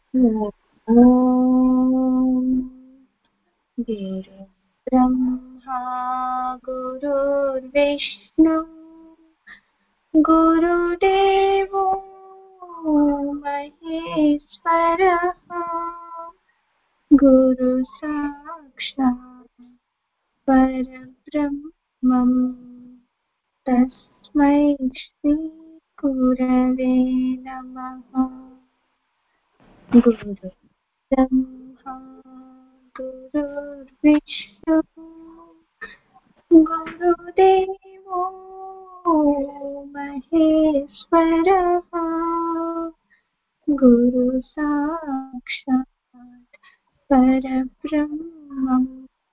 गुरुर्ब्रह्मा गुरुर्विष्णु गुरुदेवो महेश्वरः गुरु साक्षात् परब्रह्मम् तस्मै श्री गुरवे नमः। गुरुर्ब्रह्मा गुरुर्विष्णु गुरुदेवो महेश्वरः गुरु साक्षात् परब्रह्मम्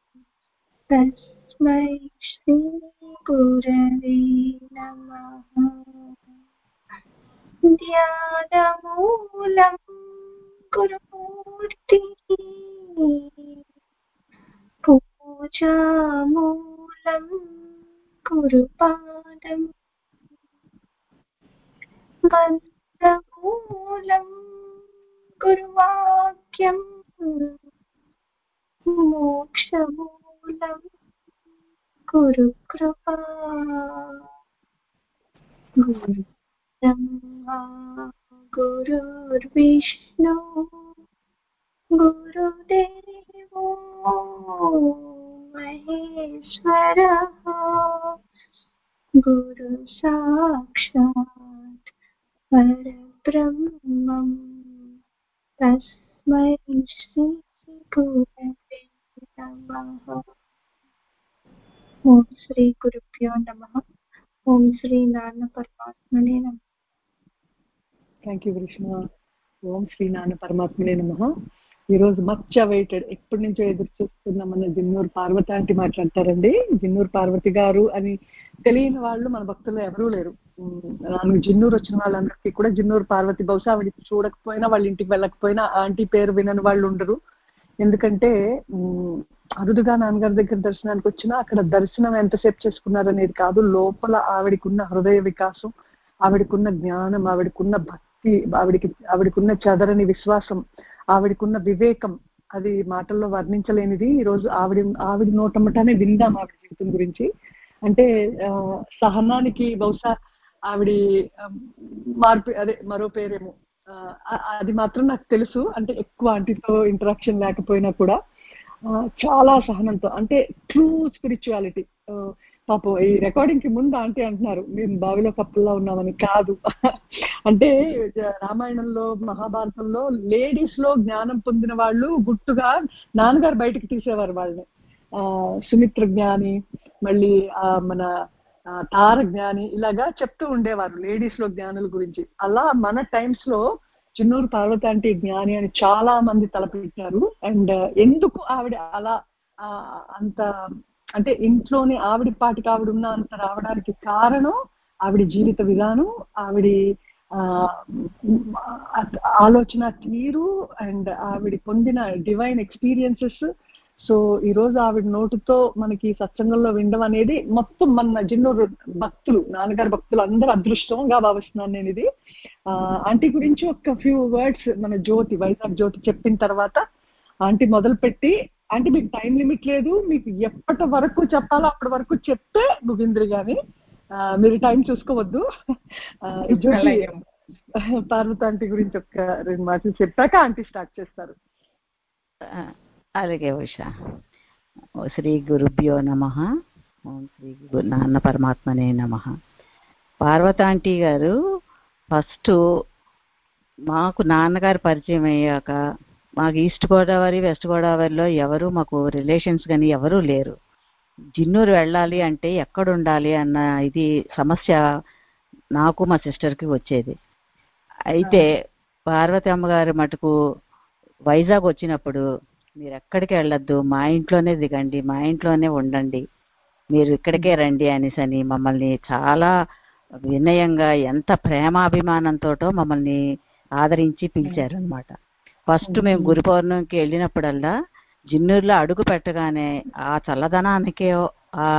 तस्मै श्री गुरवे नमः। ध्यानमूलं गुरुमूर्तिः पूजामूलं गुरुपादम् बन्धमूलं गुरुवाक्यम् मोक्षमूलं गुरुकृपा। गुरुर्ब्रह्मा गुरुर्विष्णु गुरुदेवो महेश्वरः गुरु साक्षात् परब्रह्मम् तस्मै श्री गुरवे नमः। ओम श्री गुरुभ्यो नमः। ओम श्री नारायण परमात्मने नमः। Thank you Krishna. ఓం శ్రీ నాన్న పరమాత్మనే నమః. ఈరోజు మచ్ అవైటెడ్, ఎప్పటి నుంచో ఎదురు చూస్తున్న మన జిన్నూరు పార్వతి ఆంటీ మాట్లాడతారండి. జిన్నూరు పార్వతి గారు అని తెలియని వాళ్ళు మన భక్తులు ఎవరూ లేరు. నాకు జిన్నూరు వచ్చిన వాళ్ళందరికీ కూడా జిన్నూరు పార్వతి, బహుశా ఆవిడకి చూడకపోయినా, వాళ్ళ ఇంటికి వెళ్ళకపోయినా ఆంటీ పేరు వినని వాళ్ళు ఉండరు. ఎందుకంటే అరుదుగా నాన్నగారి దగ్గర దర్శనానికి వచ్చినా అక్కడ దర్శనం ఎంతసేపు చేసుకున్నారనేది కాదు, లోపల ఆవిడకున్న హృదయ వికాసం, ఆవిడకున్న జ్ఞానం, ఆవిడకున్న భక్తి, ఆవిడకున్న చదరని విశ్వాసం, ఆవిడకున్న వివేకం, అది మాటల్లో వర్ణించలేనిది. ఈరోజు ఆవిడ నోటమ్మటానే విందాం ఆవిడ జీవితం గురించి. అంటే సహనానికి బహుశా ఆవిడ మార్పు, అదే మరో పేరేమో, అది మాత్రం నాకు తెలుసు. అంటే ఎక్కువ ఆంటీతో ఇంటరాక్షన్ లేకపోయినా కూడా చాలా సహనంతో, అంటే ట్రూ స్పిరిచువాలిటీ. పాపం ఈ రికార్డింగ్ కి ముందు ఆంటీ అంటున్నారు మేము బావిలో కప్పుల్లో ఉన్నామని. కాదు, అంటే రామాయణంలో మహాభారతంలో లేడీస్ లో జ్ఞానం పొందిన వాళ్ళు గుట్టుగా నాన్నగారు బయటకు తీసేవారు వాళ్ళని. సుమిత్ర జ్ఞాని, మళ్ళీ మన తార జ్ఞాని, ఇలాగా చెప్తూ ఉండేవారు లేడీస్ లో జ్ఞానుల గురించి. అలా మన టైమ్స్ లో చిన్నూరు పార్వతి అంటే జ్ఞాని అని చాలా మంది తలపెట్టారు. అండ్ ఎందుకు ఆవిడ అలా అంత, అంటే ఇంట్లోనే ఆవిడ పాటికి ఆవిడ ఉన్న అంత రావడానికి కారణం ఆవిడ జీవిత విధానం, ఆవిడ ఆలోచన తీరు, అండ్ ఆవిడ పొందిన డివైన్ ఎక్స్పీరియన్సెస్. సో ఈ రోజు ఆవిడ నోటుతో మనకి సత్సంగంలో వినడం అనేది మొత్తం మన జిన్నూరు భక్తులు, నాన్నగారు భక్తులు అందరూ అదృష్టంగా భావిస్తున్నాను నేను ఇది. ఆంటీ గురించి ఒక ఫ్యూ వర్డ్స్ మన జ్యోతి, వైజాగ్ జ్యోతి చెప్పిన తర్వాత ఆంటీ మొదలుపెట్టి, ఆంటీ మీకు టైం లిమిట్ లేదు, మీకు ఎప్పటి వరకు చెప్పాలో అప్పటి వరకు చెప్తే ముగింద్రి గాని మీరు టైం చూసుకోవద్దు. జ్యోతి పార్వతి ఆంటీ గురించి ఒక 2 మాటలు చెప్పాక ఆంటీ స్టార్ట్ చేస్తారు. అలాగే ఉషా. శ్రీ గురుభ్యో నమః. ఓం శ్రీ నాన్న పరమాత్మనే నమః. పార్వతి ఆంటీ గారు ఫస్ట్ మాకు నాన్నగారు పరిచయం అయ్యాక, మాకు ఈస్ట్ గోదావరి వెస్ట్ గోదావరిలో ఎవరు మాకు రిలేషన్స్ కానీ ఎవరూ లేరు. జిన్నూరు వెళ్ళాలి అంటే ఎక్కడ ఉండాలి అన్న ఇది సమస్య నాకు మా సిస్టర్కి వచ్చేది. అయితే పార్వతి అమ్మగారు మటుకు వైజాగ్ వచ్చినప్పుడు మీరు ఎక్కడికి వెళ్ళొద్దు, మా ఇంట్లోనే దిగండి, మా ఇంట్లోనే ఉండండి, మీరు ఇక్కడికే రండి అనేసని మమ్మల్ని చాలా వినయంగా, ఎంత ప్రేమాభిమానంతో మమ్మల్ని ఆదరించి పిలిచారు అనమాట. ఫస్ట్ మేము గురు పౌర్ణమికి వెళ్ళినప్పుడల్లా జిన్నూరులో అడుగు పెట్టగానే ఆ చల్లదనానికే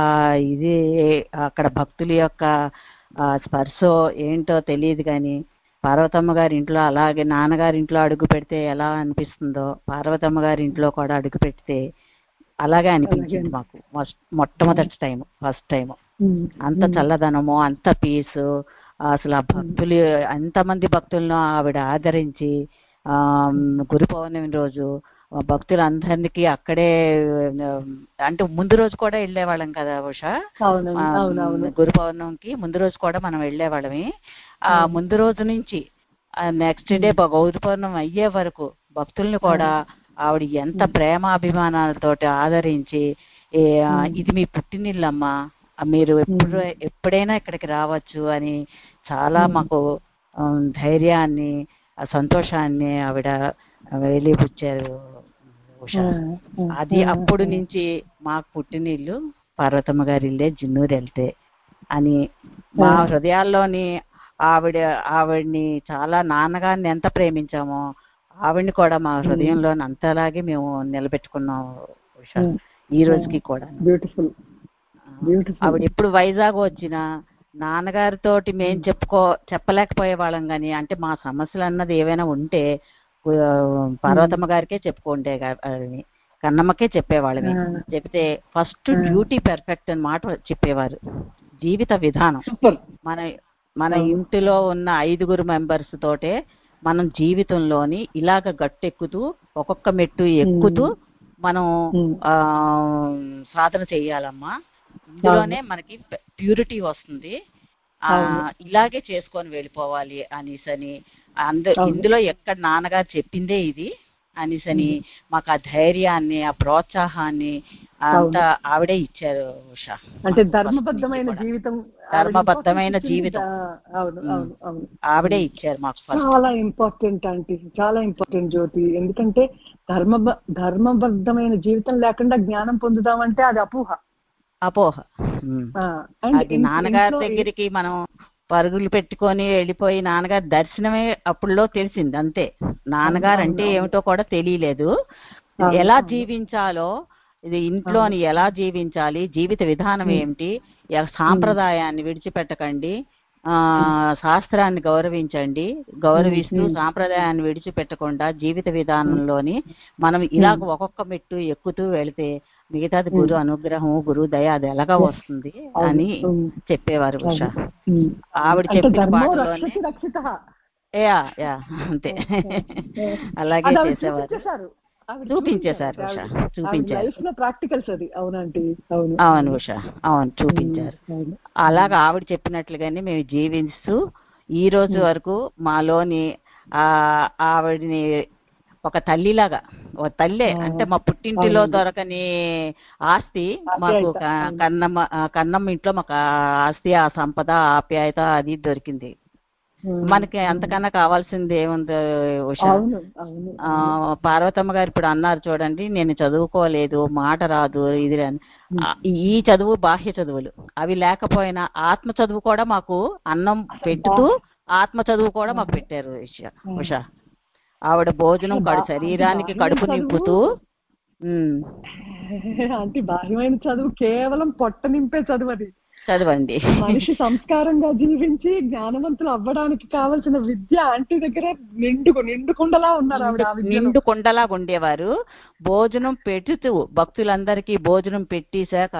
ఇది అక్కడ భక్తుల యొక్క స్పర్శో ఏంటో తెలియదు కానీ పార్వతమ్మ గారి ఇంట్లో అలాగే నాన్నగారి ఇంట్లో అడుగు పెడితే ఎలా అనిపిస్తుందో పార్వతమ్మ గారి ఇంట్లో కూడా అడుగు పెడితే అలాగే అనిపించింది మాకు. మొట్టమొదటి టైం, ఫస్ట్ టైం. అంత చల్లదనము, అంత పీసు. అసలు ఆ భక్తులు ఎంతమంది భక్తులను ఆవిడ ఆదరించి గురు పౌర్ణమి రోజు భక్తులందరికీ అక్కడే, అంటే ముందు రోజు కూడా వెళ్ళేవాళ్ళం కదా ఉషా, గురు పౌర్ణమికి ముందు రోజు కూడా మనం వెళ్ళేవాళ్ళమి. ఆ ముందు రోజు నుంచి నెక్స్ట్ డే గురు పౌర్ణమి అయ్యే వరకు భక్తుల్ని కూడా ఆవిడ ఎంత ప్రేమాభిమానాలతోటి ఆదరించి, ఇది మీ పుట్టినిల్లమ్మా, మీరు ఎప్పుడైనా ఇక్కడికి రావచ్చు అని చాలా మాకు ధైర్యాన్ని, సంతోషాన్ని ఆవిడ వెలిబుచ్చారు ఉషా. అది అప్పుడు నుంచి మాకు పుట్టినిల్లు పార్వతమ్మ గారి ఇల్లే జిన్నూరు వెళ్తే అని మా హృదయాల్లోని ఆవిడ్ని చాలా, నాన్నగారిని ఎంత ప్రేమించామో ఆవిడ్ని కూడా మా హృదయంలో అంతలాగే మేము నిలబెట్టుకున్నాం ఉషా ఈ రోజుకి కూడా. ఆవిడ ఎప్పుడు వైజాగ్ వచ్చినా నాన్నగారితోటి మేము చెప్పలేకపోయే వాళ్ళం కానీ, అంటే మా సమస్యలు అన్నది ఏవైనా ఉంటే పార్వతమ్మ గారికే చెప్పుకుంటే కన్నమ్మకే చెప్పేవాళ్ళని. చెప్తే ఫస్ట్ డ్యూటీ పర్ఫెక్ట్ అని మాట చెప్పేవారు. జీవిత విధానం మన ఇంటిలో ఉన్న 5 మెంబర్స్ తోటే మనం జీవితంలోని ఇలాగ గట్టెక్కుతూ ఒక్కొక్క మెట్టు ఎక్కుతూ మనం సాధన చెయ్యాలమ్మా. ఇందులోనే మనకి ప్యూరిటీ వస్తుంది, ఇలాగే చేసుకొని వెళ్ళిపోవాలి అనేసని ఇందులో ఎక్కడ నాన్నగారు చెప్పిందే ఇది అనేసని మాకు ఆ ధైర్యాన్ని, ఆ ప్రోత్సాహాన్ని అంతా ఆవిడే ఇచ్చారు ఉషా. అంటే ధర్మబద్ధమైన జీవితం ఆవిడే ఇచ్చారు మాకు. చాలా ఇంపార్టెంట్ ఆంటీ, చాలా ఇంపార్టెంట్ జ్యోతి. ఎందుకంటే ధర్మబద్ధమైన జీవితం లేకుండా జ్ఞానం పొందుదామంటే అది అపోహ. అది నాన్నగారి దగ్గరికి మనం పరుగులు పెట్టుకొని వెళ్ళిపోయి నాన్నగారి దర్శనమే అప్పుడులో తెలిసింది అంతే. నాన్నగారు అంటే ఏమిటో కూడా తెలియలేదు. ఎలా జీవించాలో, ఇది ఇంట్లోని ఎలా జీవించాలి, జీవిత విధానం ఏమిటి, సాంప్రదాయాన్ని విడిచిపెట్టకండి, శాస్త్రాన్ని గౌరవిస్తూ సాంప్రదాయాన్ని విడిచిపెట్టకుండా జీవిత విధానంలోని మనం ఇలాగ ఒక్కొక్క మెట్టు ఎక్కుతూ వెళితే మిగతాది గురు అనుగ్రహం, గురు దయ అది ఎలాగా వస్తుంది అని చెప్పేవారు ఉషా. ఆవిడ చెప్పిన పాటలోనే అంతే అలాగే చేసేవారు, చూపించేశారు ఉషా, చూపించారు. అవును ఉషా, అవును చూపించారు. అలాగా ఆవిడ చెప్పినట్లుగానే మేము జీవిస్తూ ఈ రోజు వరకు మాలోని ఆవిడని ఒక తల్లిలాగా, ఒక తల్లే అంటే మా పుట్టింటిలో దొరకని ఆస్తి మాకు కన్నమ్మ ఇంట్లో మాకు ఆస్తి, ఆ సంపద, ఆప్యాయత అది దొరికింది. మనకి అంతకన్నా కావాల్సింది ఏముంది ఉషా. పార్వతమ్మ గారు ఇప్పుడు అన్నారు చూడండి, నేను చదువుకోలేదు, మాట రాదు, ఇది ఈ చదువు బాహ్య చదువులు అవి లేకపోయినా ఆత్మ చదువు కూడా మాకు అన్నం పెట్టుతూ ఆత్మ చదువు కూడా మాకు పెట్టారు ఉషా. ఆవిడ భోజనం శరీరానికి కడుపు నింపుతూ. అంటే బాహ్యమైన చదువు కేవలం పొట్ట నింపే చదువు, అది చదవండి. మనిషి సంస్కారంగా జీవించి జ్ఞానవంతులు అవ్వడానికి కావలసిన విద్య ఆంటీ దగ్గర నిండుకుండలా ఉన్నారు. నిండుకుండలాగా ఉండేవారు. భోజనం పెడుతూ భక్తులందరికీ భోజనం పెట్టేశాక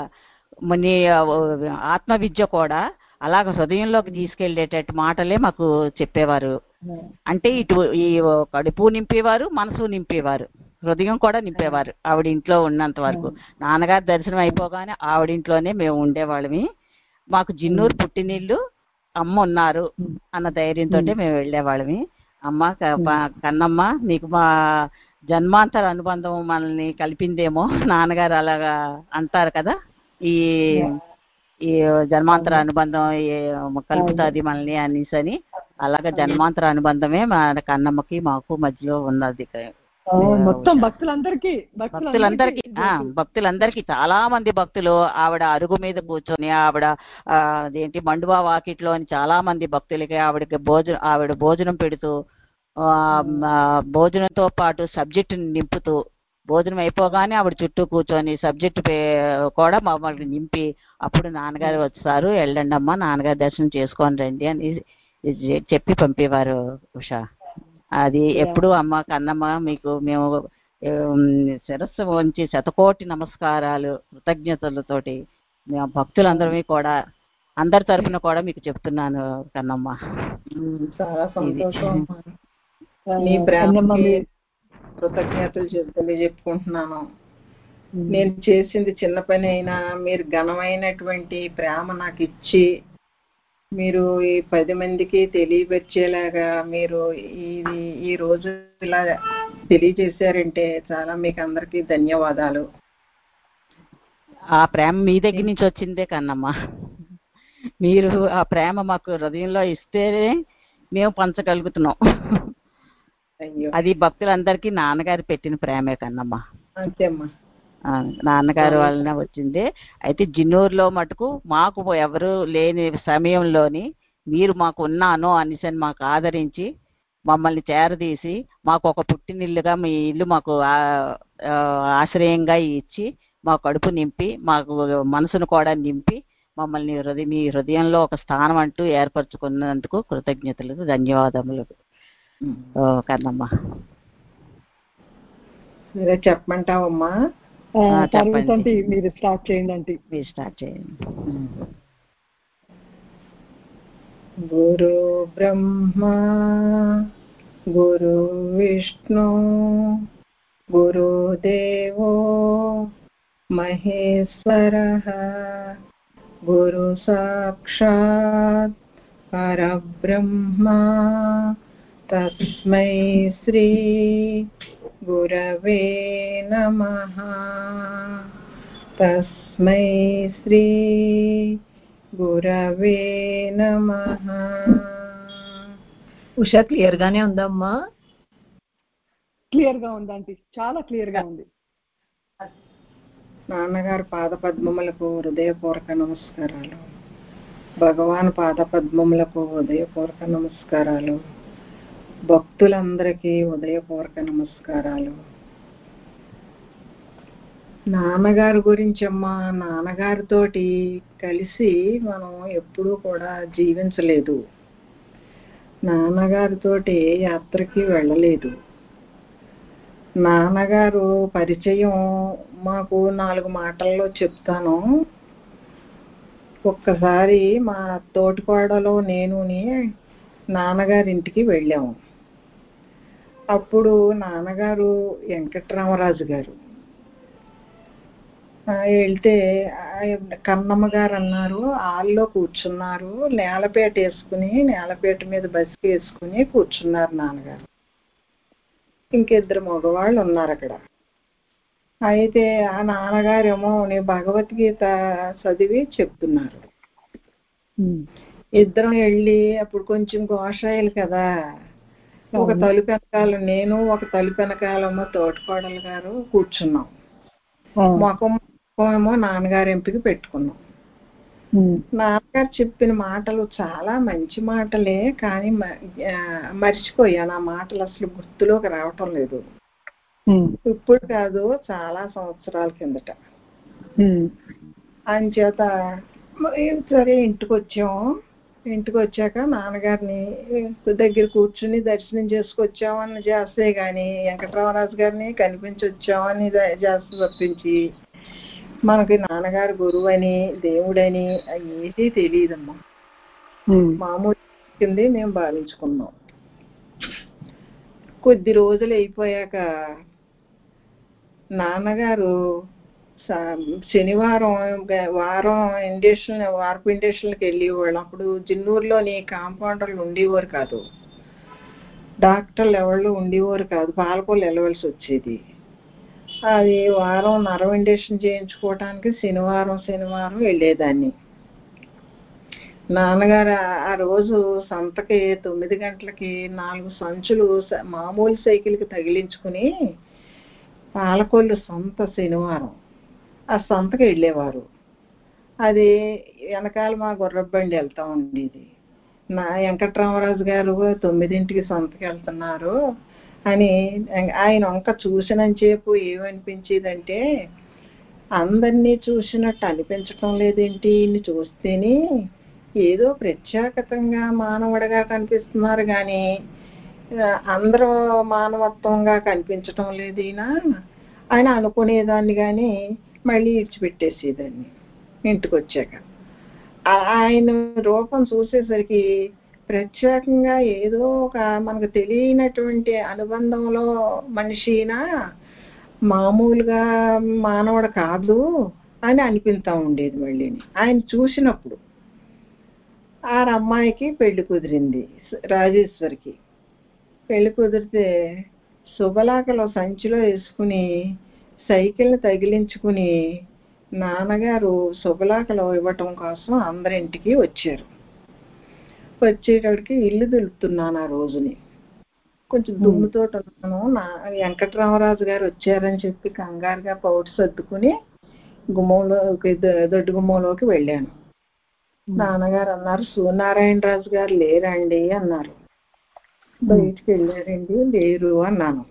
ఆత్మ విద్య కూడా అలాగ హృదయంలోకి తీసుకెళ్లేటట్టు మాటలే మాకు చెప్పేవారు. అంటే ఇటు ఈ కడుపు నింపేవారు, మనసు నింపేవారు, హృదయం కూడా నింపేవారు ఆవిడ ఇంట్లో ఉన్నంత వరకు. నాన్నగారి దర్శనం అయిపోగానే ఆవిడింట్లోనే మేము ఉండేవాళ్ళమి. మాకు జిన్నూరు పుట్టినిల్లు, అమ్మ ఉన్నారు అన్న ధైర్యంతో మేము వెళ్ళేవాళ్ళమి. అమ్మ కన్నమ్మ, నీకు మా జన్మాంతర అనుబంధం మనల్ని కలిపిందేమో, నాన్నగారు అలాగా అంటారు కదా, ఈ జన్మాంతర అనుబంధం కలుపుతుంది మనల్ని అనేసని, అలాగా జన్మాంతర అనుబంధమే మా కన్నమ్మకి మాకు మధ్యలో ఉన్నది. భక్తులందరికీ చాలా మంది భక్తులు ఆవిడ అరుగు మీద కూర్చొని, ఆవిడ అదేంటి మండువా వాకిట్లో చాలా మంది భక్తులకి ఆవిడ భోజనం పెడుతూ, భోజనంతో పాటు సబ్జెక్టు నింపుతూ, భోజనం అయిపోగానే ఆవిడ చుట్టూ కూర్చొని సబ్జెక్టు కూడా మమ్మల్ని నింపి, అప్పుడు నాన్నగారు వచ్చారు, వెళ్ళండి అమ్మా నాన్నగారి దర్శనం చేసుకొని రండి అని చెప్పి పంపేవారు ఉషా. అది ఎప్పుడు అమ్మ కన్నమ్మ మీకు మేము శిరస్సు వంచి శతకోటి నమస్కారాలు కృతజ్ఞతలతోటి మేము భక్తులందరమీ కూడా అందరి తరఫున కూడా మీకు చెప్తున్నాను కన్నమ్మ. చాలా సంతోషం. నీ ప్రేమకి కృతజ్ఞతలు తెలియజెప్పుకుంటున్నాను. నేను చేసింది చిన్న పని అయినా మీరు ఘనమైనటువంటి ప్రేమ నాకు ఇచ్చి మీరు ఈ 10 మందికి తెలియపరిచేలాగా మీరు ఈ రోజు ఇలా తెలియజేశారంటే చాలా మీకు అందరికీ ధన్యవాదాలు. ఆ ప్రేమ మీ దగ్గర నుంచి వచ్చిందే కన్నమ్మ. మీరు ఆ ప్రేమ మాకు హృదయంలో ఇస్తేనే మేము పంచగలుగుతున్నాం. అది భక్తులందరికీ నాన్నగారు పెట్టిన ప్రేమే కన్నమ్మ. అంతేమ్మా, నాన్నగారు వలన వచ్చింది. అయితే జిన్నూరులో మటుకు మాకు ఎవరు లేని సమయంలోని మీరు మాకు ఉన్నాను అనేసి మాకు ఆదరించి మమ్మల్ని చేరదీసి మాకు ఒక పుట్టినిల్లుగా మీ ఇల్లు మాకు ఆశ్రయంగా ఇచ్చి మా కడుపు నింపి మాకు మనసును కూడా నింపి మమ్మల్ని మీ హృదయంలో ఒక స్థానం అంటూ ఏర్పరచుకున్నందుకు కృతజ్ఞతలు, ధన్యవాదములు కన్నమ్మ. సరే చెప్పమంటావమ్మా? చెప్పండి, మీరు స్టార్ట్ చేయండి. మీరు స్టార్ట్ చేయండి. గురు బ్రహ్మ గురు విష్ణు గురుదేవో మహేశ్వరః గురు సాక్షాత్ పరబ్రహ్మ తస్మై శ్రీ గురవే నమః. తస్మై శ్రీ గురవే నమః. ఉషా క్లియర్ గానే ఉందమ్మా? క్లియర్ గా ఉందండి, చాలా క్లియర్ గా ఉంది. నాన్నగారు పాద పద్మములకు హృదయపూర్వక నమస్కారాలు. భగవాన్ పాద పద్మములకు హృదయపూర్వక నమస్కారాలు. భక్తులందరికీ హృదయపూర్వక నమస్కారాలు. నాన్నగారి గురించి అమ్మా, నాన్నగారితోటి కలిసి మనం ఎప్పుడూ కూడా జీవించలేదు. నాన్నగారితోటి యాత్రకి వెళ్ళలేదు. నాన్నగారు పరిచయం మాకు 4 మాటల్లో చెప్తాను. ఒక్కసారి మా తోటికోడలో నేనుని నాన్నగారింటికి వెళ్ళాము. అప్పుడు నాన్నగారు వెంకట్రామరాజు గారు వెళ్తే కన్నమ్మ గారు అన్నారు, హాల్లో కూర్చున్నారు, నేలపేట వేసుకుని నేలపేట మీద బస్కి వేసుకుని కూర్చున్నారు నాన్నగారు. ఇంకిద్దరు మగవాళ్ళు ఉన్నారు అక్కడ. అయితే ఆ నాన్నగారేమో భగవద్గీత చదివి చెప్తున్నారు. ఇద్దరం వెళ్ళి అప్పుడు కొంచెం ఘోషాయిలు కదా, ఒక తలుపు వెనకాల నేను, ఒక తలుపు వెనకాలమో తోటికోడలు గారు కూర్చున్నాం. ముఖం ఏమో నాన్నగారు ఎంపిక పెట్టుకున్నాం. నాన్నగారు చెప్పిన మాటలు చాలా మంచి మాటలే, కానీ మర్చిపోయాను. ఆ మాటలు అసలు గుర్తులోకి రావటం లేదు. ఇప్పుడు కాదు, చాలా సంవత్సరాల కిందట. అంచేత సరే ఇంటికి వచ్చాము. ఇంటికి వచ్చాక నాన్నగారిని దగ్గర కూర్చుని దర్శనం చేసుకొచ్చామని చేస్తే గాని వెంకటరామరాజు గారిని కనిపించి వచ్చామని చేస్తే తప్పించి మనకి నాన్నగారు గురువు అని దేవుడని ఏదీ తెలియదమ్మా. మామూలు కిందే మేము భావించుకున్నాం. కొద్ది రోజులు అయిపోయాక నాన్నగారు శనివారం వారపు ఇండస్ట్రీలకు వెళ్ళేవాళ్ళం. అప్పుడు జిన్నూరులోని కాంపౌండర్లు ఉండేవారు కాదు, డాక్టర్లు ఎవరు ఉండేవారు కాదు, పాలకొల్లు వెళ్ళవలసి వచ్చేది. అది వారం నరం ఇండక్షన్ చేయించుకోవటానికి శనివారం వెళ్ళేదాన్ని. నాన్నగారు ఆ రోజు సంతకి 9 గంటలకి 4 సంచులు మామూలు సైకిల్కి తగిలించుకుని పాలకొల్లు సంత శనివారం ఆ సంతకి వెళ్ళేవారు. అది వెనకాల మా గుర్రబండి వెళ్తా ఉండేది. వెంకట్రామరాజు గారు 9ంటికి సంతకి వెళ్తున్నారు అని ఆయన వంక చూసినంతసేపు ఏమనిపించేదంటే, అందరినీ చూసినట్టు అనిపించటం లేదేంటి, ఇన్ని చూస్తేనే ఏదో ప్రత్యేకతంగా మానవుడిగా కనిపిస్తున్నారు కానీ అందరూ మానవత్వంగా కనిపించటం లేదు. ఆయన అనుకునేదాన్ని కానీ మళ్ళీ ఇడిచిపెట్టేసేదాన్ని. ఇంటికి వచ్చాక ఆయన రూపం చూసేసరికి ప్రత్యేకంగా ఏదో ఒక మనకు తెలియనటువంటి అనుబంధంలో మనిషినా మామూలుగా మానవుడు కాదు అని అనిపిస్తా ఉండేది. మళ్ళీ ఆయన చూసినప్పుడు ఆ అమ్మాయికి పెళ్లి కుదిరింది. రాజేశ్వరికి పెళ్లి కుదిరితే శుభలాకలో సంచిలో వేసుకుని సైకిల్ని తగిలించుకుని నాన్నగారు శుభలాకలో ఇవ్వటం కోసం అందరింటికి వచ్చారు. వచ్చేటప్పటికి ఇల్లు దులుపుతున్నాను. ఆ రోజుని కొంచెం దుమ్ముతో ఉన్నాను. వెంకటరామరాజు గారు వచ్చారని చెప్పి కంగారుగా పౌటు సర్దుకుని గుమ్మంలోకి దొడ్డు గుమ్మంలోకి వెళ్ళాను. నాన్నగారు అన్నారు, సూర్యనారాయణరాజు గారు లేరండి అన్నారు. బయటికి వెళ్ళారండి. లేరు అన్నాను.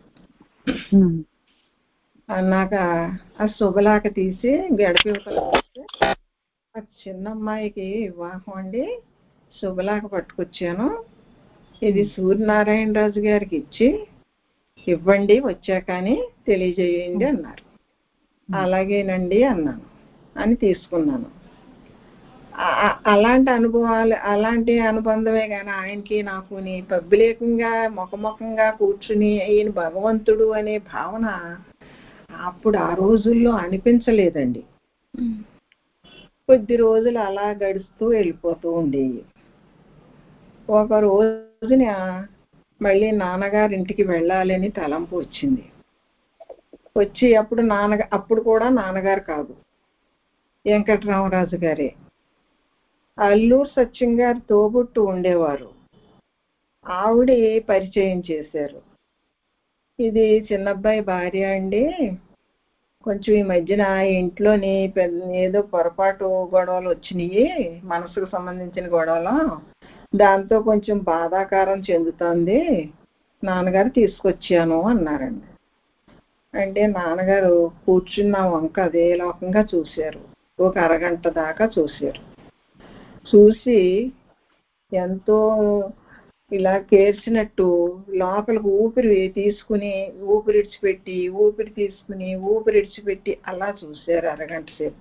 అన్నాక ఆ శుభలాక తీసి గడప ఆ చిన్న అమ్మాయికి వివాహం అండి, శుభలాక పట్టుకొచ్చాను, ఇది సూర్యనారాయణరాజు గారికి ఇచ్చి ఇవ్వండి, వచ్చాకని తెలియజేయండి అన్నారు. అలాగేనండి అన్నాను అని తీసుకున్నాను. అలాంటి అనుభవాలు, అలాంటి అనుబంధమే కానీ ఆయనకి నాకు పబ్లికంగా ముఖముఖంగా కూర్చుని ఈయన భగవంతుడు అనే భావన అప్పుడు ఆ రోజుల్లో అనిపించలేదండి. కొద్ది రోజులు అలా గడుస్తూ వెళ్ళిపోతూ ఉండేవి. ఒక రోజున మళ్ళీ నాన్నగారి ఇంటికి వెళ్ళాలని తలంపు వచ్చింది. వచ్చి అప్పుడు కూడా నాన్నగారు కాదు, వెంకటరామరాజు గారే. అల్లూరు సత్యం గారు తోబుట్టు ఉండేవారు. ఆవిడ పరిచయం చేశారు. ఇది చిన్నబ్బాయి భార్య అండి, కొంచెం ఈ మధ్యన ఇంట్లోని ఏదో పొరపాటు గొడవలు వచ్చినాయి, మనసుకు సంబంధించిన గొడవలు, దాంతో కొంచెం బాధాకారం చెందుతుంది, నాన్నగారు తీసుకొచ్చాను అన్నారండి. అంటే నాన్నగారు కూర్చున్న వంక అదే లోకంగా చూశారు. ఒక అరగంట దాకా చూశారు. చూసి ఎంతో ఇలా కేర్చినట్టు లోపలికి ఊపిరి తీసుకుని ఊపిరి ఇడిచిపెట్టి ఊపిరి తీసుకుని ఊపిరి ఇడిచిపెట్టి అలా చూశారు అరగంట సేపు.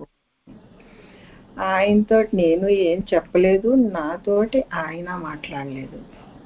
ఆయనతో నేను ఏం చెప్పలేదు, నాతోటి ఆయన మాట్లాడలేదు.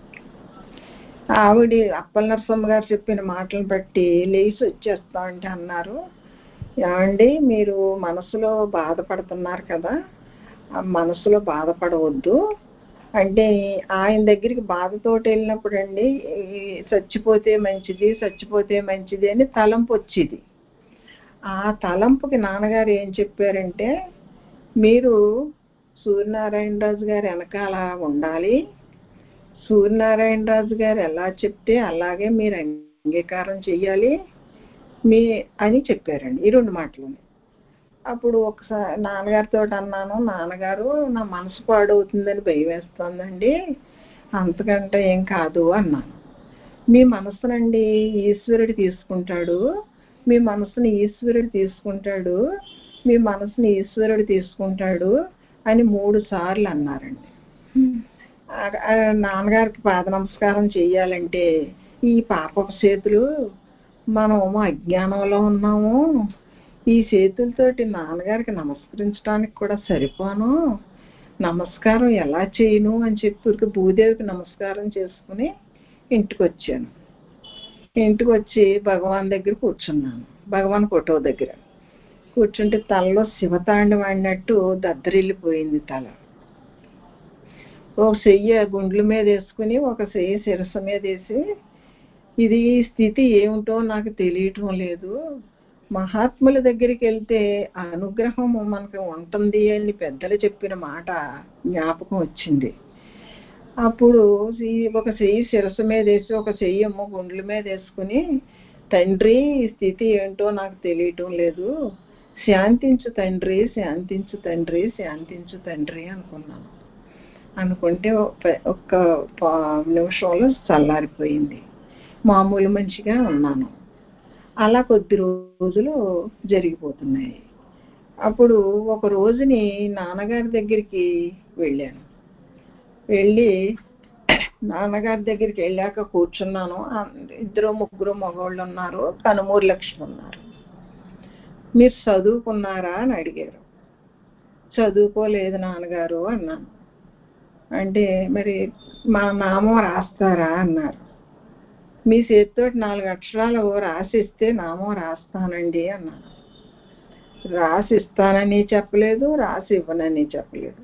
ఆవిడ అప్పల నరసమ్మ గారు చెప్పిన మాటలను బట్టి లేచి వచ్చేస్తా అంటే అన్నారు, ఏమండి మీరు మనసులో బాధపడుతున్నారు కదా, మనసులో బాధపడవద్దు అంటే, ఆయన దగ్గరికి బాధతోటి వెళ్ళినప్పుడు అండి చచ్చిపోతే మంచిది చచ్చిపోతే మంచిది అని తలంపు వచ్చేది. ఆ తలంపుకి నాన్నగారు ఏం చెప్పారంటే, మీరు సూర్యనారాయణరాజు గారు వెనకాల ఉండాలి, సూర్యనారాయణరాజు గారు ఎలా చెప్తే అలాగే మీరు అంగీకారం చెయ్యాలి అని చెప్పారండి. ఈ రెండు మాటలు. అప్పుడు ఒకసారి నాన్నగారితో అన్నాను, నాన్నగారు నా మనసు పాడవుతుందని భయం వేస్తుందండి, అంతకంటే ఏం కాదు అన్నాను. మీ మనసునండి ఈశ్వరుడు తీసుకుంటాడు, మీ మనసుని ఈశ్వరుడు తీసుకుంటాడు, మీ మనసుని ఈశ్వరుడు తీసుకుంటాడు అని 3 సార్లు అన్నారండి. నాన్నగారికి పాద నమస్కారం చెయ్యాలంటే ఈ పాపపు చేతులు, మనము అజ్ఞానంలో ఉన్నాము, ఈ చేతులతోటి నాన్నగారికి నమస్కరించడానికి కూడా సరిపోను, నమస్కారం ఎలా చేయను అని చెప్పి భూదేవికి నమస్కారం చేసుకుని ఇంటికి వచ్చాను. ఇంటికి వచ్చి భగవాన్ దగ్గర కూర్చున్నాను. భగవాన్ ఫోటో దగ్గర కూర్చుంటే తలలో శివతాండి వాడినట్టు దద్దరిల్లిపోయింది తల. ఒక చెయ్యి గుండ్ల మీద వేసుకుని ఒక చెయ్యి శిరస్సు మీద వేసి, ఇది ఈ స్థితి ఏమిటో నాకు తెలియటం లేదు, మహాత్ముల దగ్గరికి వెళ్తే అనుగ్రహం మనకు ఉంటుంది అని పెద్దలు చెప్పిన మాట జ్ఞాపకం వచ్చింది. అప్పుడు ఒక చెయ్యి శిరస్సు మీద వేసి ఒక చెయ్యి గుండ్ల మీద వేసుకుని, తండ్రి ఈ స్థితి ఏంటో నాకు తెలియటం లేదు, శాంతించు తండ్రి శాంతించు తండ్రి శాంతించు తండ్రి అనుకున్నాను. అనుకుంటే ఒక్క నిమిషంలో చల్లారిపోయింది, మామూలు మనిషిగా ఉన్నాను. అలా కొద్ది రోజులు జరిగిపోతున్నాయి. అప్పుడు ఒక రోజుని నాన్నగారి దగ్గరికి వెళ్ళాను. వెళ్ళి నాన్నగారి దగ్గరికి వెళ్ళాక కూర్చున్నాను. 2-3 మగవాళ్ళు ఉన్నారు, కనుమూరు లక్ష్మి ఉన్నారు. మీరు చదువుకున్నారా అని అడిగారు. చదువుకోలేదు నాన్నగారు అన్నాను. అంటే మరి మా నామం రాస్తారా అన్నారు. మీ చేతితో 4 అక్షరాలు రాసిస్తే నామం రాస్తానండి అన్నాను. రాసిస్తానని చెప్పలేదు, రాసి ఇవ్వనని చెప్పలేదు.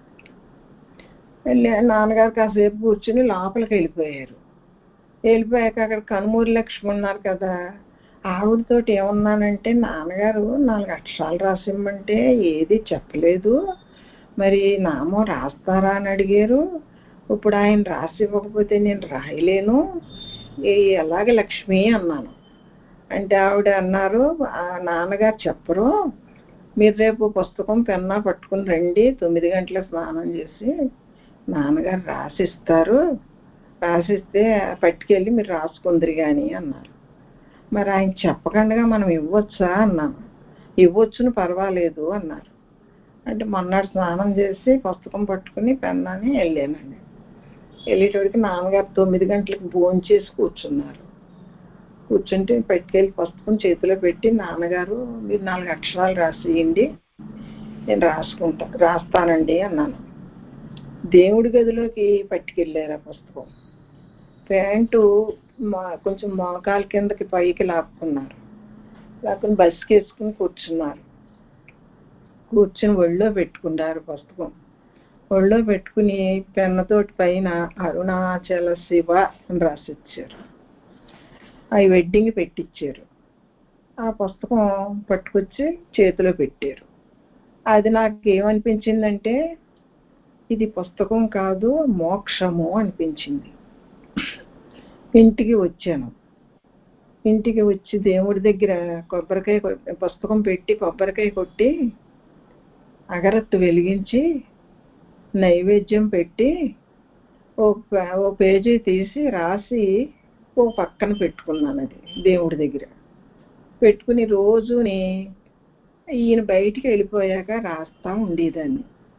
నాన్నగారు కాసేపు కూర్చుని లోపలికి వెళ్ళిపోయారు. వెళ్ళిపోయాక అక్కడ కనుమూరు లక్ష్మి ఉన్నారు కదా, ఆవిడతోటి ఏమన్నానంటే, నాన్నగారు 4 అక్షరాలు రాసిమ్మంటే ఏది చెప్పలేదు, మరి నామం రాస్తారా అని అడిగారు. ఇప్పుడు ఆయన రాసి ఇవ్వకపోతే నేను రాయలేను, ఎలాగ లక్ష్మి అన్నాను. అంటే ఆవిడ అన్నారు, నాన్నగారు చెప్పరు, మీరు రేపు పుస్తకం పెన్నా పట్టుకుని రండి, 9 గంటలకు స్నానం చేసి నాన్నగారు రాసిస్తారు, రాసిస్తే పట్టుకెళ్ళి మీరు రాసుకుందరు కానీ అన్నారు. మరి ఆయన చెప్పకుండా మనం ఇవ్వచ్చా అన్నాను. ఇవ్వచ్చును, పర్వాలేదు అన్నారు. అంటే మొన్నటి స్నానం చేసి పుస్తకం పట్టుకుని పెన్నాని వెళ్ళానండి. వెళ్ళేటోడికి నాన్నగారు 9 గంటలకు భోంచేసి కూర్చున్నారు. కూర్చుంటే పట్టుకెళ్ళి పుస్తకం చేతిలో పెట్టి, నాన్నగారు మీరు 4 అక్షరాలు రాసియండి, నేను రాస్తానండి అన్నాను. దేవుడి గదిలోకి పట్టుకెళ్ళారు ఆ పుస్తకం. ప్యాంటు కొంచెం మోకాల కిందకి పైకి లాక్కున్నారు. లాక్కుని బస్కి వేసుకుని కూర్చున్నారు. కూర్చుని ఒళ్ళో పెట్టుకున్నారు పుస్తకం. ఒళ్ళో పెట్టుకుని పెన్నతోటి పైన అరుణాచల శివ అని రాసిచ్చారు. అవి వెడ్డింగ్ పెట్టించారు. ఆ పుస్తకం పట్టుకొచ్చి చేతిలో పెట్టారు. అది నాకు ఏమనిపించిందంటే, ఇది పుస్తకం కాదు, మోక్షము అనిపించింది. ఇంటికి వచ్చాను. ఇంటికి వచ్చి దేవుడి దగ్గర పుస్తకం పెట్టి కొబ్బరికాయ కొట్టి అగరత్తు వెలిగించి నైవేద్యం పెట్టి ఓ పేజీ తీసి రాసి ఓ పక్కన పెట్టుకున్నాను. అది దేవుడి దగ్గర పెట్టుకుని రోజుని ఈయన బయటికి వెళ్ళిపోయాక రాస్తా ఉండేదాన్ని.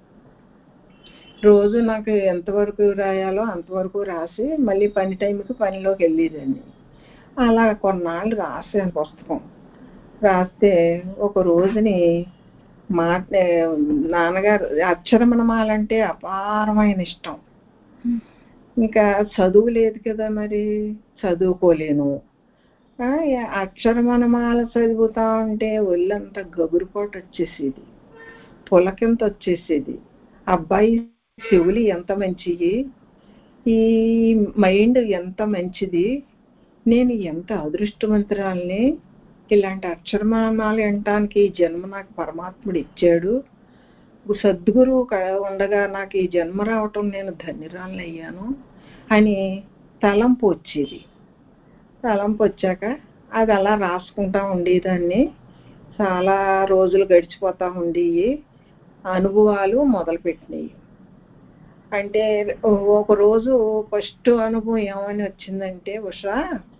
రోజు నాకు ఎంతవరకు రాయాలో అంతవరకు రాసి మళ్ళీ పని టైంకి పనిలోకి వెళ్ళేదాన్ని. అలా కొన్నాళ్ళు రాసాను పుస్తకం. రాస్తే ఒక రోజుని నాన్నగారు అక్షరమణమాలంటే అపారమైన ఇష్టం. ఇంకా చదువు లేదు కదా, మరి చదువుకోలేను. అక్షరమణమాల చదువుతా ఉంటే ఒళ్ళంతా గగురుపాటు వచ్చేసేది, పులకింత వచ్చేసేది. అబ్బాయి చెవులు ఎంత మంచివి, ఈ మైండ్ ఎంత మంచిది, నేను ఎంత అదృష్టవంతురాల్ని, ఇలాంటి అక్షరమానాలు వినటానికి ఈ జన్మ నాకు పరమాత్ముడు ఇచ్చాడు, సద్గురువు ఉండగా నాకు ఈ జన్మ రావటం నేను ధన్యురాల్ని అయ్యాను అని తలంపు వచ్చేది. తలంపు వచ్చాక అది అలా రాసుకుంటా ఉండేదాన్ని. చాలా రోజులు గడిచిపోతూ ఉండేవి. అనుభవాలు మొదలుపెట్టినాయి. అంటే ఒకరోజు ఫస్ట్ అనుభవం ఏమని వచ్చిందంటే, ఉషా,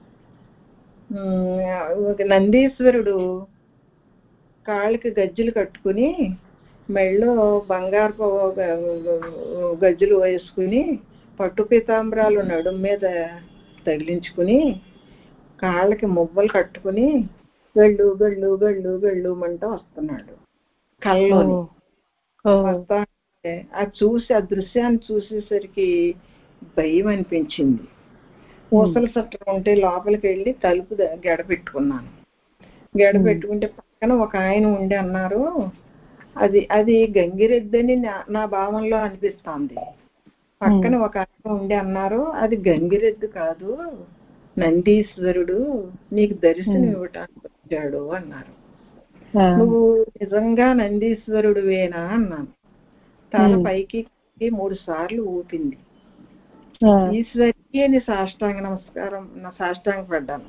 నందీశ్వరుడు కాళ్ళకి గజ్జలు కట్టుకుని మెళ్ళో బంగారపు గజ్జలు వేసుకుని పట్టు పీతాంబరాలు నడుము మీద తగిలించుకుని కాళ్ళకి మువ్వలు కట్టుకుని గళ్ళు గళ్ళు గళ్ళు గళ్ళు మంటూ వస్తున్నాడు కళ్ళలోని. వస్తా అది చూసి, ఆ దృశ్యాన్ని చూసేసరికి భయం అనిపించింది. ఊసల సట్టం ఉంటే లోపలికి వెళ్ళి తలుపు గెడ పెట్టుకున్నాను. గెడ పెట్టుకుంటే పక్కన ఒక ఆయన ఉండి అన్నారు, అది గంగిరెద్దని నా భావంలో అనిపిస్తోంది. పక్కన ఒక ఆయన ఉండి అన్నారు, అది గంగిరెద్దు కాదు, నందీశ్వరుడు నీకు దర్శనం ఇవ్వటానికి వచ్చాడు అన్నారు. నువ్వు నిజంగా నందీశ్వరుడువేనా అన్నాను. తల పైకి 3 సార్లు ఊపింది. ఈశ్వరి అని సాష్టాంగ పడ్డాను.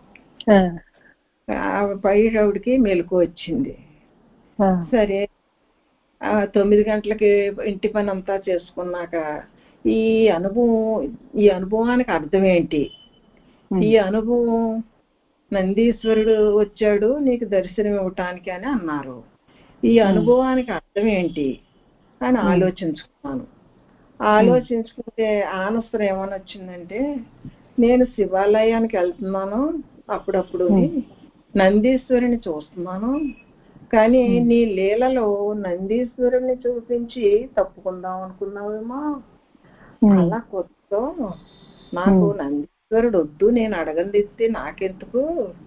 పై ఆవిడికి మెలకు వచ్చింది. సరే, 9 గంటలకి ఇంటి పని అంతా చేసుకున్నాక ఈ అనుభవానికి అర్థం ఏంటి, ఈ అనుభవం నందీశ్వరుడు వచ్చాడు నీకు దర్శనం ఇవ్వటానికి అని అన్నారు, ఈ అనుభవానికి అర్థం ఏంటి అని ఆలోచించుకున్నాను. ఆలోచించుకుంటే ఆన్సర్ ఏమని వచ్చిందంటే, నేను శివాలయానికి వెళ్తున్నాను అప్పుడప్పుడు, నందీశ్వరుని చూస్తున్నాను, కానీ నీ లీలలో నందీశ్వరుని చూపించి తప్పుకుందాం అనుకున్నావేమో. అలా కొత్త నాకు నందీశ్వరుడు వద్దు, నేను అడగందిస్తే నాకెందుకు,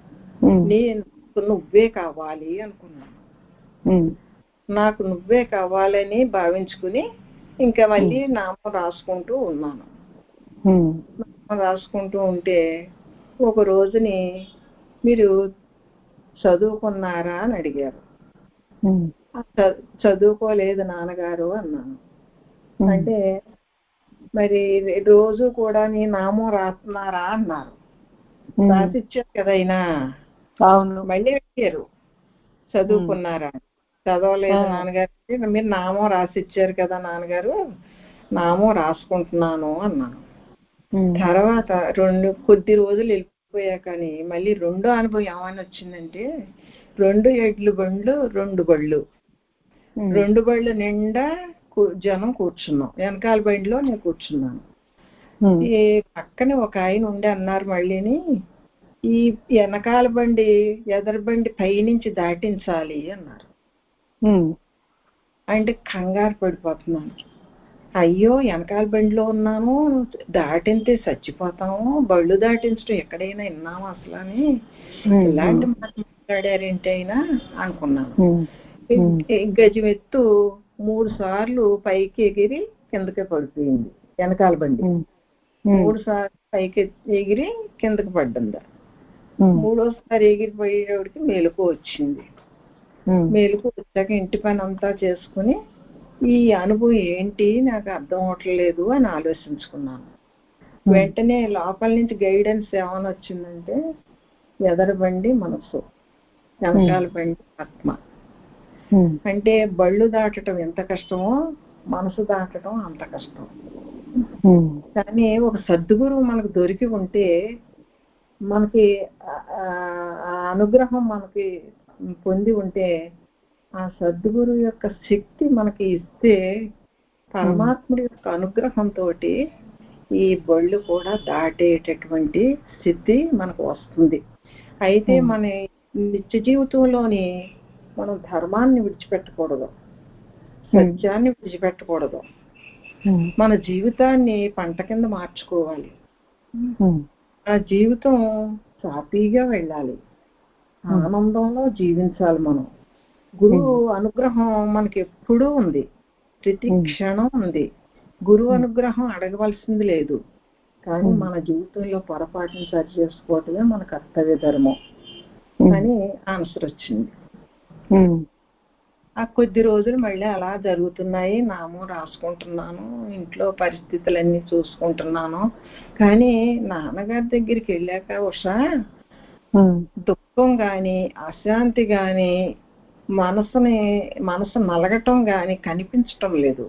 నువ్వే కావాలి అనుకున్నాను. నాకు నువ్వే కావాలని భావించుకుని ఇంకా మళ్ళీ నామం రాసుకుంటూ ఉన్నాను. నామం రాసుకుంటూ ఉంటే ఒక రోజుని మీరు చదువుకున్నారా అని అడిగారు. చదువుకోలేదు నాన్నగారు అన్నాను. అంటే మరి రోజు కూడా నీ నామం రాస్తున్నారా అన్నారు. రాసిచ్చారు కదా అయినా. మళ్ళీ అడిగారు చదువుకున్నారా. చదవలేదు నాన్నగారు. మీరు నామం రాసిచ్చారు కదా నాన్నగారు, నామం రాసుకుంటున్నాను అన్నాను. తర్వాత కొద్ది రోజులు వెళ్ళిపోయాకని మళ్ళీ రెండో అనుభవం ఏమని వచ్చిందంటే, 2 ఎడ్ల బండ్లు 2 బళ్ళు, 2 బళ్ళు నిండా జనం కూర్చున్నాం, వెనకాల బండిలో నేను కూర్చున్నాను. ఈ పక్కన ఒక ఆయన ఉండి అన్నారు మళ్ళీని, ఈ వెనకాల బండి ఎదర బండి పైనుంచి దాటించాలి అన్నారు. అంటే కంగారు పడిపోతున్నాను. అయ్యో వెనకాల బండిలో ఉన్నాను, దాటింతే చచ్చిపోతాము, బళ్ళు దాటించడం ఎక్కడైనా విన్నాము అసలు అని ఇలాంటి మాట్లాడారేంటి అయినా అనుకున్నాను. గజం ఎత్తు 3 సార్లు పైకి ఎగిరి కిందకి పడిపోయింది వెనకాల బండి. 3 సార్లు పైకి ఎగిరి కిందకి పడ్డందా. 3వసారి ఎగిరిపోయేవాడికి మెలకు వచ్చింది. మెలకు వచ్చాక ఇంటి పని అంతా చేసుకుని ఈ అనుభవం ఏంటి నాకు అర్థం అవట్లేదు అని ఆలోచించుకున్నాను. వెంటనే లోపల నుంచి గైడెన్స్ ఏమని వచ్చిందంటే, ఎదర బండి మనసు, వెనకాల బండి ఆత్మ. అంటే బళ్ళు దాటడం ఎంత కష్టమో మనసు దాటడం అంత కష్టం. కానీ ఒక సద్గురువు మనకు దొరికి ఉంటే, మనకి ఆ అనుగ్రహం మనకి పొంది ఉంటే, ఆ సద్గురువు యొక్క శక్తి మనకి ఇస్తే పరమాత్ముడి యొక్క అనుగ్రహంతో ఈ బళ్ళు కూడా దాటేటటువంటి స్థితి మనకు వస్తుంది. అయితే మన నిత్య జీవితంలోని మనం ధర్మాన్ని విడిచిపెట్టకూడదు, సత్యాన్ని విడిచిపెట్టకూడదు. మన జీవితాన్ని పంట కింద మార్చుకోవాలి. ఆ జీవితం సాఫీగా వెళ్ళాలి, ఆనందంలో జీవించాలి. మనం గురువు అనుగ్రహం మనకి ఎప్పుడూ ఉంది, ప్రతి క్షణం ఉంది. గురువు అనుగ్రహం అడగవలసింది లేదు, కానీ మన జీవితంలో పొరపాటును సరి చేసుకోవటమే మన కర్తవ్య ధర్మం అని ఆన్సర్ వచ్చింది. ఆ కొద్ది రోజులు మళ్ళీ అలా జరుగుతున్నాయి. నామం రాసుకుంటున్నాను, ఇంట్లో పరిస్థితులన్నీ చూసుకుంటున్నాను. కానీ నాన్నగారి దగ్గరికి వెళ్ళాక ఉషా దుఃఖం గాని అశాంతి గాని మనసు నలగటం గాని కనిపించటం లేదు.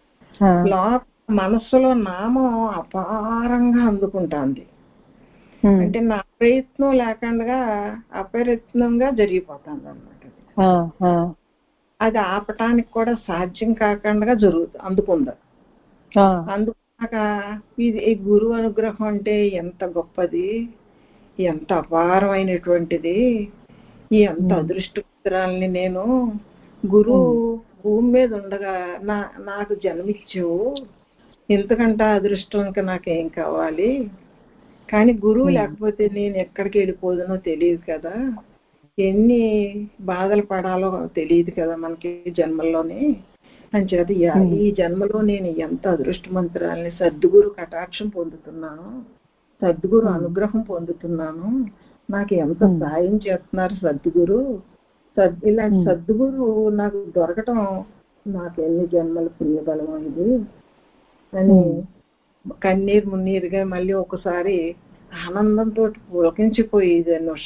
మనసులో నామం అపారంగా అందుకుంటాంది. అంటే నా ప్రయత్నం లేకుండా అప్రయత్నంగా జరిగిపోతుంది అన్నమాట. అది ఆపటానికి కూడా సాధ్యం కాకుండా అందుకుంది. అందుకున్నాక ఈ గురువు అనుగ్రహం అంటే ఎంత గొప్పది, ఎంత అపారమైనటువంటిది, ఎంత అదృష్టపుత్రాలని నేను. గురువు భూమి మీద ఉండగా నాకు జన్మించావు, ఇంతకంటే అదృష్టం ఇంకా నాకేం కావాలి. కానీ గురువు లేకపోతే నేను ఎక్కడికి వెళ్ళిపోదునో తెలియదు కదా, ఎన్ని బాధలు పడాలో తెలియదు కదా మనకి జన్మల్లోనే. అంచేత ఈ జన్మలో నేను ఎంత అదృష్టమంతురాలని, సద్గురు కటాక్షం పొందుతున్నాను, సద్గురు అనుగ్రహం పొందుతున్నాను, నాకు ఎంత సాయం చేస్తున్నారు సద్గురు. ఇలాంటి సద్గురు నాకు దొరకటం నాకు ఎన్ని జన్మల పుణ్యబలం ఇది అని కన్నీరు మున్నీరుగా మళ్ళీ ఒకసారి ఆనందంతో పులకించిపోయేది అనుష.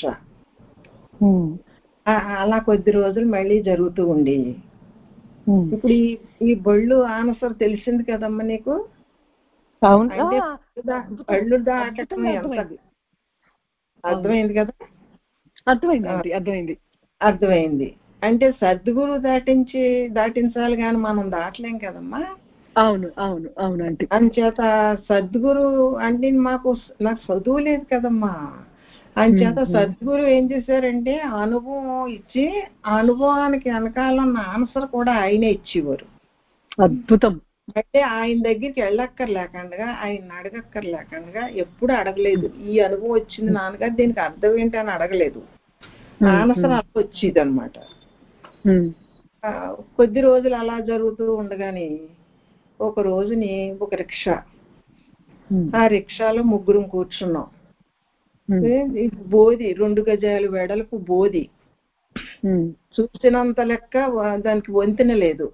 అలా కొద్ది రోజులు మళ్ళీ జరుగుతూ ఉండేవి. ఇప్పుడు ఈ బళ్ళు ఆన్సర్ తెలిసింది కదమ్మా నీకు. అంటే బళ్ళు దాటం ఎంత అర్థమైంది కదా. అర్థమైంది. అంటే సద్గురు దాటించాలి కానీ మనం దాటలేం కదమ్మా. అవును అవును అవునండి. అంచేత సద్గురు అంటే నాకు చదువు లేదు కదమ్మా. అంచేత సద్గురు ఏం చేశారంటే అనుభవం ఇచ్చి ఆ అనుభవానికి వెనకాల ఉన్న ఆన్సర్ కూడా ఆయనే ఇచ్చేవారు. అద్భుతం. అంటే ఆయన దగ్గరికి వెళ్ళక్కర్లేకుండా ఆయన అడగక్కర్లేకుండా ఎప్పుడు అడగలేదు. ఈ అనుభవం వచ్చింది నాన్నగారు, దీనికి అర్థం ఏంటి అని అడగలేదు. ఆన్సర్ అలా వచ్చేది అనమాట. కొద్ది రోజులు అలా జరుగుతూ ఉండగానే ఒక రోజుని ఒక రిక్షా, ఆ రిక్షాలో ముగ్గురం కూర్చున్నాం. బోధి 2 గజాలు వెడల్పు బోధి, చూసినంత లెక్క దానికి వంతెన లేదు.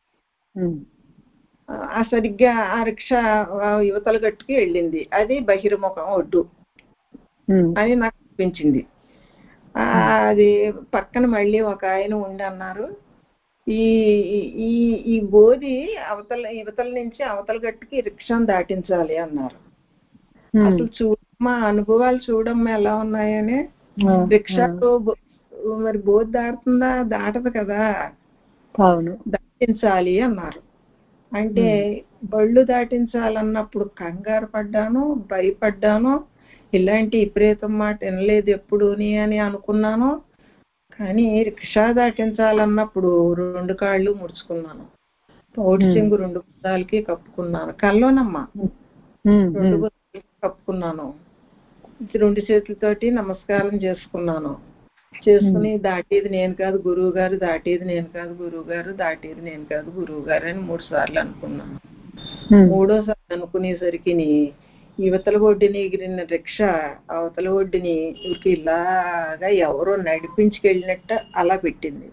సరిగ్గా ఆ రిక్షా యువతల గట్టుకి వెళ్ళింది. అది బహిర్ముఖం ఒడ్డు అని నాకు అనిపించింది. అది పక్కన మళ్ళీ ఒక ఆయన ఉండి అన్నారు, ఈ ఈ ఈ బోధి యువతల నుంచి అవతల గట్టుకి రిక్షాను దాటించాలి అన్నారు. అసలు చూడమ్మా, అనుభవాలు చూడమ్మా ఎలా ఉన్నాయని. రిక్షాలో మరి బోధి దాటుతుందా? దాటదు కదా. అవును, దాటించాలి అన్నారు. అంటే బళ్ళు దాటించాలన్నప్పుడు కంగారు పడ్డాను, భయపడ్డాను. ఇలాంటి విపరీతం మాట వినలేదు ఎప్పుడుని అని అనుకున్నాను. కానీ రిక్షా దాటించాలన్నప్పుడు 2 కాళ్ళు ముడుచుకున్నాను, పౌడి చెంగు 2 బుధాలకి కప్పుకున్నాను. కల్లోనమ్మా 2 బుధాలకి కప్పుకున్నాను. 2 చేతులతోటి నమస్కారం చేసుకున్నాను. చేసుకుని దాటేది నేను కాదు గురువు గారు, దాటేది నేను కాదు గురువు గారు, దాటేది నేను కాదు గురువు గారు అని 3 సార్లు అనుకున్నాను. 3వసారి అనుకునేసరికి యువతల ఒడ్డుని ఎగిరిన రిక్షా అవతల ఒడ్డుని ఇలాగా ఎవరో నడిపించుకెళ్ళినట్టు అలా పెట్టింది.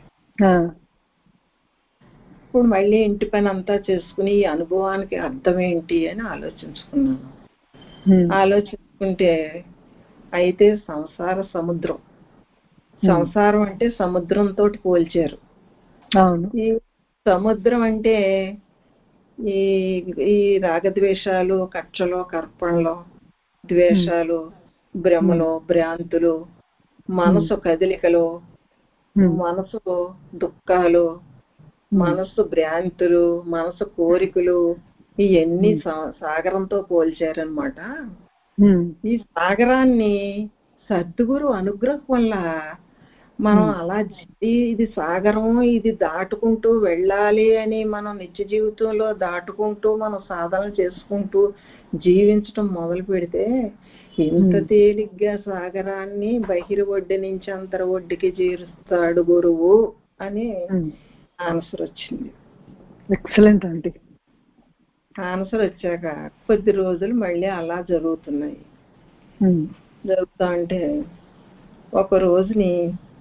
ఇప్పుడు మళ్ళీ ఇంటి పని అంతా చేసుకుని ఈ అనుభవానికి అర్థం ఏంటి అని ఆలోచించుకున్నాను. ఆలోచించుకుంటే అయితే సంసార సముద్రం, సంసారం అంటే సముద్రంతో పోల్చారు. ఈ సముద్రం అంటే ఈ రాగద్వేషాలు, కక్షలు, కర్పణలు, ద్వేషాలు, భ్రమలు, భ్రాంతులు, మనసు కదలికలు, మనసు దుఃఖాలు, మనసు భ్రాంతులు, మనసు కోరికలు, ఇవన్నీ సాగరంతో పోల్చారనమాట. ఈ సాగరాన్ని సద్గురు అనుగ్రహం వల్ల మనం అలా ఇది సాగరం, ఇది దాటుకుంటూ వెళ్ళాలి అని మనం నిత్య జీవితంలో దాటుకుంటూ మనం సాధన చేసుకుంటూ జీవించటం మొదలు పెడితే ఇంత తేలిగ్గా సాగరాన్ని బహిర్ ఒడ్డు నుంచి అంతర ఒడ్డుకి చేరుస్తాడు గురువు అని ఆన్సర్ వచ్చింది. ఎక్సలెంట్ అండి. ఆన్సర్ వచ్చాక కొద్ది రోజులు మళ్ళీ అలా జరుగుతున్నాయి. జరుగుతా అంటే ఒక రోజుని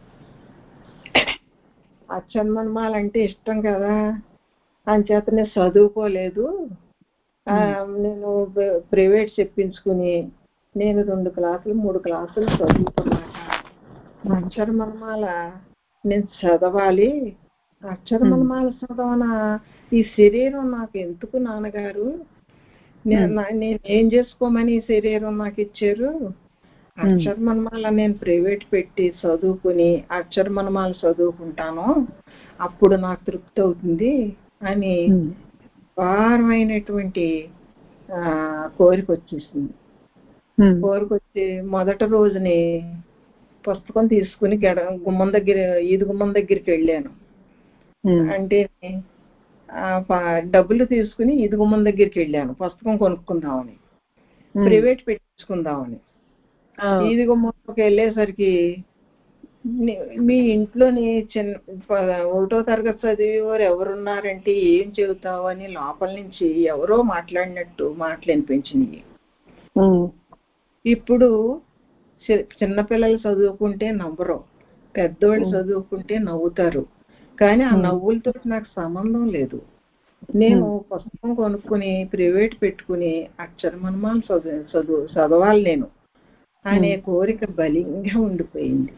అచ్చన్మన్మాలంటే ఇష్టం కదా, అంచేత నేను చదువుకోలేదు. నేను ప్రైవేట్ చెప్పించుకుని నేను 2 క్లాసులు 3 క్లాసులు చదువుకున్నాక అక్షరమన్మాల నేను చదవాలి. అక్షరమన్మాల చదవనా, ఈ శరీరం నాకు ఎందుకు నాన్నగారు, నేను ఏం చేసుకోమని ఈ శరీరం నాకు ఇచ్చారు. అక్షరమన్మాల నేను ప్రైవేట్ పెట్టి చదువుకుని అక్షరమన్మాల చదువుకుంటాను, అప్పుడు నాకు తృప్తి అవుతుంది అని భారమైనటువంటి కోరిక వచ్చేసింది. కోరిక వచ్చి మొదటి రోజుని పుస్తకం తీసుకుని గుమ్మం దగ్గర, ఈది గుమ్మం దగ్గరికి వెళ్ళాను. అంటే డబ్బులు తీసుకుని ఈది గుమ్మం దగ్గరికి వెళ్ళాను పుస్తకం కొనుక్కుందామని, ప్రైవేట్ పెట్టించుకుందామని. ఈది గుమ్మంలోకి వెళ్ళేసరికి మీ ఇంట్లోని 1వ తరగతి చదివేవారు ఎవరున్నారంటే ఏం చెబుతావు అని లోపల నుంచి ఎవరో మాట్లాడినట్టు మాటలు అనిపించినాయి. ఇప్పుడు చిన్నపిల్లలు చదువుకుంటే నవ్వరు, పెద్దోళ్ళు చదువుకుంటే నవ్వుతారు. కానీ ఆ నవ్వులతో నాకు సంబంధం లేదు. నేను పుస్తకం కొనుక్కుని ప్రైవేట్ పెట్టుకుని అక్షరమన్మాలు చదవాలి నేను అనే కోరిక బలంగా ఉండిపోయింది.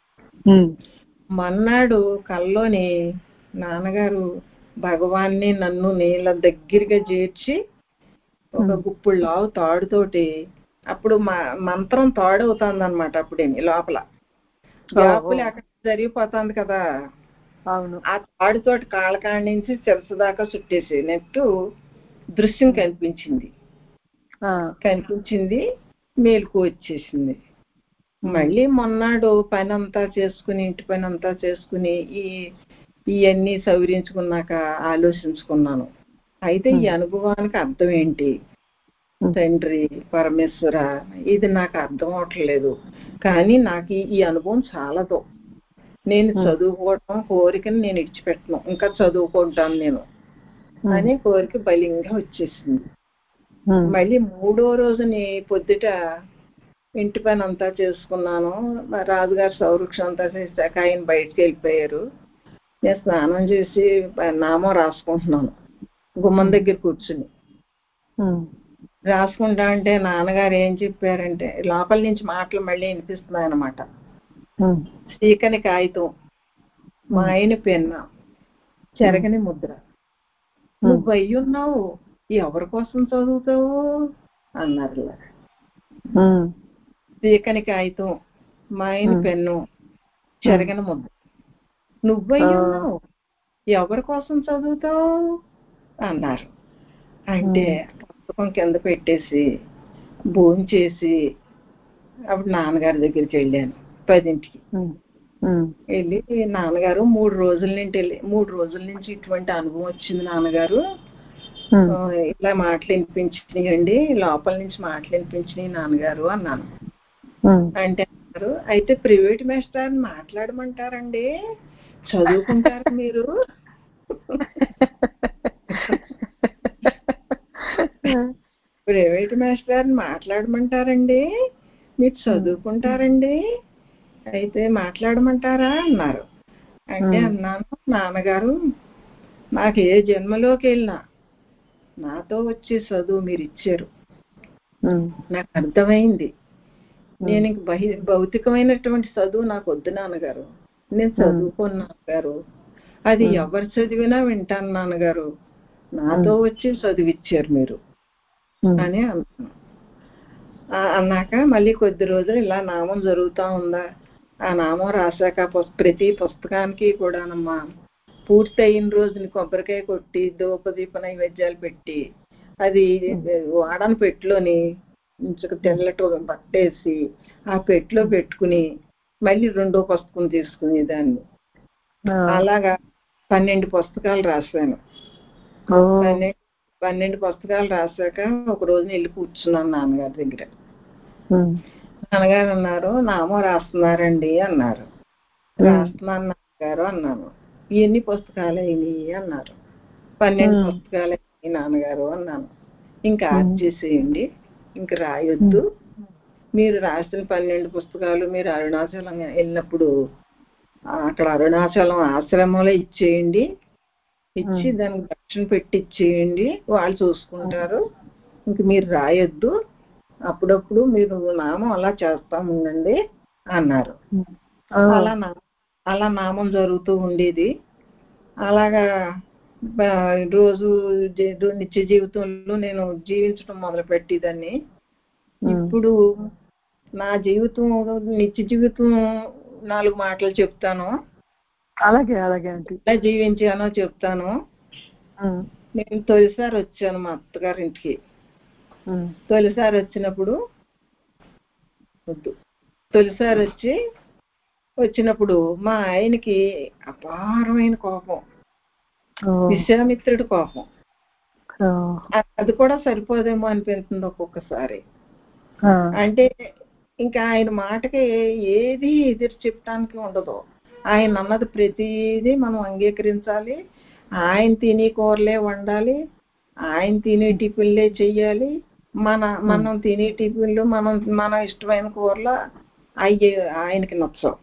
మన్నాడు కల్లోని నాన్నగారు భగవాన్ని నన్ను నీళ్ళ దగ్గరగా చేర్చి ఒక గుప్పుడు లావు తాడుతోటి, అప్పుడు మంత్రం తాడవుతుంది అనమాట. అప్పుడే లోపల గ్యాప్ లేక జరిగిపోతుంది కదా. అవును. ఆ తాడుతోటి కాళ్ళకాడి నుంచి శిరస్సు దాకా చుట్టేసినట్టు దృశ్యం కనిపించింది. మేలుకు వచ్చేసింది. మళ్ళీ మొన్నాడు పని అంతా చేసుకుని, ఇంటి పని అంతా చేసుకుని ఇవన్నీ సవరించుకున్నాక ఆలోచించుకున్నాను. అయితే ఈ అనుభవానికి అర్థం ఏంటి? తండ్రి పరమేశ్వర, ఇది నాకు అర్థం అవట్లేదు. కానీ నాకు ఈ అనుభవం చాలదు. నేను చదువుకోవడం కోరికని నేను ఇడిచిపెట్టను, ఇంకా చదువుకుంటాను నేను అనే కోరిక బలంగా వచ్చేసింది. మళ్ళీ 3వ రోజుని పొద్దుట ఇంటి పని అంతా చేసుకున్నాను. రాజుగారు సంరక్షణ అంతా చేశాక ఆయన బయటకు వెళ్ళిపోయారు. నేను స్నానం చేసి నామం రాసుకుంటున్నాను గుమ్మం దగ్గర కూర్చుని. రాసుకుంటా అంటే నాన్నగారు ఏం చెప్పారంటే, లోపల నుంచి మాటలు మళ్ళీ వినిపిస్తున్నాయి అన్నమాట. చీకని కాగితం, మా ఆయన పెన్న, చెరగని ముద్ర, నువ్వు అయ్యున్నావు, ఎవరి కోసం చదువుతావు అన్నారు. చీకని కాగితం, మా ఆయన పెన్ను, చెరగని ముద్ర, నువ్వయ్యున్నావు, ఎవరి కోసం చదువుతావు అన్నారు. అంటే పుస్తకం కింద పెట్టేసి భోంచేసి అప్పుడు నాన్నగారి దగ్గరికి వెళ్ళాను 10ంటికి. వెళ్ళి నాన్నగారు 3 రోజుల నుంచి ఇటువంటి అనుభవం వచ్చింది నాన్నగారు, ఇలా మాటలు వినిపించినాయండి, లోపల నుంచి మాటలు వినిపించినాయి నాన్నగారు అన్నాను. అంటే అన్నారు, అయితే ప్రైవేట్ మాస్టర్ మాట్లాడమంటారండి, చదువుకుంటారా మీరు? ప్రైవేట్ మాస్టర్ మాట్లాడమంటారండి, మీరు చదువుకుంటారండి, అయితే మాట్లాడమంటారా అన్నారు. అంటే అన్నాను, నాన్నగారు నాకు ఏ జన్మలోకి వెళ్ళినా నాతో వచ్చే చదువు మీరు ఇచ్చారు, నాకు అర్థమైంది. నేను ఇంక భౌతికమైనటువంటి చదువు నాకు వద్దు నాన్నగారు, నేను చదువుకోను నాన్నగారు, అది ఎవరు చదివినా వింటాను నాన్నగారు, నాతో వచ్చి చదివిచ్చారు మీరు అని అన్నాను. అన్నాక మళ్ళీ కొద్ది రోజులు ఇలా నామం జరుగుతూ ఉందా. ఆ నామం రాశాక ప్రతి పుస్తకానికి కూడానమ్మా పూర్తి అయిన రోజుని కొబ్బరికాయ కొట్టి ధూపదీప నైవేద్యాలు పెట్టి అది వాడని పెట్టిలోని తెల్లటి బట్టేసి ఆ పెట్టిలో పెట్టుకుని మళ్ళీ 2వ పుస్తకం తీసుకునేదాన్ని. అలాగా 12 పుస్తకాలు రాశాను. 12 పుస్తకాలు రాశాక ఒక రోజున వెళ్ళి కూర్చున్నాను నాన్నగారి దగ్గర. నాన్నగారు అన్నారు, నామం రాస్తున్నారండి అన్నారు. రాస్తున్నాను నాన్నగారు అన్నాను. ఎన్ని పుస్తకాలు అయినాయి అన్నారు. 12 పుస్తకాలు అయినాయి నాన్నగారు అన్నాను. ఇంకా ఆఫ్ చేసేయండి, ఇంక రాయొద్దు, మీరు రాసిన 12 పుస్తకాలు మీరు అరుణాచలం వెళ్ళినప్పుడు అక్కడ అరుణాచలం ఆశ్రమంలో ఇచ్చేయండి, ఇచ్చి దానికి దక్షిణ పెట్టి ఇచ్చేయండి, వాళ్ళు చూసుకుంటారు, ఇంక మీరు రాయొద్దు, అప్పుడప్పుడు మీరు నామం అలా చేస్తా ఉండండి అన్నారు. అలా నామం జరుగుతూ ఉండేది. అలాగా రోజు నిత్య జీవితంలో నేను జీవించడం మొదలుపెట్టేదాన్ని. ఇప్పుడు నా జీవితం నిత్య జీవితం 4 మాటలు చెప్తాను. అలాగే అలాగే ఎలా జీవించానో చెప్తాను. నేను తొలిసారి వచ్చాను మా అత్తగారింటికి. తొలిసారి వచ్చినప్పుడు మా ఆయనకి అపారమైన కోపం, విశ్వామిత్రుడి కోపం. అది కూడా సరిపోదేమో అనిపిస్తుంది ఒక్కొక్కసారి. అంటే ఇంకా ఆయన మాటకి ఏది ఎదురు చెప్పడానికి ఉండదు. ఆయన అన్నది ప్రతిదీ మనం అంగీకరించాలి. ఆయన తినే కూరలే వండాలి, ఆయన తినే టిఫిన్లే చెయ్యాలి. మనం తినే టిఫిన్లు మన ఇష్టమైన కూరలు ఆయనకి నచ్చవు.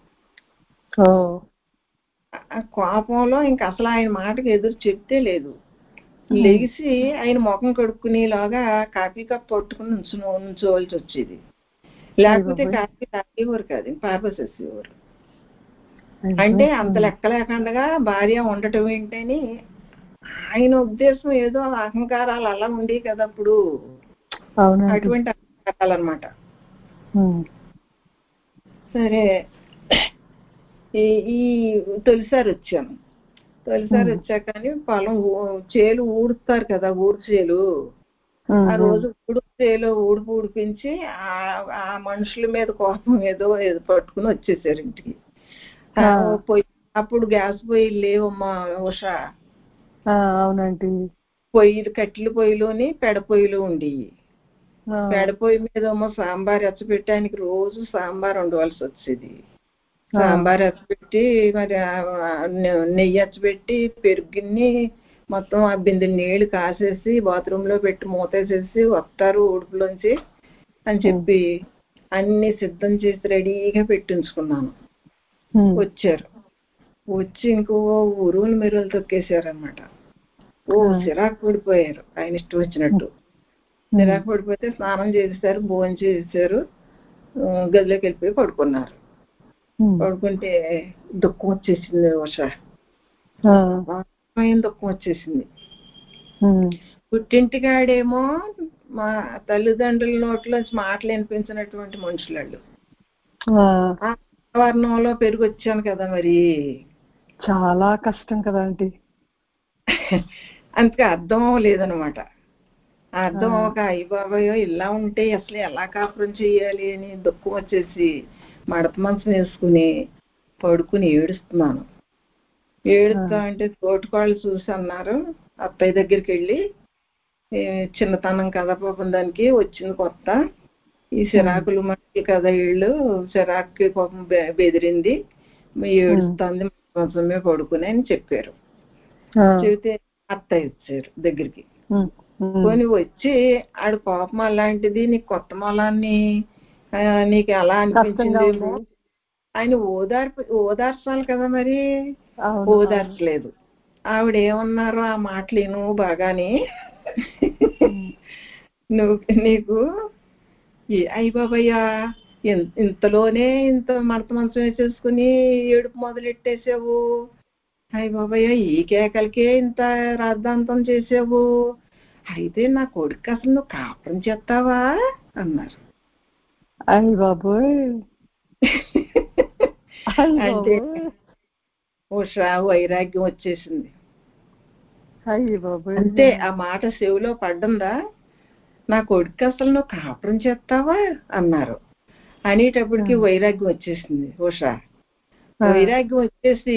కోపంలో ఇంకా అసలు ఆయన మాటకి ఎదురు చెప్తే లేదు. లెగిసి ఆయన ముఖం కడుక్కునేలాగా కాఫీ కప్ పట్టుకుని ఉంచోవలసి వచ్చేది. లేకపోతే కాఫీ తాగేవారు కాదు, పారబోసేసేవారు. అంటే అంత లెక్క లేకుండా భార్య ఉండటం ఏంటని ఆయన ఉద్దేశం ఏదో అహంకారాలు అలా ఉండేవి కదా అప్పుడు. అటువంటి అహంకారాలు అన్నమాట. సరే, ఈ తొలిసారి వచ్చాను. తొలిసారి వచ్చాక కానీ పొలం చేలు ఊడుస్తారు కదా, ఊడు చేలు. ఆ రోజు చేలో ఊడిపించి ఆ మనుషుల మీద కోపం ఏదో పట్టుకుని వచ్చేసారు ఇంటికి. అప్పుడు గ్యాస్ పొయ్యిలు లేవమ్మా ఉషా. అవునండి. కట్టెల పొయ్యిలోని పెడ పొయ్యిలు ఉండేవి. పెడ పొయ్యి మీద సాంబార్ ఎచ్చపెట్టడానికి రోజు సాంబార్ వండవలసి వచ్చేది. సాంబార్ ఎచ్చపెట్టి మరి నెయ్యి ఎచ్చపెట్టి పెరుగుని మొత్తం ఆ బిందె నీళ్లు కాసేసి బాత్రూమ్ లో పెట్టి మూతేసేసి వస్తారు ఉడుపులోంచి అని చెప్పి అన్ని సిద్ధం చేసి రెడీగా పెట్టించుకున్నాను. వచ్చారు. వచ్చి ఇంకో ఉరువులు మెరువులు తొక్కేశారనమాట. సిరాకు పడిపోయారు ఆయన ఇష్టం వచ్చినట్టు. సిరాకు పడిపోతే స్నానం చేసేసారు, భోజనం చేసేసారు, గదిలోకి వెళ్ళిపోయి పడుకున్నారు. పడుకుంటే దుఃఖం వచ్చేసింది ఉషా. దుఃఖం వచ్చేసింది. పుట్టింటికాడేమో మా తల్లిదండ్రుల నోట్లోంచి మాటలు వినిపించినటువంటి మనుషులు. వాతావరణంలో పెరిగి వచ్చాను కదా, మరి చాలా కష్టం కదా ఆంటీ. అందుకే అర్థం లేదనమాట. అర్థం ఒక అయ్య బాబాయో ఇలా ఉంటే అసలు ఎలా కాపురం చెయ్యాలి అని దుఃఖం వచ్చేసి మడత మంచం వేసుకుని పడుకుని ఏడుస్తున్నాను. ఏడుస్తా అంటే తోటికోళ్ళు చూసి అన్నారు, అత్తయ్య దగ్గరికి వెళ్ళి, చిన్నతనం కదా పాపం దానికి వచ్చింది కొత్త, ఈ సిరాకులు మట్టి కదా వీళ్ళు, సిరాకుకి పాపం బెదిరింది, ఏడుస్తుంది, మంచమే పడుకుని అని చెప్పారు. చెబితే అత్తయ్య వచ్చారు దగ్గరికి. కొని వచ్చి ఆడు కోపం అలాంటిది, నీకు కొత్త మొలాన్ని నీకు ఎలా అనిపించిందేమో ఆయన ఓదార్చాలి కదా, మరి ఓదార్చలేదు. ఆవిడ ఏమన్నారో ఆ మాటలు నువ్వు బాగానే, నీకు అయ్య బాబయ్యా ఇంతలోనే ఇంత మడత మంచం వేసేసుకుని ఏడుపు మొదలెట్టేసావు, అయ్య బాబయ్యా ఈ కేకలకే ఇంత రాద్ధాంతం చేసావు, అయితే నా కొడుకు అసలు నువ్వు కాపురం చేస్తావా అన్నారు. అయ్య బాబోయ్. అంటే ఉషా వైరాగ్యం వచ్చేసింది. అంటే ఆ మాట చెవిలో పడ్డందా, నా కొడుకు అసలు నువ్వు కాపురం చేస్తావా అన్నారు. అనేటప్పటికి వైరాగ్యం వచ్చేసింది ఉషా. వైరాగ్యం వచ్చేసి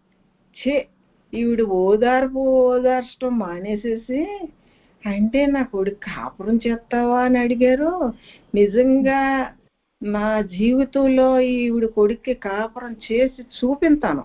ఈవిడ ఓదార్చడం మానేసేసి, అంటే నా కొడుకు కాపురం చేస్తావా అని అడిగారు, నిజంగా నా జీవితంలో ఈవిడ కొడుక్కి కాపురం చేసి చూపించాను.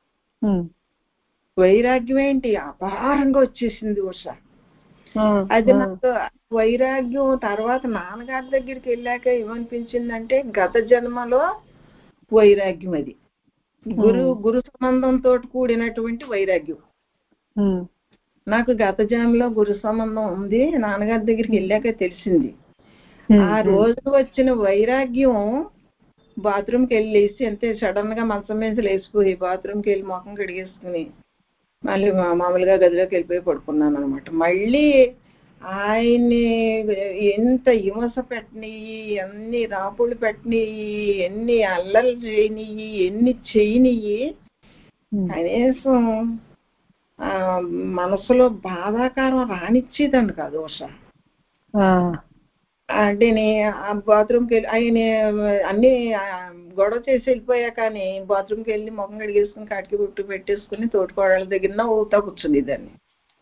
వైరాగ్యం ఏంటి అపారంగా వచ్చేసింది ఉషా. అది నాకు వైరాగ్యం తర్వాత నాన్నగారి దగ్గరికి వెళ్ళాక ఏమనిపించిందంటే గత జన్మలో వైరాగ్యం, అది గురు సంబంధంతో కూడినటువంటి వైరాగ్యం. నాకు గత జన్మలో గురు సంబంధం ఉంది, నాన్నగారి దగ్గరికి వెళ్ళాక తెలిసింది. ఆ రోజు వచ్చిన వైరాగ్యం బాత్రూమ్కి వెళ్ళేసి అంతే సడన్ గా మంచం మీద లేచిపోయి బాత్రూమ్కి వెళ్ళి ముఖం కడిగేసుకుని మళ్ళీ మామూలుగా గదిలోకి వెళ్ళిపోయి పడుకున్నాను అనమాట. మళ్ళీ ఆయన్ని ఎంత హింస పెట్టినవి, ఎన్ని రాపుళ్ళు పెట్టినవి, ఎన్ని అల్లలు చేయనివి, ఎన్ని చేయనివి, కనీసం మనసులో బాధాకారం రానిచ్చేదండి కాదు ఉషా. అంటే బాత్రూమ్కి వెళ్ళి ఆయన అన్ని గొడవ చేసి వెళ్ళిపోయా కానీ బాత్రూమ్కి వెళ్ళి ముఖం కడిగేసుకుని కాటికి గుట్టు పెట్టేసుకుని తోటికోడళ్ళ దగ్గర నవ్వుతా కూర్చునేదాన్ని.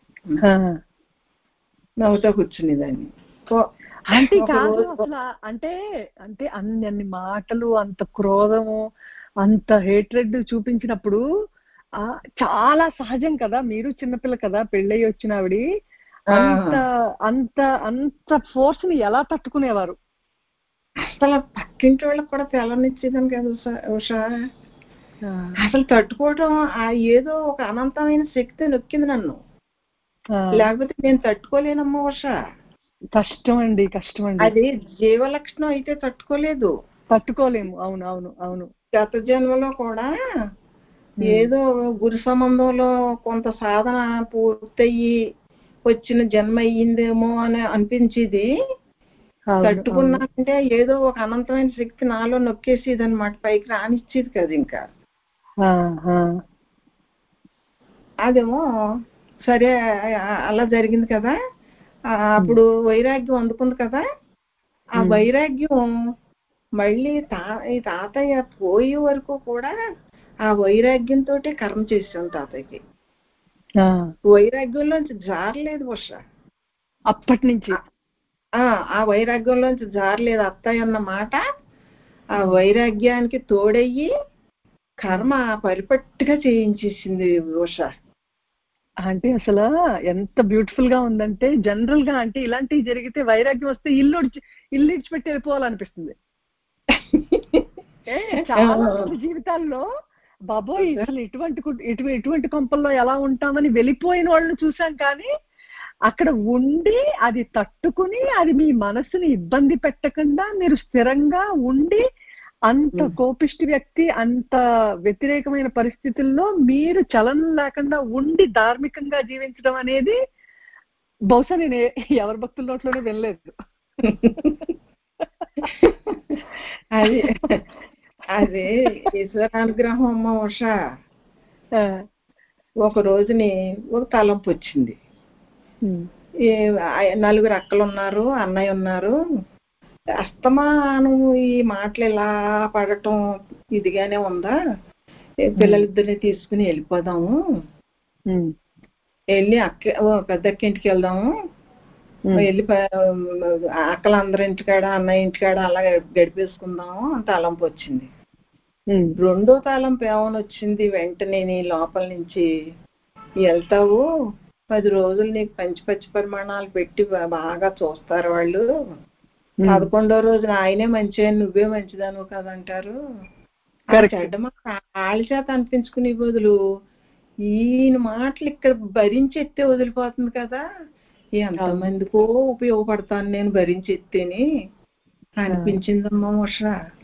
అంటే కాదు అసలు, అంటే అంటే అన్ని మాటలు, అంత క్రోధము, అంత హేట్రెడ్ చూపించినప్పుడు చాలా సహజం కదా. మీరు చిన్నపిల్ల కదా, పెళ్ళయి వచ్చిన ఆవిడ, అంత అంత అంత ఫోర్స్ ని ఎలా తట్టుకునేవారు? అసలు పక్కింటి వాళ్ళకి కూడా తెల్లనిచ్చేదని కదా ఉషా. అసలు తట్టుకోవటం ఏదో ఒక అనంతమైన శక్తి నొక్కింది నన్ను, లేకపోతే నేను తట్టుకోలేనమ్మా ఉషా. కష్టం అండి, కష్టం అండి. అది జీవలక్షణం అయితే తట్టుకోలేము. అవును అవును అవును. గత జన్మలో కూడా ఏదో గురు సంబంధంలో కొంత సాధన పూర్తయ్యి వచ్చిన జన్మ అయ్యిందేమో అని అనిపించేది. తట్టుకున్నాకంటే ఏదో ఒక అనంతమైన శక్తి నాలో నొక్కేసేది అనమాట, పైకి రానిచ్చేది కదా. ఇంకా అదేమో సరే అలా జరిగింది కదా. అప్పుడు వైరాగ్యం అందుకుంది కదా. ఆ వైరాగ్యం మళ్ళీ ఈ తాతయ్య పోయే వరకు కూడా ఆ వైరాగ్యంతో కర్మ చేసాం తాతయ్యకి. వైరాగ్యంలోంచి జారలేదు ఉష. అప్పటి నుంచి ఆ వైరాగ్యంలోంచి జారలేదు అత్తయ్య అన్న మాట. ఆ వైరాగ్యానికి తోడయ్యి కర్మ పరిపట్టుగా చేయించేసింది ఉష. అంటే అసలు ఎంత బ్యూటిఫుల్ గా ఉందంటే, జనరల్ గా అంటే ఇలాంటివి జరిగితే వైరాగ్యం వస్తే ఇల్లు ఇడిచిపెట్టి వెళ్ళిపోవాలనిపిస్తుంది. చాలా జీవితాల్లో బాబోయ్ అసలు ఇటువంటి కొంపల్లో ఎలా ఉంటామని వెళ్ళిపోయిన వాళ్ళని చూసాం. కానీ అక్కడ ఉండి అది తట్టుకుని అది మీ మనసుని ఇబ్బంది పెట్టకుండా మీరు స్థిరంగా ఉండి, అంత కోపిష్టి వ్యక్తి అంత వ్యతిరేకమైన పరిస్థితుల్లో మీరు చలనం లేకుండా ఉండి ధార్మికంగా జీవించడం అనేది బహుశా నేను ఎవరి భక్తుల నోట్లోనే వెళ్ళలేదు. అదే ఈశ్వరానుగ్రహం అమ్మ ఉష. ఒక రోజుని ఒక తలంపు వచ్చింది. నలుగురు అక్కలు ఉన్నారు, అన్నయ్య ఉన్నారు. అస్తమానం ఈ మాటలు ఇలా పడటం ఇదిగానే ఉందా, పిల్లలిద్దరిని తీసుకుని వెళ్ళిపోదాము, వెళ్ళి పెద్దక్క ఇంటికి వెళ్దాము, వెళ్ళి అక్కలందరి ఇంటికాడ అన్నయ్య ఇంటికాడ అలా గడిపేసుకుందాము అని తలంపు వచ్చింది. రెండో తలంపు ఏమని వచ్చింది, వెంటనే నీ లోపల నుంచి వెళ్తావు, 10 రోజులు నీకు పంచి పరిమాణాలు పెట్టి బాగా చూస్తారు వాళ్ళు, 11వ రోజున ఆయనే మంచి నువ్వే మంచిదాను కదంటారు. చెడ్డ వాళ్ళ చేత అనిపించుకునే బదులు ఈయన మాటలు ఇక్కడ భరించెత్తే వదిలిపోతుంది కదా, ఎంతమందికో ఉపయోగపడతాను నేను భరించెత్తేని అనిపించిందమ్మా ఉష.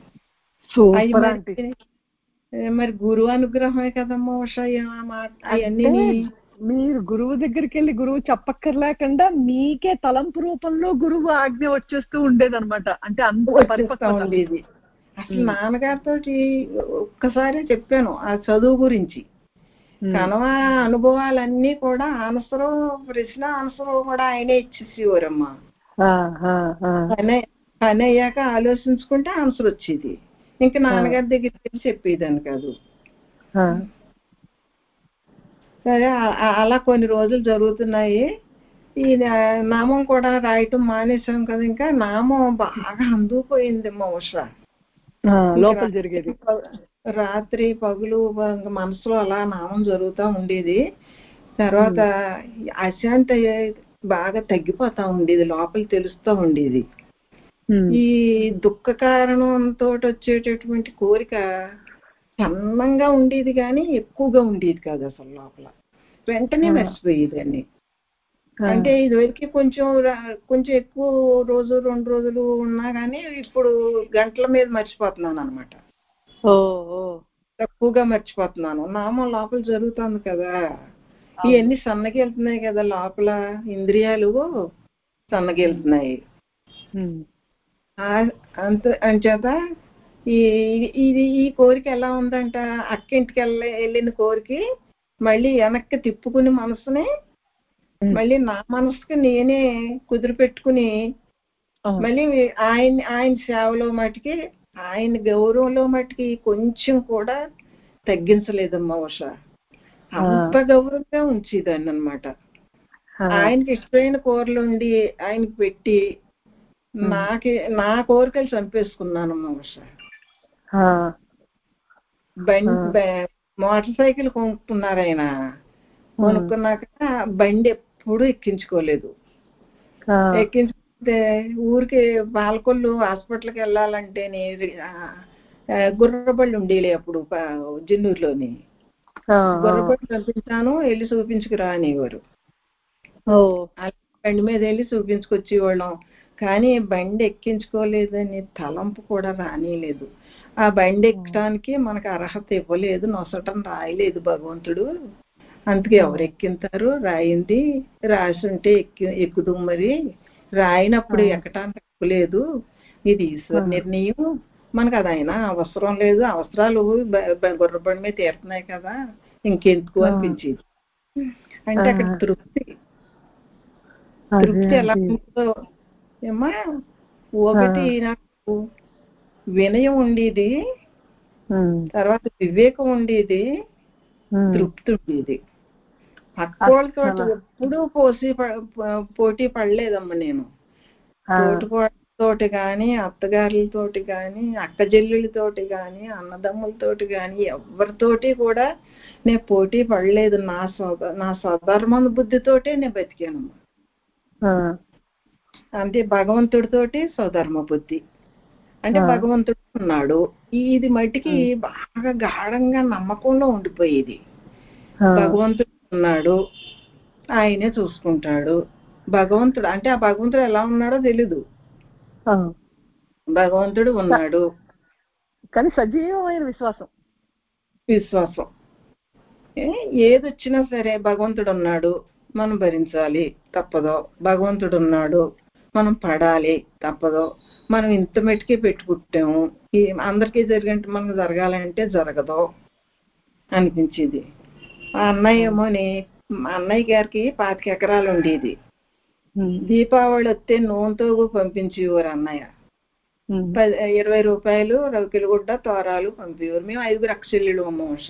మరి గురువు అనుగ్రహమే కదమ్మా ఉష. అవన్నీ మీరు గురువు దగ్గరికి వెళ్ళి గురువు చెప్పక్కర్లేకుండా మీకే తలంపు రూపంలో గురువు ఆజ్ఞ వచ్చేస్తూ ఉండేదన్నమాట. అంటే అంత పరిపక్వత ఉండేది. అసలు నాన్నగారితో ఒక్కసారి చెప్పాను ఆ చదువు గురించి. కనవ అనుభవాలన్నీ కూడా ప్రశ్న ఆన్సర్ కూడా ఆయనే ఇచ్చేసేవారమ్మా. పని అయ్యాక ఆలోచించుకుంటే ఆన్సర్ వచ్చేది. ఇంకా నాన్నగారి దగ్గరికి చెప్పేదాన్ని కాదు. సరే అలా కొన్ని రోజులు జరుగుతున్నాయి. ఈ నామం కూడా రాయటం మానేసాం కదా. ఇంకా నామం బాగా అందుకుపోయింది అమ్మ ఉష. లోపల జరిగేది రాత్రి పగులు మనసులో అలా నామం జరుగుతూ ఉండేది. తర్వాత అశాంతి బాగా తగ్గిపోతా ఉండేది, లోపల తెలుస్తూ ఉండేది. ఈ దుఃఖ కారణంతో వచ్చేటటువంటి కోరిక సన్నంగా ఉండేది కానీ ఎక్కువగా ఉండేది కాదు అసలు. లోపల వెంటనే మర్చిపోయేదాన్ని. అంటే ఇదివరకు కొంచెం ఎక్కువ రోజు 2 రోజులు ఉన్నా కానీ ఇప్పుడు గంటల మీద మర్చిపోతున్నాను అనమాట. తక్కువగా మర్చిపోతున్నాను. నామం లోపల జరుగుతుంది కదా, ఇవన్నీ సన్నకి వెళ్తున్నాయి కదా, లోపల ఇంద్రియాలు సన్నకి వెళ్తున్నాయి. అంచేత ఈ కోరిక ఎలా ఉందంట, అక్కింటికి వెళ్ళిన కోరిక మళ్ళీ వెనక్కి తిప్పుకుని మనసుని మళ్ళీ నా మనసుకి నేనే కుదిరిపెట్టుకుని మళ్ళీ ఆయన సేవలో మటుకి ఆయన గౌరవంలో మటుకి కొంచెం కూడా తగ్గించలేదమ్మా ఉష. అంత గౌరవంగా ఉంచేదాన్ని అనమాట. ఆయనకి ఇష్టమైన కూరలు వండి ఆయనకి పెట్టి నా కోరికలు చంపేసుకున్నానమ్మా ఉష. మోటార్ సైకిల్ కొనుక్కున్నారు ఆయన. కొనుక్కున్నాక బండి ఎప్పుడు ఎక్కించుకోలేదు. ఎక్కించుకుంటే ఊరికి పాలకొల్లు హాస్పిటల్కి వెళ్ళాలంటే గుర్రబళ్ళు ఉండేలే అప్పుడు జిన్నూరులోని. గుర్రబళ్ళు పంపించాను, వెళ్ళి చూపించుకురా అనేవారు. బండి మీద వెళ్ళి చూపించుకొచ్చేవాళ్ళం. కానీ బండి ఎక్కించుకోలేదని తలంపు కూడా రానిలేదు. ఆ బండి ఎక్కడానికి మనకు అర్హత ఇవ్వలేదు, నొసటం రాయలేదు భగవంతుడు. అందుకే ఎవరు ఎక్కింతారు, రాయింది రాసి ఉంటే ఎక్కుదు, మరి రాయినప్పుడు ఎక్కటానికి తప్పలేదు. ఇది ఈశ్వర నిర్ణయం, మనకు అదైనా అవసరం లేదు, అవసరాలు గుర్రబండి మీద తీరుతున్నాయి కదా, ఇంకెందుకు అనిపించేది. అంటే అక్కడ తృప్తి ఎలా ఉంటుందో ఏమా, ఒకటి నాకు వినయం ఉండేది, తర్వాత వివేకం ఉండేది, తృప్తి ఉండేది. పక్కోళ్ళతో ఎప్పుడూ పోటీ పడలేదమ్మా నేను. తోటికోళ్ళతోటి కానీ, అత్తగారులతోటి కానీ, అక్క చెల్లెళ్ళతోటి కానీ, అన్నదమ్ములతోటి కానీ ఎవరితోటి కూడా నేను పోటీ పడలేదు. నా స్వధర్మ బుద్ధితోటే నేను బతికానమ్మా. అంటే భగవంతుడితోటి స్వధర్మ బుద్ధి అంటే భగవంతుడు ఉన్నాడు. ఇది మట్టికి బాగా గాఢంగా నమ్మకంలో ఉండిపోయేది. భగవంతుడు ఉన్నాడు, ఆయనే చూసుకుంటాడు. భగవంతుడు అంటే ఆ భగవంతుడు ఎలా ఉన్నాడో తెలీదు, భగవంతుడు ఉన్నాడు కానీ సజీవమైన విశ్వాసం ఏదొచ్చినా సరే భగవంతుడు ఉన్నాడు, మనం భరించాలి తప్పదో. భగవంతుడు ఉన్నాడు, మనం పడాలి తప్పదో. మనం ఇంత మెట్టుకే పెట్టుకుంటాము, అందరికీ జరిగినట్టు మనకు జరగాలంటే జరగదు అనిపించింది. ఆ అన్నయ్య ఏమోని, అన్నయ్య గారికి 25 ఎకరాలు ఉండేది. దీపావళి వస్తే నూనెతో పంపించేవారు అన్నయ్య. 20 రూపాయలు రవికిలగుడ్డ తోరాలు పంపేవారు. మేము 5 అక్షల్యులు అమ్మ ఉష,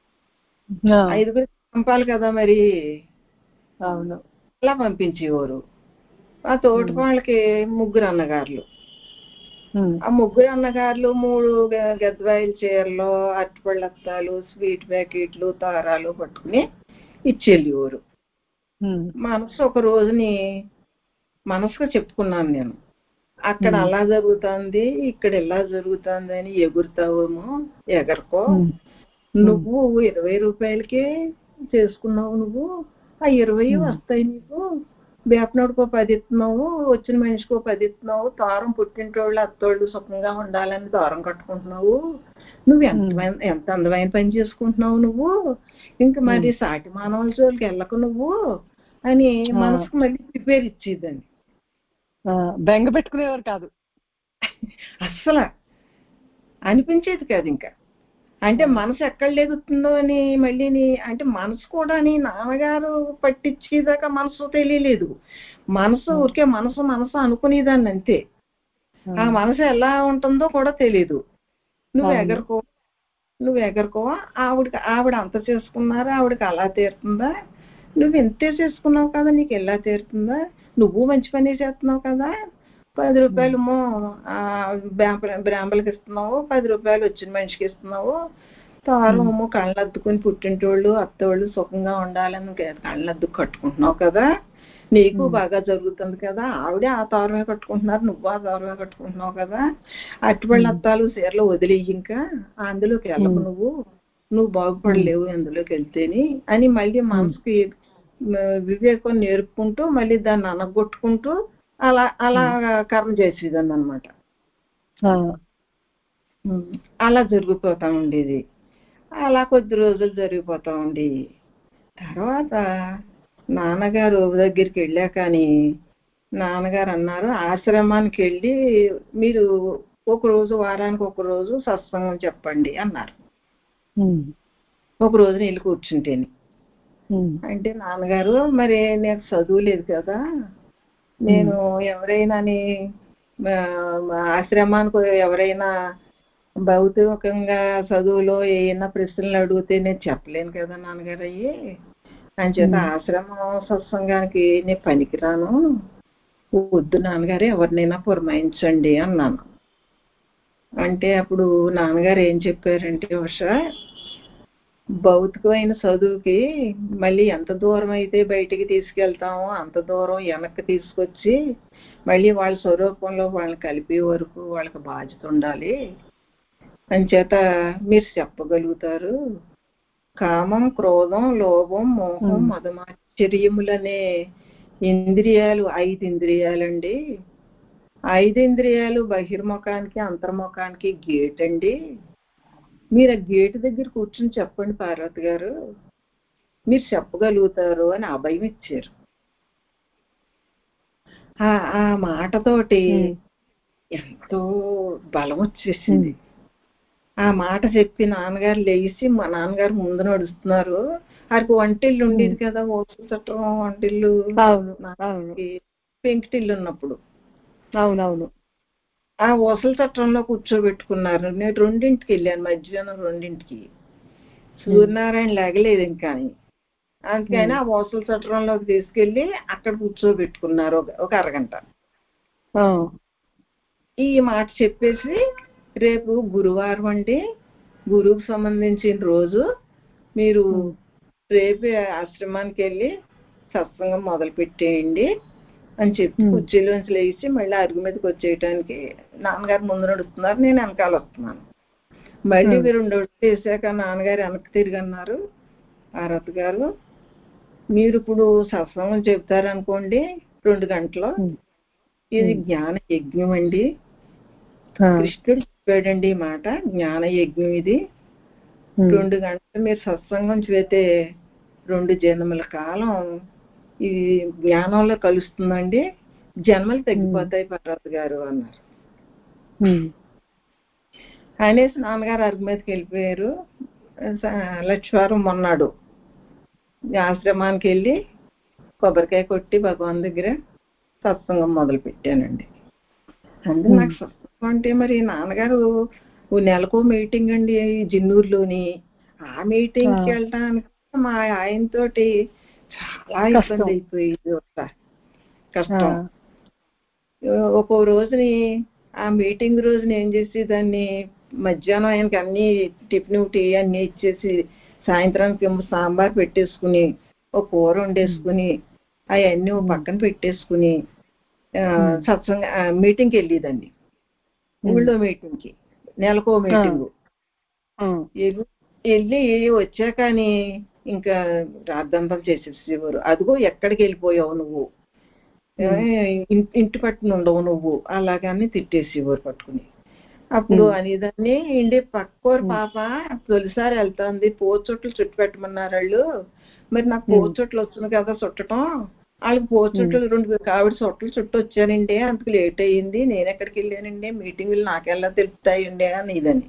5 పంపాలి కదా మరి. అవును, అలా పంపించేవారు. ఆ తోటి వాళ్ళకి 3 అన్నగారులు. ఆ 3 అన్నగారులు 3 గద్వాయిల చీరలు, అరటిపళ్ళత్తాలు, స్వీట్ ప్యాకెట్లు, తారాలు పట్టుకుని ఇచ్చేళ్ళేవారు. ఒక రోజుని మనసుగా చెప్పుకున్నాను నేను, అక్కడ అలా జరుగుతుంది, ఇక్కడ ఇలా జరుగుతుంది అని ఎగురుతావేమో ఎగరకో. నువ్వు 20 రూపాయలకే చేసుకున్నావు, నువ్వు ఆ 20 వస్తాయి నీకు. వేపనోడికో 10 ఇస్తున్నావు, వచ్చిన మనిషికో 10 ఇస్తున్నావు. తోరం పుట్టింటోళ్ళు అత్తోళ్ళు సుఖంగా ఉండాలని తోరం కట్టుకుంటున్నావు. నువ్వు ఎంత అందమైన పని చేసుకుంటున్నావు నువ్వు. ఇంకా మరి సాటి మానవుల జోలికి వెళ్ళకు నువ్వు అని మనసుకు మళ్ళీ ప్రిపేర్ ఇచ్చేదండి. బెంగ పెట్టుకునేవారు కాదు, అస్సలు అనిపించేది కాదు. ఇంకా అంటే మనసు ఎక్కడ లేగుతుందో అని మళ్ళీ అంటే మనసు కూడా నాన్నగారు పట్టించేదాకా మనసు తెలియలేదు. మనసు ఊరికే మనసు మనసు అనుకునేదాన్ని అంతే. ఆ మనసు ఎలా ఉంటుందో కూడా తెలీదు. నువ్వు ఎగరుకో, ఆవిడ అంత చేసుకున్నారా, ఆవిడకి అలా తీరుతుందా, నువ్వు ఇంతే చేసుకున్నావు కదా, నీకు ఎలా తీరుతుందా, నువ్వు మంచి పని చేస్తున్నావు కదా, 10 రూపాయలేమో బ్రాంబలకి ఇస్తున్నావు, 10 రూపాయలు వచ్చిన మనిషికి ఇస్తున్నావు. తారమేమో కళ్ళద్దుకుని పుట్టింటోళ్ళు అత్తోళ్ళు సుఖంగా ఉండాలని కళ్ళద్దుకు కట్టుకుంటున్నావు కదా, నీకు బాగా జరుగుతుంది కదా. ఆవిడే ఆ తారమే కట్టుకుంటున్నారు, నువ్వు ఆ తారమే కట్టుకుంటున్నావు కదా. అరటిపళ్ళ అత్తాలు చీరలు వదిలేయి, ఇంకా అందులోకి వెళ్ళకు, నువ్వు బాగుపడలేవు అందులోకి వెళ్తేని అని మళ్ళీ మనసుకి వివేకం నేర్పుకుంటూ మళ్ళీ దాన్ని అనగొట్టుకుంటూ అలా కర్మ చేసేదాన్ని అనమాట. అలా జరిగిపోతా ఉండేది. అలా కొద్ది రోజులు జరిగిపోతా ఉండేవి. తర్వాత నాన్నగారు దగ్గరికి వెళ్ళాకని నాన్నగారు అన్నారు, ఆశ్రమానికి వెళ్ళి మీరు ఒకరోజు వారానికి ఒకరోజు సత్సంగం చెప్పండి అన్నారు. ఒక రోజు వెళ్ళి కూర్చుంటేని అంటే నాన్నగారు మరి నాకు చదువు లేదు కదా, నేను ఎవరైనా ఆశ్రమానికి ఎవరైనా భౌతికంగా చదువులో ఏమైనా ప్రశ్నలు అడిగితే నేను చెప్పలేను కదా నాన్నగారు అయ్యి అని చేత ఆశ్రమం సత్సంగానికి నేను పనికిరాను, వద్దు నాన్నగారు ఎవరినైనా పురమాయించండి అన్నాను. అంటే అప్పుడు నాన్నగారు ఏం చెప్పారంటే, ఉష భౌతికమైన చదువుకి మళ్ళీ ఎంత దూరం అయితే బయటికి తీసుకెళ్తామో అంత దూరం వెనక్కి తీసుకొచ్చి మళ్ళీ వాళ్ళ స్వరూపంలో వాళ్ళని కలిపే వరకు వాళ్ళకి బాధ్యత ఉండాలి అని చేత మీరు చెప్పగలుగుతారు. కామం, క్రోధం, లోభం, మోహం, మదమాశ్చర్యములనే ఇంద్రియాలు 5 ఇంద్రియాలండి. 5 ఇంద్రియాలు బహిర్ముఖానికి అంతర్ముఖానికి గేట్ అండి. మీరు ఆ గేటు దగ్గర కూర్చుని చెప్పండి పార్వతి గారు, మీరు చెప్పగలుగుతారు అని అభయం ఇచ్చారు. ఆ మాటతోటి ఎంతో బలం వచ్చేసింది. ఆ మాట చెప్పి నాన్నగారు లేచి మా నాన్నగారు ముందు నడుస్తున్నారు. వారికి వంటిల్లు ఉండేది కదా, ఓసుల చట్టం వంటిల్లు, పెంకిటిల్లు ఉన్నప్పుడు. అవునవును. ఆ ఓసల చట్టంలో కూర్చోబెట్టుకున్నారు. నేను 2ంటికి వెళ్ళాను, మధ్యాహ్నం 2ంటికి. సూర్యనారాయణ లేగలేదు ఇంకా. అందుకని ఆ ఓసల చట్టంలోకి తీసుకెళ్లి అక్కడ కూర్చోబెట్టుకున్నారు ఒక అరగంట. ఈ మాట చెప్పేసి, రేపు గురువారం అండి, గురువుకు సంబంధించిన రోజు, మీరు రేపే ఆశ్రమానికి వెళ్ళి సత్సంగం మొదలు పెట్టేయండి అని చెప్పి కుర్చీలోంచి లేచి మళ్ళీ అరుగు మీదకి వచ్చేయటానికి నాన్నగారు ముందు నడుస్తున్నారు, నేను వెనకాల వస్తున్నాను. మళ్ళీ 2 అడుగులు వేసాక నాన్నగారు వెనక్కి తిరిగి అన్నారు, పార్వతి గారు మీరు ఇప్పుడు సత్సంగం చెప్తారనుకోండి 2 గంటలు, ఇది జ్ఞాన యజ్ఞం అండి. కృష్ణుడు చెప్పాడండి ఈ మాట, జ్ఞాన యజ్ఞం ఇది. 2 గంటలు మీరు సత్సంగం చేస్తే 2 జన్మల కాలం ఇది జ్ఞానంలో కలుస్తుందండి, జన్మలు తగ్గిపోతాయి పార్వతి గారు అన్నారు. అనేసి నాన్నగారు అరుగు మీదకి వెళ్ళిపోయారు. లక్ష్మీవారం మొన్నాడు ఆశ్రమానికి వెళ్ళి కొబ్బరికాయ కొట్టి భగవాన్ దగ్గర సత్సంగం మొదలు పెట్టానండి. అంటే నాకు సత్సంగం అంటే మరి నాన్నగారు నెలకు మీటింగ్ అండి జిన్నూరులోని, ఆ మీటింగ్కి వెళ్ళడానికి మా ఆయనతోటి చాలా ఇబ్బంది అయిపోయింది, కష్టం. ఒక్కో రోజుని ఆ మీటింగ్ రోజున ఏం చేసేదాన్ని, మధ్యాహ్నం ఆయనకి అన్ని టిఫిన్ టీ అన్ని ఇచ్చేసి సాయంత్రానికి సాంబార్ పెట్టేసుకుని ఒక కూర వండేసుకుని అవన్నీ పక్కన పెట్టేసుకుని సత్సంగ మీటింగ్కి వెళ్ళేదండి. ఊళ్ళో మీటింగ్కి, నెలకో మీటింగు వెళ్ళి వచ్చాకని ఇంకా రాద్దంతం చేసేసేవారు. అదిగో ఎక్కడికి వెళ్ళిపోయావు నువ్వు, ఇంటి పట్టున ఉండవు నువ్వు, అలాగని తిట్టేసేవారు పట్టుకుని. అప్పుడు అనేదాన్ని, ఇండి పక్కోరు పాప తొలిసారి వెళ్తాంది, పోచొట్లు చుట్టు పెట్టమన్నారు వాళ్ళు, మరి నాకు పోచొట్లు వచ్చును కదా చుట్టడం, వాళ్ళకి పోచొట్లు 2 కావిడి చుట్టలు చుట్టూ వచ్చానండి, అందుకు లేట్ అయ్యింది, నేను ఎక్కడికి వెళ్ళానండి, మీటింగులు నాకెలా తెలుస్తాయండి అని ఇదని.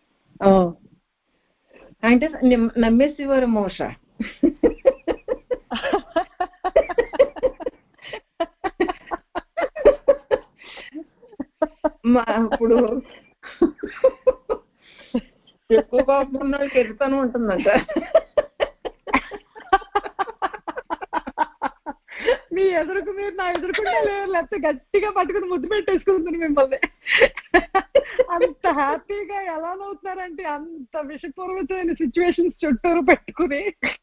అంటే నమ్మేసేవారు మోష. ఇప్పుడు ఎక్కువ కోపం ఉన్న వాళ్ళకి ఎదుగుతూనే ఉంటుందంట. మీ ఎదురుకు మీరు నా ఎదురుకుంటే లేకపోతే గట్టిగా పట్టుకుని ముద్దు పెట్టేసుకుంటుంది మిమ్మల్ని. అంత హ్యాపీగా ఎలా నవ్వుతున్నారంటే అంత విషపూర్వకమైన సిచ్యువేషన్స్ చుట్టూరు పెట్టుకుని.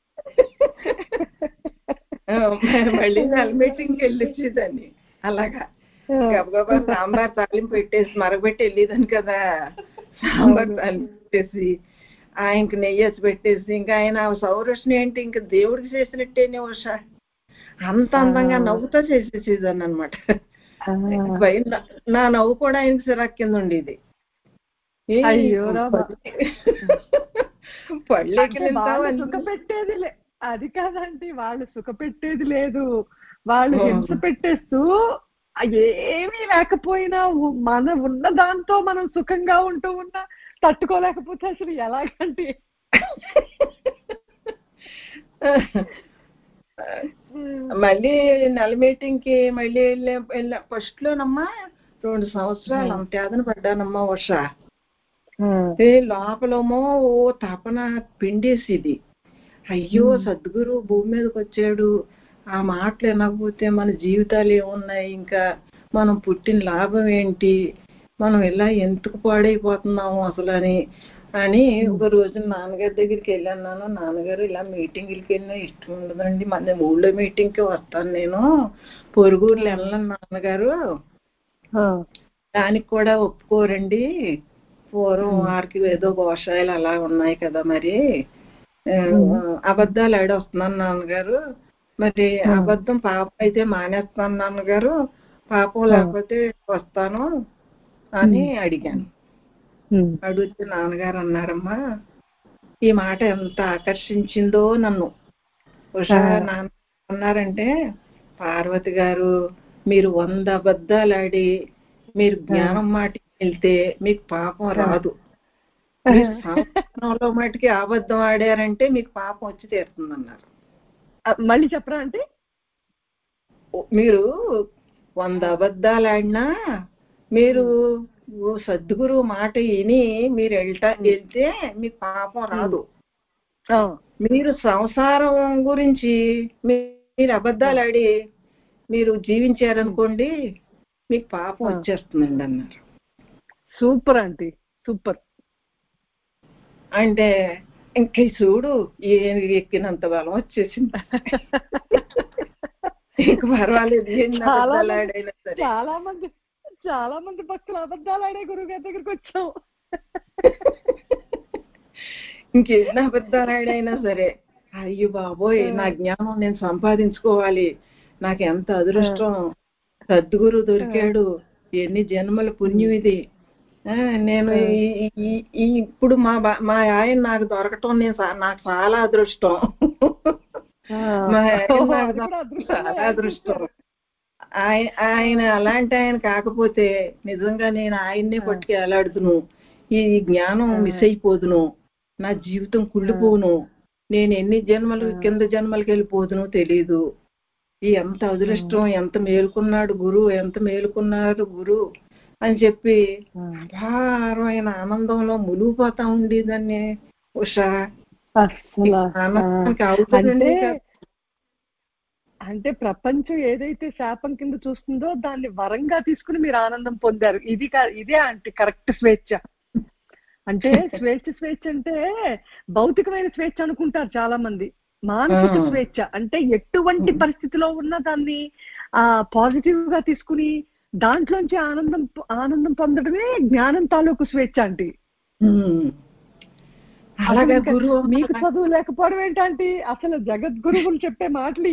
మళ్ళీ నెల మీటింగ్కి వెళ్ళొచ్చేదాన్ని అలాగా, గబగబా సాంబార్ తాలింపు పెట్టేసి మరగబెట్టి వెళ్ళేదాన్ని కదా, సాంబార్ తాలింపు పెట్టేసి ఆయనకి నెయ్యి వచ్చి పెట్టేసి, ఇంకా ఆయన సౌరష్ని ఏంటి ఇంకా దేవుడికి చేసినట్టేనే ఉషా, అంత అందంగా నవ్వుతో చేసేసేదాన్ని అనమాట. నా నవ్వు కూడా ఆయనకి సిరాక్ కింద ఉండేది. సుఖపెట్టేది అది కాదండి, వాళ్ళు సుఖపెట్టేది లేదు, వాళ్ళు హింస పెట్టేస్తూ ఏమీ లేకపోయినా మన ఉన్న దాంతో మనం సుఖంగా ఉంటూ ఉన్నా తట్టుకోలేకపోతే అసలు ఎలాగంటే. మళ్ళీ నెల మీటింగ్ కి మళ్ళీ వెళ్ళా. ఫస్ట్ లోనమ్మా 2 సంవత్సరాలు అంత యాదన పడ్డానమ్మా వర్ష. లోపలేమో ఓ తపన పిండేసిది, అయ్యో సద్గురు భూమి మీదకి వచ్చాడు, ఆ మాటలు వినకపోతే మన జీవితాలు ఏమున్నాయి, ఇంకా మనం పుట్టిన లాభం ఏంటి, మనం ఇలా ఎందుకు పాడైపోతున్నాము అసలు అని ఒక రోజు నాన్నగారి దగ్గరికి వెళ్ళాను. నాన్నగారు ఇలా మీటింగ్లకి వెళ్ళినా ఇష్టం ఉండదండి, మన ఊళ్ళో మీటింగ్కి వస్తాను, నేను పొరుగురులు వెళ్ళను నాన్నగారు, దానికి కూడా ఒప్పుకోరండి, పూర్వం వారికి ఏదో ఘోషాలు అలా ఉన్నాయి కదా, మరి అబద్ధాలు ఆడొస్తున్నాను నాన్నగారు, మరి అబద్ధం పాపం అయితే మానేస్తాను నాన్నగారు, పాపం లేకపోతే వస్తాను అని అడిగాను. అడిగితే నాన్నగారు అన్నారమ్మా, ఈ మాట ఎంత ఆకర్షించిందో నన్ను. ఉషా నాన్న అన్నారంటే, పార్వతి గారు మీరు 100 అబద్ధాలు ఆడి మీరు జ్ఞానం మాటికి వెళ్తే మీకు పాపం రాదు, మీరు సంవత్సరంలో మటుకి అబద్ధం ఆడారంటే మీకు పాపం వచ్చి తీరుతుందన్నారు. మళ్ళీ చెప్పరా అంటే మీరు 100 అబద్ధాలు ఆడినా మీరు సద్గురు మాట విని మీరు వెళ్తే మీకు పాపం రాదు. మీరు సంసారం గురించి మీరు అబద్ధాలు ఆడి మీరు జీవించారనుకోండి మీకు పాపం వచ్చేస్తుందండి అన్నారు. Super aunty, super. అంటే ఇంక చూడు ఎక్కినంత బలం వచ్చేసింది. ఇంక పర్వాలేదు, చాలా మంది భక్తులు అబద్ధాలు ఆడే గురువు గారి దగ్గరికి వచ్చాం. ఇంకెన్ని అబద్ధాలు ఆడైనా సరే అయ్యో బాబోయ్ నా జ్ఞానం నేను సంపాదించుకోవాలి, నాకు ఎంత అదృష్టం, సద్గురు దొరికాడు, ఎన్ని జన్మల పుణ్యం ఇది, నేను ఇప్పుడు మా ఆయన నాకు దొరకటం నాకు చాలా అదృష్టం, చాలా అదృష్టం. ఆయన అలాంటి ఆయన కాకపోతే నిజంగా నేను ఆయన్నే పట్టుకు ఎలాడుతును, ఈ జ్ఞానం మిస్ అయిపోదును, నా జీవితం కుళ్ళిపోను, నేను ఎన్ని జన్మలు కింద జన్మలకి వెళ్ళిపోదును తెలీదు. ఎంత అదృష్టం, ఎంత మేలుకున్నాడు గురు, ఎంత మేలుకున్నారు గురు అని చెప్పి అపారమైన ఆనందంలో మునిగిపోతా ఉండేదాన్ని ఉషా. అంటే ప్రపంచం ఏదైతే శాపం కింద చూస్తుందో దాన్ని వరంగా తీసుకుని మీరు ఆనందం పొందారు. ఇదే అంటే కరెక్ట్ స్వేచ్ఛ. అంటే స్వేచ్ఛ అంటే భౌతికమైన స్వేచ్ఛ అనుకుంటారు చాలా మంది. మానసిక స్వేచ్ఛ అంటే ఎటువంటి పరిస్థితిలో ఉన్నా దాన్ని పాజిటివ్ గా తీసుకుని దాంట్లోంచి ఆనందం పొందడమే జ్ఞానం తాలూకు స్వేచ్ఛ అంటే. మీకు చదువు లేకపోవడం ఏంటంటే అసలు జగద్గురువులు చెప్పే మాటలు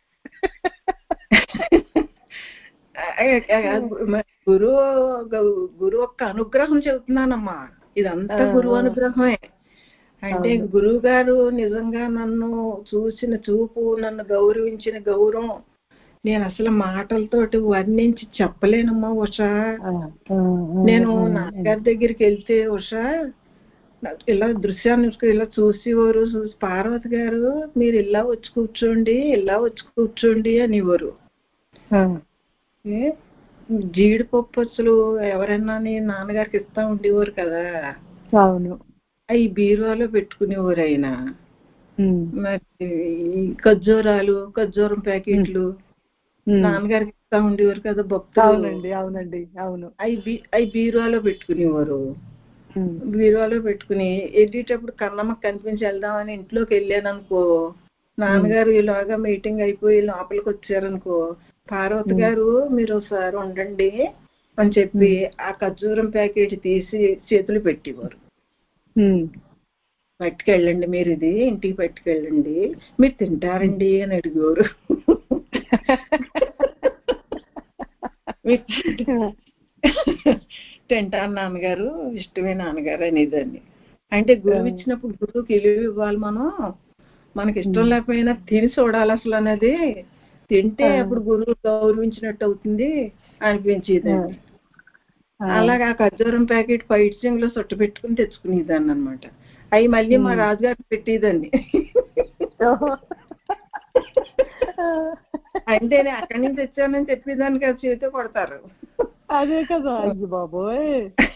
గురువు ఒక్క అనుగ్రహం చెబుతున్నానమ్మా, ఇదంతా గురువు అనుగ్రహమే. అంటే గురువు గారు నిజంగా నన్ను చూసిన చూపు, నన్ను గౌరవించిన గౌరవం నేను అసలు మాటలతోటి వర్ణించి చెప్పలేనమ్మా ఉషా. నేను నాన్నగారి దగ్గరికి వెళ్తే ఉషా ఇలా దృశ్యాన్ని ఇలా చూసేవారు, పార్వతి గారు మీరు ఇలా వచ్చి కూర్చోండి అనేవారు. జీడిపప్పు అసలు ఎవరైనా నాన్నగారికి ఇస్తా ఉండేవారు కదా, అవును, అవి బీరువాలో పెట్టుకునేవారు. ఆయన మరి ఖర్జూరం ప్యాకెట్లు నాన్నగారికి ఇస్తా ఉండేవారు కదా భక్తులు. అవునండి, అవును. అవి బీరువాలో పెట్టుకునేవారు. బీరువాలో పెట్టుకుని వెళ్ళేటప్పుడు కన్నమ్మకి కనిపించి వెళ్దామని ఇంట్లోకి వెళ్ళాను అనుకో, నాన్నగారు ఇలాగా మీటింగ్ అయిపోయి లోపలికి వచ్చారనుకో, పార్వతి గారు మీరు ఒకసారి ఉండండి అని చెప్పి ఆ ఖర్జూరం ప్యాకెట్ తీసి చేతులు పెట్టేవారు. పట్టుకెళ్ళండి, మీరు ఇది ఇంటికి పట్టుకెళ్ళండి, మీరు తింటారండి అని అడిగేవారు. తింటాను నాన్నగారు, ఇష్టమే నాన్నగారు అనేదాన్ని. అంటే గురువు ఇచ్చినప్పుడు గురువుకి విలువ ఇవ్వాలి, మనకి ఇష్టం లేకపోయినా తిని చూడాలి అసలు అనేది, తింటే అప్పుడు గురువు గౌరవించినట్టు అవుతుంది అనిపించేదాన్ని. అలాగా ఖర్జూరం ప్యాకెట్ పైట్సింగ్ లో చుట్ట పెట్టుకుని తెచ్చుకునేదాన్ని అనమాట. అవి మళ్ళీ మా రాజుగారికి పెట్టేదాన్ని. అంటే నేను అక్కడి నుంచి తెచ్చానని చెప్పేదాన్ని కదా, చేతితో కొడతారు. అదే కదా బాబోయ్.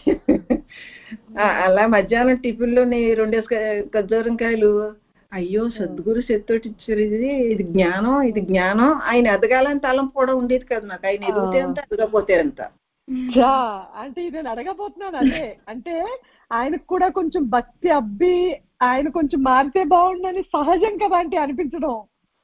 అలా మధ్యాహ్నం టిఫిన్ లో 2 ఖర్జూరం కాయలు, అయ్యో సద్గురు చేతితోటి ఇచ్చారు, ఇది జ్ఞానం. ఆయన ఎదగాలని తలం కూడా ఉండేది కదా నాకు, ఆయన ఎదిగితే అంత ఎదగపోతే అంత. అంటే నేను అడగబోతున్నాను అదే, అంటే ఆయనకు కూడా కొంచెం భక్తి అబ్బి ఆయన కొంచెం మారితే బాగుండని సహజం కదా అంటే అనిపించడం.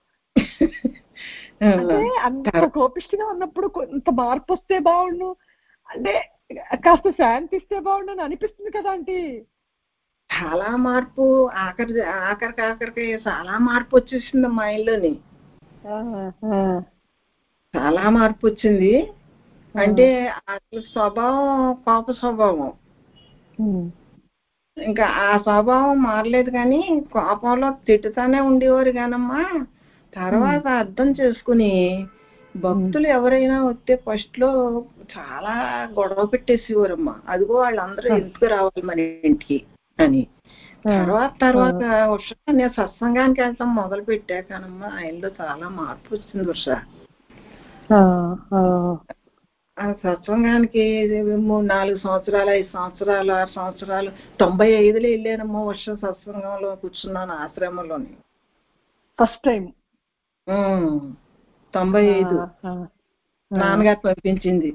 అంటే అంత కోపిష్టిగా ఉన్నప్పుడు కొంత మార్పు వస్తే బాగుండు, అంటే కాస్త శాంతి ఇస్తే బాగుండు అని అనిపిస్తుంది కదా అంటే. చాలా మార్పు, ఆఖరికి చాలా మార్పు వచ్చేసింది మా ఇంట్లోని. చాలా మార్పు వచ్చింది. అంటే అసలు స్వభావం కోప స్వభావం, ఇంకా ఆ స్వభావం మారలేదు, కానీ కోపంలో తిట్టుతానే ఉండేవారు కానమ్మా. తర్వాత అర్థం చేసుకుని భక్తులు ఎవరైనా వస్తే ఫస్ట్ లో చాలా గొడవ పెట్టేసేవారమ్మా. అదిగో వాళ్ళందరూ ఎందుకు రావాలి మన ఇంటికి, అని. తర్వాత ఉష నేను సత్సంగానికి వెళ్తాం మొదలు పెట్టాకనమ్మా ఆయనలో చాలా మార్పు వచ్చింది ఉష. ఆ సత్సంగానికి 4 సంవత్సరాలు 5 సంవత్సరాలు 6 సంవత్సరాలు 95లో వెళ్ళానమ్మా ఉష సత్సంగంలో కూర్చున్నాను ఆశ్రమంలోని ఫస్ట్ టైం. 95 నాన్నగారు పంపించింది.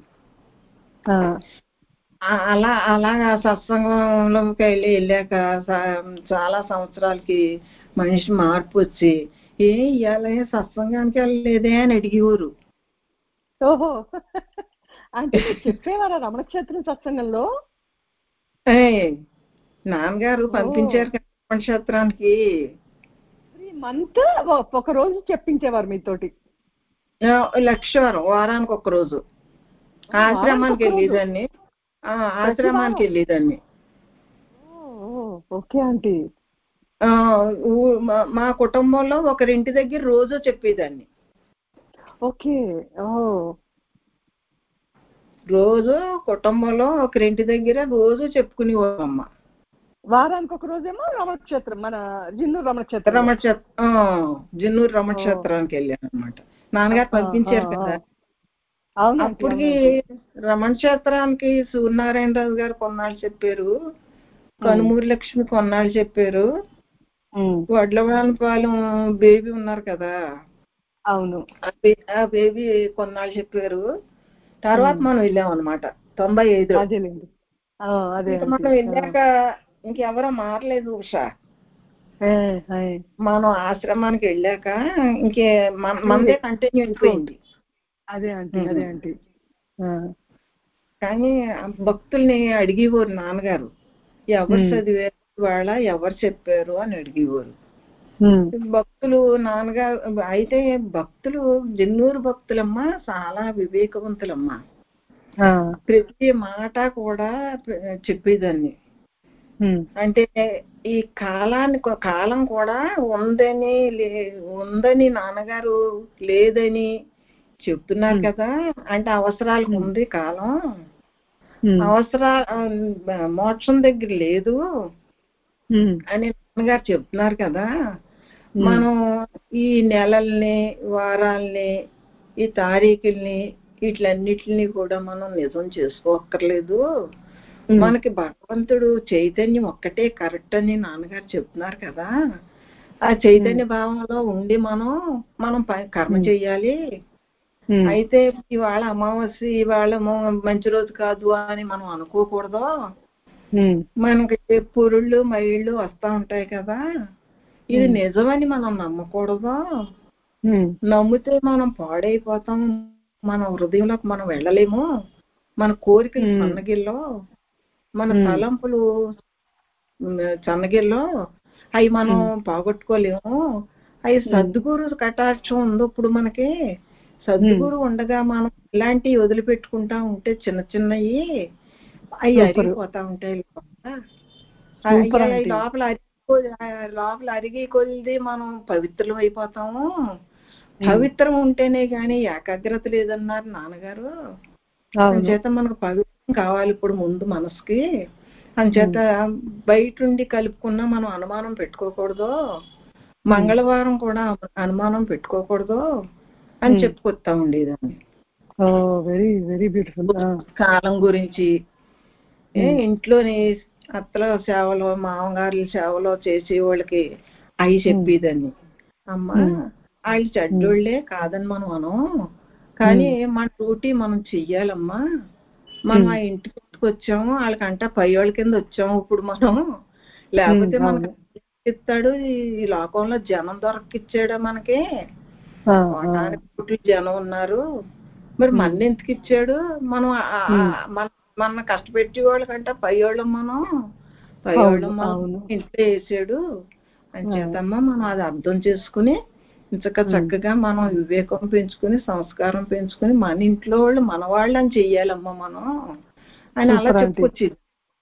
అలాగా సత్సంగంలోకి వెళ్ళాక చాలా సంవత్సరాలకి మనిషి మార్పు వచ్చి ఇవాళ సత్సంగానికి వెళ్ళలేదే అని అడిగేవారు. ఓహో, అంటే చెప్పేవారా రమణక్షేత్రం సత్సంగంలో? నాన్నగారు పంపించారు కదా రమణక్షేత్రానికి. మంత్ ఒక రోజు చెప్పించేవారు మీతోటి? లక్షవారం, వారానికి ఒక రోజు ఆశ్రమానికి వెళ్ళేదాన్ని. Okay aunty. మా కుటుంబంలో ఒకరింటి దగ్గర రోజు చెప్పేదాన్ని. ఓకే. రోజు కుటుంబంలో ఒకరింటి దగ్గర రోజు చెప్పుకునేవాళ్ళమ్మ. వారానికి ఒక రోజేమో రమణక్షేత్రం, మన జిన్నూరు రమణక్షేత్రానికి వెళ్ళాను అనమాట. నాన్నగారు పంపించారు కదా. అప్పటికి రమణక్షేత్రానికి సూర్యనారాయణరాజు గారు కొన్నాళ్ళు చెప్పారు, కనుమూరి లక్ష్మి కొన్నాళ్ళు చెప్పారు, వడ్లవాళ్ళపాలెం బేబీ ఉన్నారు కదా, అవును, ఆ బేబీ కొన్నాళ్ళు చెప్పారు. తర్వాత మనం వెళ్ళాం అనమాట 95. మనం వెళ్ళాక ఇంకెవరో మారలేదు ఉషా. మనం ఆశ్రమానికి వెళ్ళాక ఇంకే మనదే కంటిన్యూ అయిపోయింది. అదే ఆంటీ. కానీ భక్తుల్ని అడిగేవారు నాన్నగారు, ఎవరు చదివారు వాళ్ళ, ఎవరు చెప్పారు అని అడిగేవారు భక్తులు. నాన్నగారు అయితే భక్తులు జిన్నూరు భక్తులమ్మా చాలా వివేకవంతులమ్మా. ప్రతి మాట కూడా చెప్పేదాన్ని. అంటే ఈ కాలం కూడా ఉందని నాన్నగారు లేదని చెప్తున్నారు కదా. అంటే అవసరాలకు ఉంది కాలం, మోక్షం దగ్గర లేదు అని నాన్నగారు చెప్తున్నారు కదా. మనం ఈ నెలల్ని, వారాల్ని, ఈ తారీఖుల్ని, వీటిలన్నిటిని కూడా మనం నిజం చేసుకోక్కర్లేదు. మనకి భగవంతుడు చైతన్యం ఒక్కటే కరెక్ట్ అని నాన్నగారు చెప్తున్నారు కదా. ఆ చైతన్య భావంలో ఉండి మనం కర్మ చెయ్యాలి. అయితే ఇవాళ అమావాస్య, ఇవాళ మంచి రోజు కాదు అని మనం అనుకోకూడదు. మనకి పురుళ్ళు మైళ్ళు వస్తా ఉంటాయి కదా, ఇది నిజమని మనం నమ్మకూడదు. నమ్మితే మనం పాడైపోతాం, మన హృదయంలోకి మనం వెళ్ళలేము. మన కోరికలు సన్నగిల్లో, మన తలంపులు సన్నగిల్లో అవి మనం పోగొట్టుకోలేము. అవి సద్గురు కటాక్షం ఉంది. ఇప్పుడు మనకి సద్గురు ఉండగా మనం ఇలాంటివి వదిలిపెట్టుకుంటా ఉంటే చిన్న చిన్నవి అవి అరిగిపోతా ఉంటాయి. లోపల అరిగి కొలిది మనం పవిత్రం అయిపోతాము. పవిత్రం ఉంటేనే గాని ఏకాగ్రత లేదన్నారు నాన్నగారు. అంచేత మనకు పవిత్రం కావాలి ఇప్పుడు ముందు మనసుకి. అంచేత బయటుండి కలుపుకున్నా మనం అనుమానం పెట్టుకోకూడదు. మంగళవారం కూడా అనుమానం పెట్టుకోకూడదు అని చెప్పుకొస్తా ఉండేదాన్ని. Very very beautiful. కాలం గురించి ఇంట్లోని అత్తల సేవలో, మామగారుల సేవలో చేసే వాళ్ళకి అవి చెప్పేదాన్ని. అమ్మా వాళ్ళు చెడ్డోళ్లే కాదని మనం కానీ మన డ్యూటీ మనం చెయ్యాలమ్మా. మనం ఆ ఇంటికి వచ్చాము, వాళ్ళకంట పై వాళ్ళ కింద వచ్చాము ఇప్పుడు మనం. లేకపోతే మనకి ఇస్తాడు, ఈ లోకంలో జనం దొరకిచ్చాడా మనకి? కోటానికి జనం ఉన్నారు, మరి మన ఎందుకు ఇచ్చాడు? మనం మన కష్టపెట్టే వాళ్ళకంట పై వాళ్ళం, పై వాళ్ళం ఇంట్లో వేసాడు. అని చేతమ్మా మనం అది అర్థం చేసుకుని చక్కగా మనం వివేకం పెంచుకుని, సంస్కారం పెంచుకుని, మన ఇంట్లో వాళ్ళు మన వాళ్ళని చెయ్యాలమ్మా మనం అని అలా చెప్పుకొచ్చింది.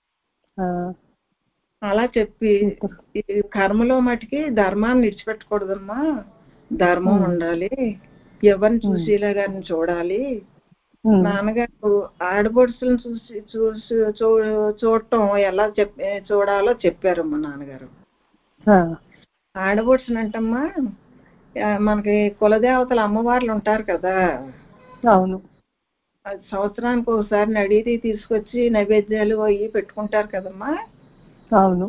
అలా చెప్పి కర్మలో మటుకి ధర్మాన్ని విడిచిపెట్టకూడదమ్మా. ధర్మం ఉండాలి, ఎవరిని చూసేలాగాని చూడాలి, నాన్నగారు ఆడపడుచులను చూడటం ఎలా చూడాలో చెప్పారమ్మా నాన్నగారు. ఆడపడుచునంటమ్మా మనకి కులదేవతల అమ్మవార్లు ఉంటారు కదా. అవును. సంవత్సరానికి ఒకసారి నడిగి తీసుకొచ్చి నైవేద్యాలు అవి పెట్టుకుంటారు కదమ్మా. అవును.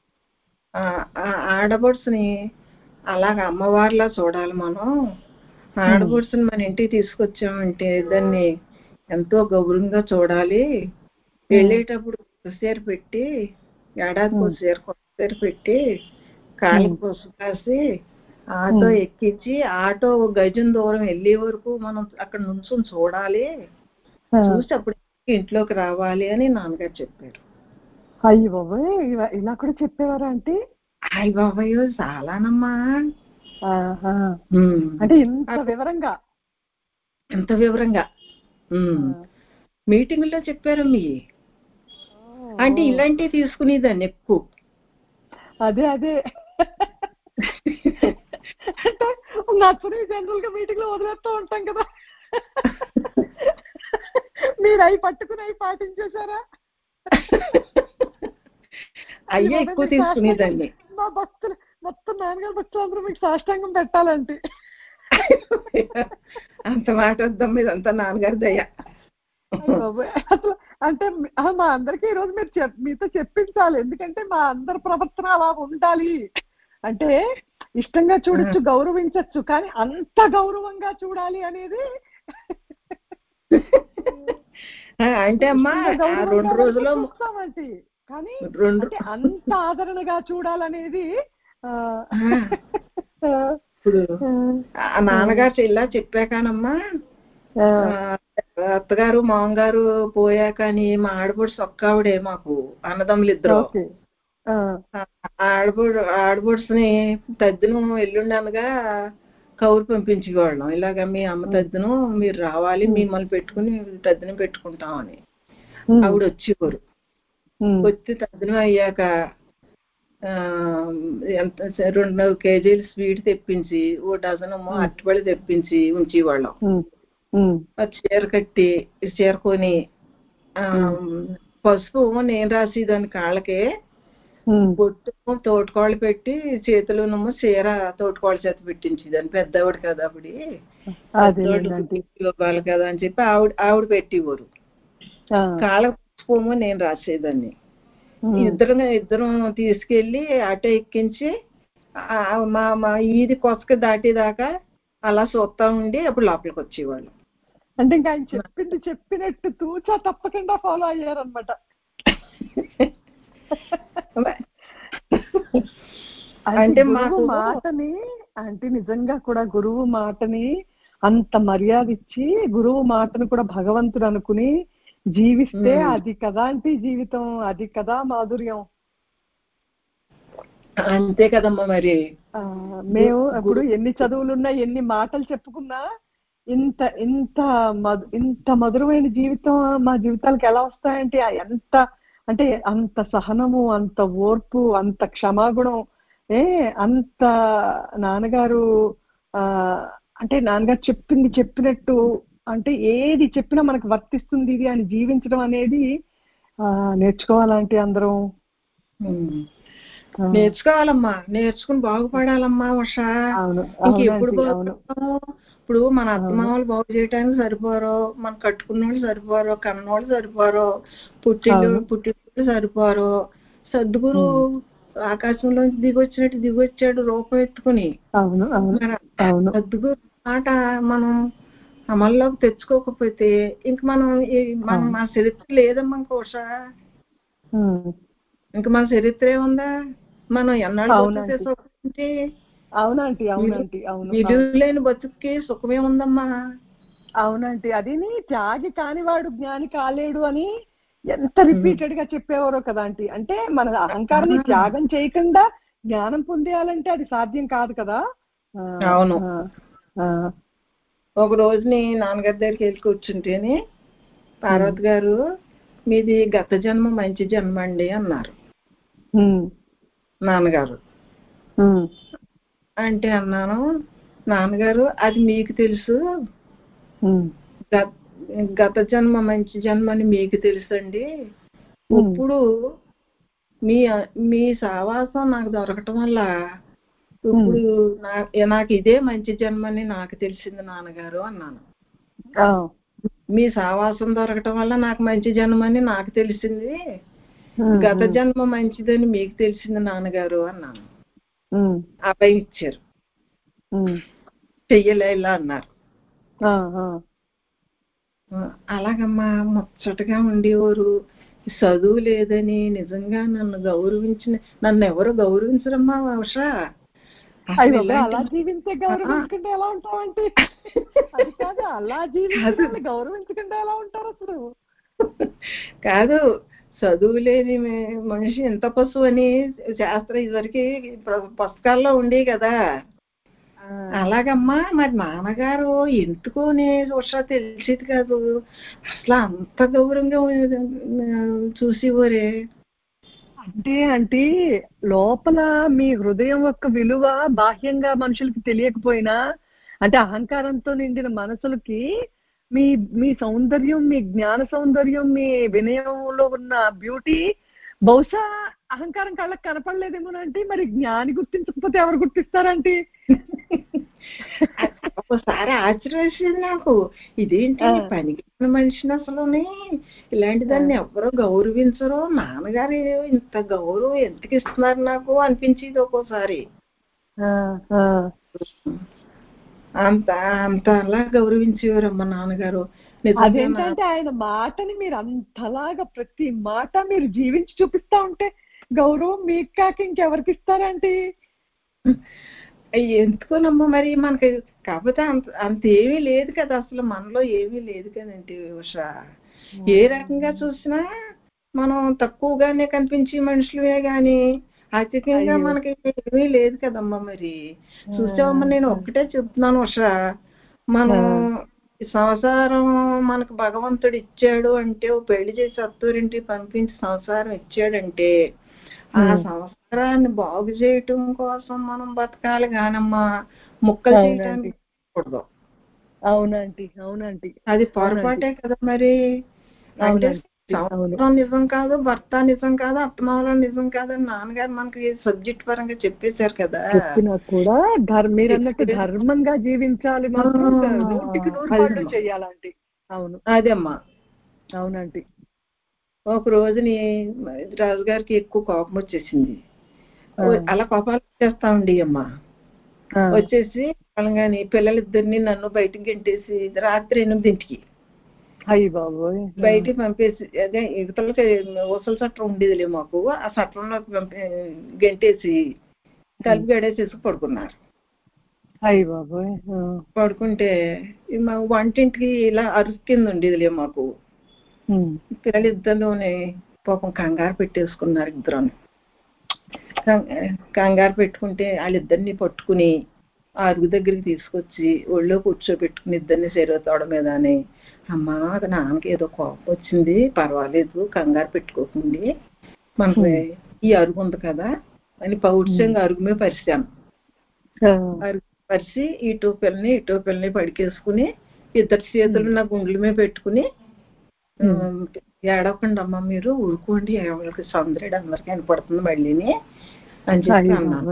ఆడపడుచుని అలాగ అమ్మవారిలా చూడాలి మనం. ఆడపడుచుని మన ఇంటికి తీసుకొచ్చామంటే దాన్ని ఎంతో గౌరవంగా చూడాలి. వెళ్ళేటప్పుడు చీర పెట్టి, ఏడాదికి ఒక చీర కొత్త చీర పెట్టి, కాళ్ళకి పసుపు కాసి ఆటో ఎక్కించి ఆటో గజం దూరం వెళ్ళే వరకు మనం అక్కడ నుంచుని చూడాలి. చూసి అప్పుడు ఇంట్లోకి రావాలి అని నాన్నగారు చెప్పారు. అయ్యి బాబాయ్, ఇలా కూడా చెప్పేవారా అంటే? అయ్యి బాబాయ్ చాలానమ్మా. అంటే ఇంత వివరంగా మీటింగ్ లో చెప్పారు. అంటే ఇలాంటివి తీసుకునేదాన్ని ఎక్కువ. అదే అంటే నచ్చని జనరల్ గా మీటింగ్ లో వదిలేస్తూ ఉంటాం కదా. మీరు అవి పట్టుకుని అవి పాటించేశారా? అయ్యే ఎక్కువ తీసుకునేదాన్ని. మా భక్తులు మొత్తం నాన్నగారు భక్తులు అందరూ మీకు సాష్టాంగం పెట్టాలంటే. అంత మాట వద్దాం, మీదంతా నాన్నగారి దయ. అసలు అంటే మా అందరికీ ఈరోజు మీరు మీతో చెప్పించాలి. ఎందుకంటే మా అందరి ప్రవర్తన అలా ఉండాలి. అంటే ఇష్టంగా చూడొచ్చు, గౌరవించచ్చు, కానీ అంత గౌరవంగా చూడాలి అనేది. అంటే అమ్మా 2 రోజులు కానీ అంటే అంత ఆదరణగా చూడాలనేది. ఇప్పుడు నాన్నగారు ఇలా చెప్పాకనమ్మా, అత్తగారు మామగారు పోయాకని మా ఆడపడుచు ఒక్కావిడే మాకు అన్నదమ్ములు ఇద్దరు. ఆడపడుచుని తద్దినం ఎల్లుండి అనగా కౌరు పంపించేవాళ్ళం. ఇలాగ మీ అమ్మ తద్దినం మీరు రావాలి, మిమ్మల్ని పెట్టుకుని తద్దినం పెట్టుకుంటామని. ఆవిడ వచ్చేవారు. వచ్చి తద్దినం అయ్యాక 2 కేజీలు స్వీట్ తెప్పించి, 1 డజన్ అరటిపళ్ళు తెప్పించి ఉంచేవాళ్ళం. చీర కట్టి చీర కొని పసుపు నేను రాసేదాన్ని కాళ్ళకి, బొట్టు తోటకోళ్ళు పెట్టి చేతులోనేమో చీర తోటకోళ్ళ చేత పెట్టించేదాన్ని. పెద్దవాడు కదా అప్పుడు, ఇవ్వాలి కదా అని చెప్పి ఆవిడ పెట్టేవారు. కాళ్ళకి పసుపు నేను రాసేదాన్ని. ఇద్దరం తీసుకెళ్లి ఆటో ఎక్కించి మా ఈది కొసక దాటేదాకా అలా చూస్తా ఉండి అప్పుడు లోపలికి వచ్చేవాళ్ళు. అంటే ఇంకా ఆయన చెప్పినట్టు తూచా తప్పకుండా ఫాలో అయ్యారనమాట. అంటే మాకు మాటని, అంటే నిజంగా కూడా గురువు మాటని అంత మర్యాద ఇచ్చి, గురువు మాటను కూడా భగవంతుడు అనుకుని జీవిస్తే అది కదా అంటే జీవితం, అది కదా మాధుర్యం. అంతే కదమ్మా. మరి మేము ఇప్పుడు ఎన్ని చదువులున్నా, ఎన్ని మాటలు చెప్పుకున్నా, ఇంత ఇంత ఇంత మధురమైన జీవితం మా జీవితాలకు ఎలా వస్తాయంటే ఎంత, అంటే అంత సహనము, అంత ఓర్పు, అంత క్షమాగుణం. అంత నాన్నగారు అంటే నాన్నగారు చెప్పినట్టు, అంటే ఏది చెప్పినా మనకు వర్తిస్తుంది ఇది అని జీవించడం అనేది నేర్చుకోవాలంటే అందరం నేర్చుకోవాలమ్మా. నేర్చుకుని బాగుపడాలమ్మా. ఉష ఇంకెప్పుడు బాగుపడతాము? ఇప్పుడు మన అత్తమామలు బాగు చేయడానికి సరిపోరు, మన కట్టుకున్న వాళ్ళు సరిపోరు, కన్నోళ్ళు సరిపోరు, పుట్టినోళ్ళు సరిపోరు. సద్గురు ఆకాశంలోంచి దిగొచ్చాడు రూపం ఎత్తుకుని. సద్గురు మాట మనం అమల్లోకి తెచ్చుకోకపోతే ఇంక మనం మన చరిత్ర లేదమ్మా. ఇంకోష ఇంక మన చరిత్ర ఏముందా? మనం ఎన్నాళ్ళు విలువ లేని బతుక్కి సుఖమే ఉందమ్మా. అవునండి. అది త్యాగి కానివాడు జ్ఞాని కాలేడు అని ఎంత రిపీటెడ్ గా చెప్పేవారో కదా ఆంటీ. అంటే మన అహంకారాన్ని త్యాగం చేయకుండా జ్ఞానం పొందేయాలంటే అది సాధ్యం కాదు కదా. అవును. ఒక రోజుని నాన్నగారి దగ్గరికి వెళ్ళి కూర్చుంటేనే పార్వతి గారు మీది గత జన్మ మంచి జన్మ అండి అన్నారు నాన్నగారు. అంటే అన్నాను, నాన్నగారు అది మీకు తెలుసు, గత జన్మ మంచి జన్మని మీకు తెలుసండి. ఇప్పుడు మీ సావాసం నాకు దొరకటం వల్ల ఇప్పుడు నాకు ఇదే మంచి జన్మని నాకు తెలిసింది నాన్నగారు అన్నాను. మీ సావాసం దొరకటం వల్ల నాకు మంచి జన్మని నాకు తెలిసింది, గత జన్మ మంచిదని మీకు తెలిసింది నాన్నగారు అన్నాను. అబ్బాయి ఇచ్చారు, చెయ్యలేలా అన్నారు. అలాగమ్మా ముచ్చటగా ఉండేవారు. చదువు లేదని నిజంగా నన్ను ఎవరు గౌరవించరమ్మా. ఉషా అలా జీవించే గౌరవించుకుంటే ఎలా ఉంటామంటే, అది కాదు, అలా జీవించే గౌరవించుకుంటే ఎలా ఉంటారు అసలు? కాదు, చదువు లేని మనిషి ఎంత పశువు అని శాస్త్రం ఇదివరకు పుస్తకాల్లో ఉండేవి కదా. అలాగమ్మా మరి నాన్నగారు ఎందుకోనే ఉషా తెలిసేది కాదు, అసలు అంత గౌరవంగా చూసేవారే. అంటే లోపల మీ హృదయం యొక్క విలువ బాహ్యంగా మనుషులకి తెలియకపోయినా, అంటే అహంకారంతో నిండిన మనసులకి మీ మీ సౌందర్యం, మీ జ్ఞాన సౌందర్యం, మీ వినయంలో ఉన్న బ్యూటీ బహుశా అహంకారం కళ్ళకి కనపడలేదేమోనంటే, మరి జ్ఞాని గుర్తించకపోతే ఎవరు గుర్తిస్తారంటే? ఒకసారి ఆశ్చర్యం నాకు, ఇదేంటి పనికి మనిషిని అసలు ఇలాంటి దాన్ని ఎవరో గౌరవించరు, నాన్నగారు ఇంత గౌరవం ఎందుకు ఇస్తున్నారు నాకు అనిపించేది ఒక్కోసారి. అంత అలా గౌరవించేవారమ్మ నాన్నగారు. అదేంటంటే ఆయన మాటని మీరు అంతలాగా ప్రతి మాట మీరు జీవించి చూపిస్తా ఉంటే గౌరవం మీకు కాక ఇంకెవరికి ఇస్తారంటే? ఎందుకోనమ్మా మరి మనకి, కాకపోతే అంతేమీ లేదు కదా, అసలు మనలో ఏమీ లేదు కదండి ఉషా. ఏ రకంగా చూసినా మనం తక్కువగానే కనిపించే మనుషులే గాని అధికంగా మనకి ఏమీ లేదు కదమ్మా. మరి చూసావమ్మా, నేను ఒక్కటే చెప్తున్నాను ఉషా, మనం సంసారం మనకు భగవంతుడు ఇచ్చాడు అంటే, పెళ్లి చేసి అత్తూరింటికి పంపించి సంసారం ఇచ్చాడంటే ఆ సంసారాన్ని బాగు చేయటం కోసం మనం బతకాలి కానమ్మా, ముక్కలు చేయడానికి కూడదు. అవునండి. అది పొరపాటే కదా మరి. అంటే సంసారం నిజం కాదు, భర్త నిజం కాదు, అత్తమామలు నిజం కాదని నాన్నగారు మనకి సబ్జెక్ట్ పరంగా చెప్పేశారు కదా. చెప్పినా కూడా మీరన్నట్టు ధర్మంగా జీవించాలి, మాత్రం 100% చెయ్యాలండి. అవును, అదేమ్మా. అవునండి. ఒక రోజుని రాజుగారికి ఎక్కువ కోపం వచ్చేసింది. అలా కోపాలు వచ్చేస్తా ఉండి అమ్మా, వచ్చేసి అలాగాని పిల్లలిద్దరిని నన్ను బయటికి గెంటేసి రాత్రి 8ంటికి బయటికి పంపేసి, అదే ఇవతలకి ఊసల చట్టం ఉండేదిలే మాకు, ఆ చట్టంలోకి గెంటేసి తలుపు గడేసేసి పడుకున్నారు. పడుకుంటే మా వంటింటికి ఇలా అరుసు కింద ఉండేదిలే మాకు. పిల్లలిద్దరులోనే పాపం కంగారు పెట్టేసుకున్నారు. ఇద్దరు కంగారు పెట్టుకుంటే వాళ్ళిద్దరిని పట్టుకుని అరుగు దగ్గరికి తీసుకొచ్చి ఒళ్ళో కూర్చోబెట్టుకుని ఇద్దరిని శరీరతోడ మీద అని, అమ్మా నాన్నకి ఏదో కోపం వచ్చింది, పర్వాలేదు కంగారు పెట్టుకోకండి, మనకు ఈ అరుగు ఉంది కదా అని పౌరుషంగా అరుగు మీద పరిచాను. అరుగు పరిచి ఈ టోపిల్ని పడికేసుకుని ఇద్దరు చేతులు నా గుండెల మీద పెట్టుకుని, ఏడవకండి అమ్మా మీరు, ఊరుకోండి, ఎవరికి సౌందర్యుడు అందరికీ కనపడుతుంది మళ్ళీని అని చెప్పి అన్నాను.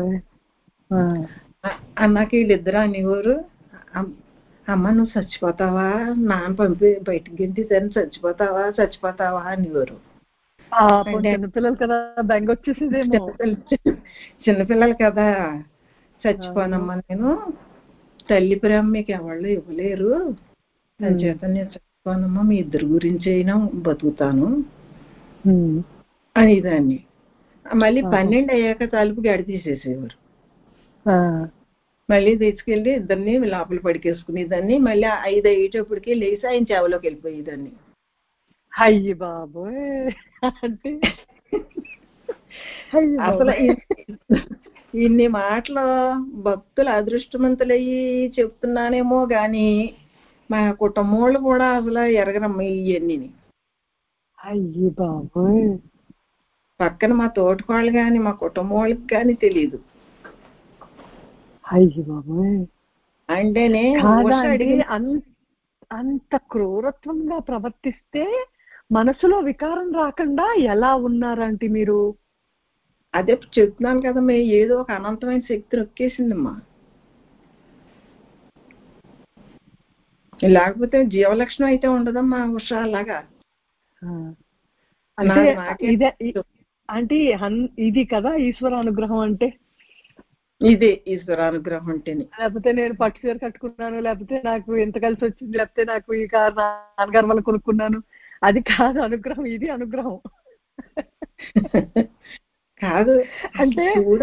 అన్నాక వీళ్ళిద్దరు అనేవారు, అమ్మ నువ్వు చచ్చిపోతావా, నాన్న పంపి బయటికి గెంటేసరి చచ్చిపోతావా అనేవారు. చిన్నపిల్లలు కదా, బెంగ వచ్చేసిందేమో. చిన్నపిల్లలు కదా, చచ్చిపోనమ్మా నేను, తల్లి ప్రేమ మీకు ఎవరు ఇవ్వలేరు, అని చేత నేను చచ్చిపోనమ్మా, మీ ఇద్దరు గురించి అయినా బతుకుతాను అనేదాన్ని. మళ్ళీ 12 అయ్యాక తలుపు గడి తీసేసేవారు. మళ్ళీ తీసుకెళ్ళి ఇద్దరిని లోపల పడికేసుకునేదాన్ని. మళ్ళీ 5 అయ్యేటప్పటికి లేచి ఆయన చెవలోకి వెళ్ళిపోయేదాన్ని. అయ్యి బాబోయ్, అసలు ఇన్ని మాటలు భక్తులు అదృష్టవంతులయ్యి చెప్తున్నానేమో గాని మా కుటుంబంలో కూడా అసలు ఎరగరమ్మ ఇవన్నీ. అయ్యి బాబోయ్, పక్కన మా తోటకోళ్ళు కానీ మా కుటుంబం వాళ్ళకి కానీ తెలియదు. అయ్యి బాబోయ్, అంటేనే అంత క్రూరత్వంగా ప్రవర్తిస్తే మనసులో వికారం రాకుండా ఎలా ఉన్నారంటే మీరు? అదే చెప్తున్నాను కదా, ఏదో ఒక అనంతమైన శక్తి నొక్కేసిందమ్మా. లేకపోతే జీవలక్షణం అయితే ఉండదమ్మా ఉషా అలాగా. అంటే ఇదే అంటే ఇది కదా ఈశ్వర అనుగ్రహం అంటే. ఇదే ఈశ్వర అనుగ్రహం అంటేనే. లేకపోతే నేను పట్టు చీర కట్టుకున్నాను, లేకపోతే నాకు ఎంత కలిసి వచ్చింది, లేకపోతే నాకు ఈ కారు నాన్నగారు వల్ల కొనుక్కున్నాను, అది కాదు అనుగ్రహం, ఇది అనుగ్రహం. కాదు అంటే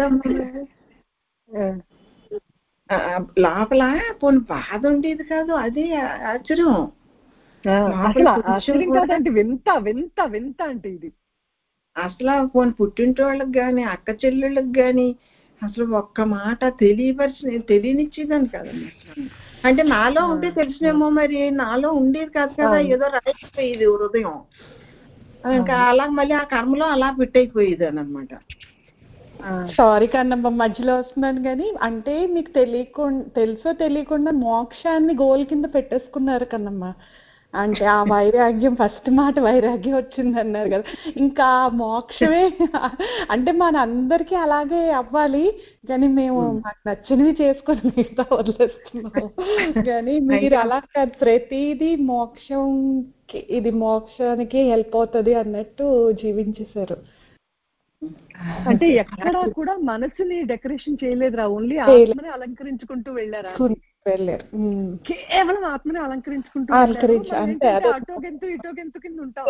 లోపల పోనీ బాధ ఉండేది కాదు, అది ఆశ్చర్యం. ఆశ్చర్యం కాదంటే వింత వింత వింత అంటే ఇది అసలు పోనీ పుట్టింటి వాళ్ళకి గాని అక్క చెల్లెళ్ళకి గాని అసలు ఒక్క మాట తెలియనిచ్చేదాన్ని కదమ్మా. అంటే నాలో ఉంటే తెలిసినేమో, మరి నాలో ఉండేది కాదు కదా, ఏదో రాయిపోయేది హృదయం. ఇంకా అలా మళ్ళీ ఆ కర్మలో అలా పెట్టయిపోయేది అనమాట. సారీ కన్నమ్మ మధ్యలో వస్తున్నాను కానీ, అంటే మీకు తెలుసో తెలియకుండా మోక్షాన్ని గోల్ కింద పెట్టేసుకున్నారు కన్నమ్మ. అంటే ఆ వైరాగ్యం, ఫస్ట్ మాట వైరాగ్యం వచ్చింది అన్నారు కదా, ఇంకా మోక్షమే. అంటే మన అందరికీ అలాగే అవ్వాలి కానీ మేము మాకు నచ్చినవి చేసుకొని మిగతా వదిలేస్తున్నాం. కానీ మీరు అలా కాదు, ప్రతిదీ మోక్షంకి, ఇది మోక్షానికి హెల్ప్ అవుతుంది అన్నట్టు జీవించేశారు. అంటే ఎక్కడా కూడా మనసుని డెకరేషన్ చేయలేదురా, ఓన్లీ ఆత్మని అలంకరించుకుంటూ వెళ్ళారు. కేవలం ఆత్మని అలంకరించుకుంటూ అంటే అటోకెంతు ఇటోకెంతు కింద ఉంటాం,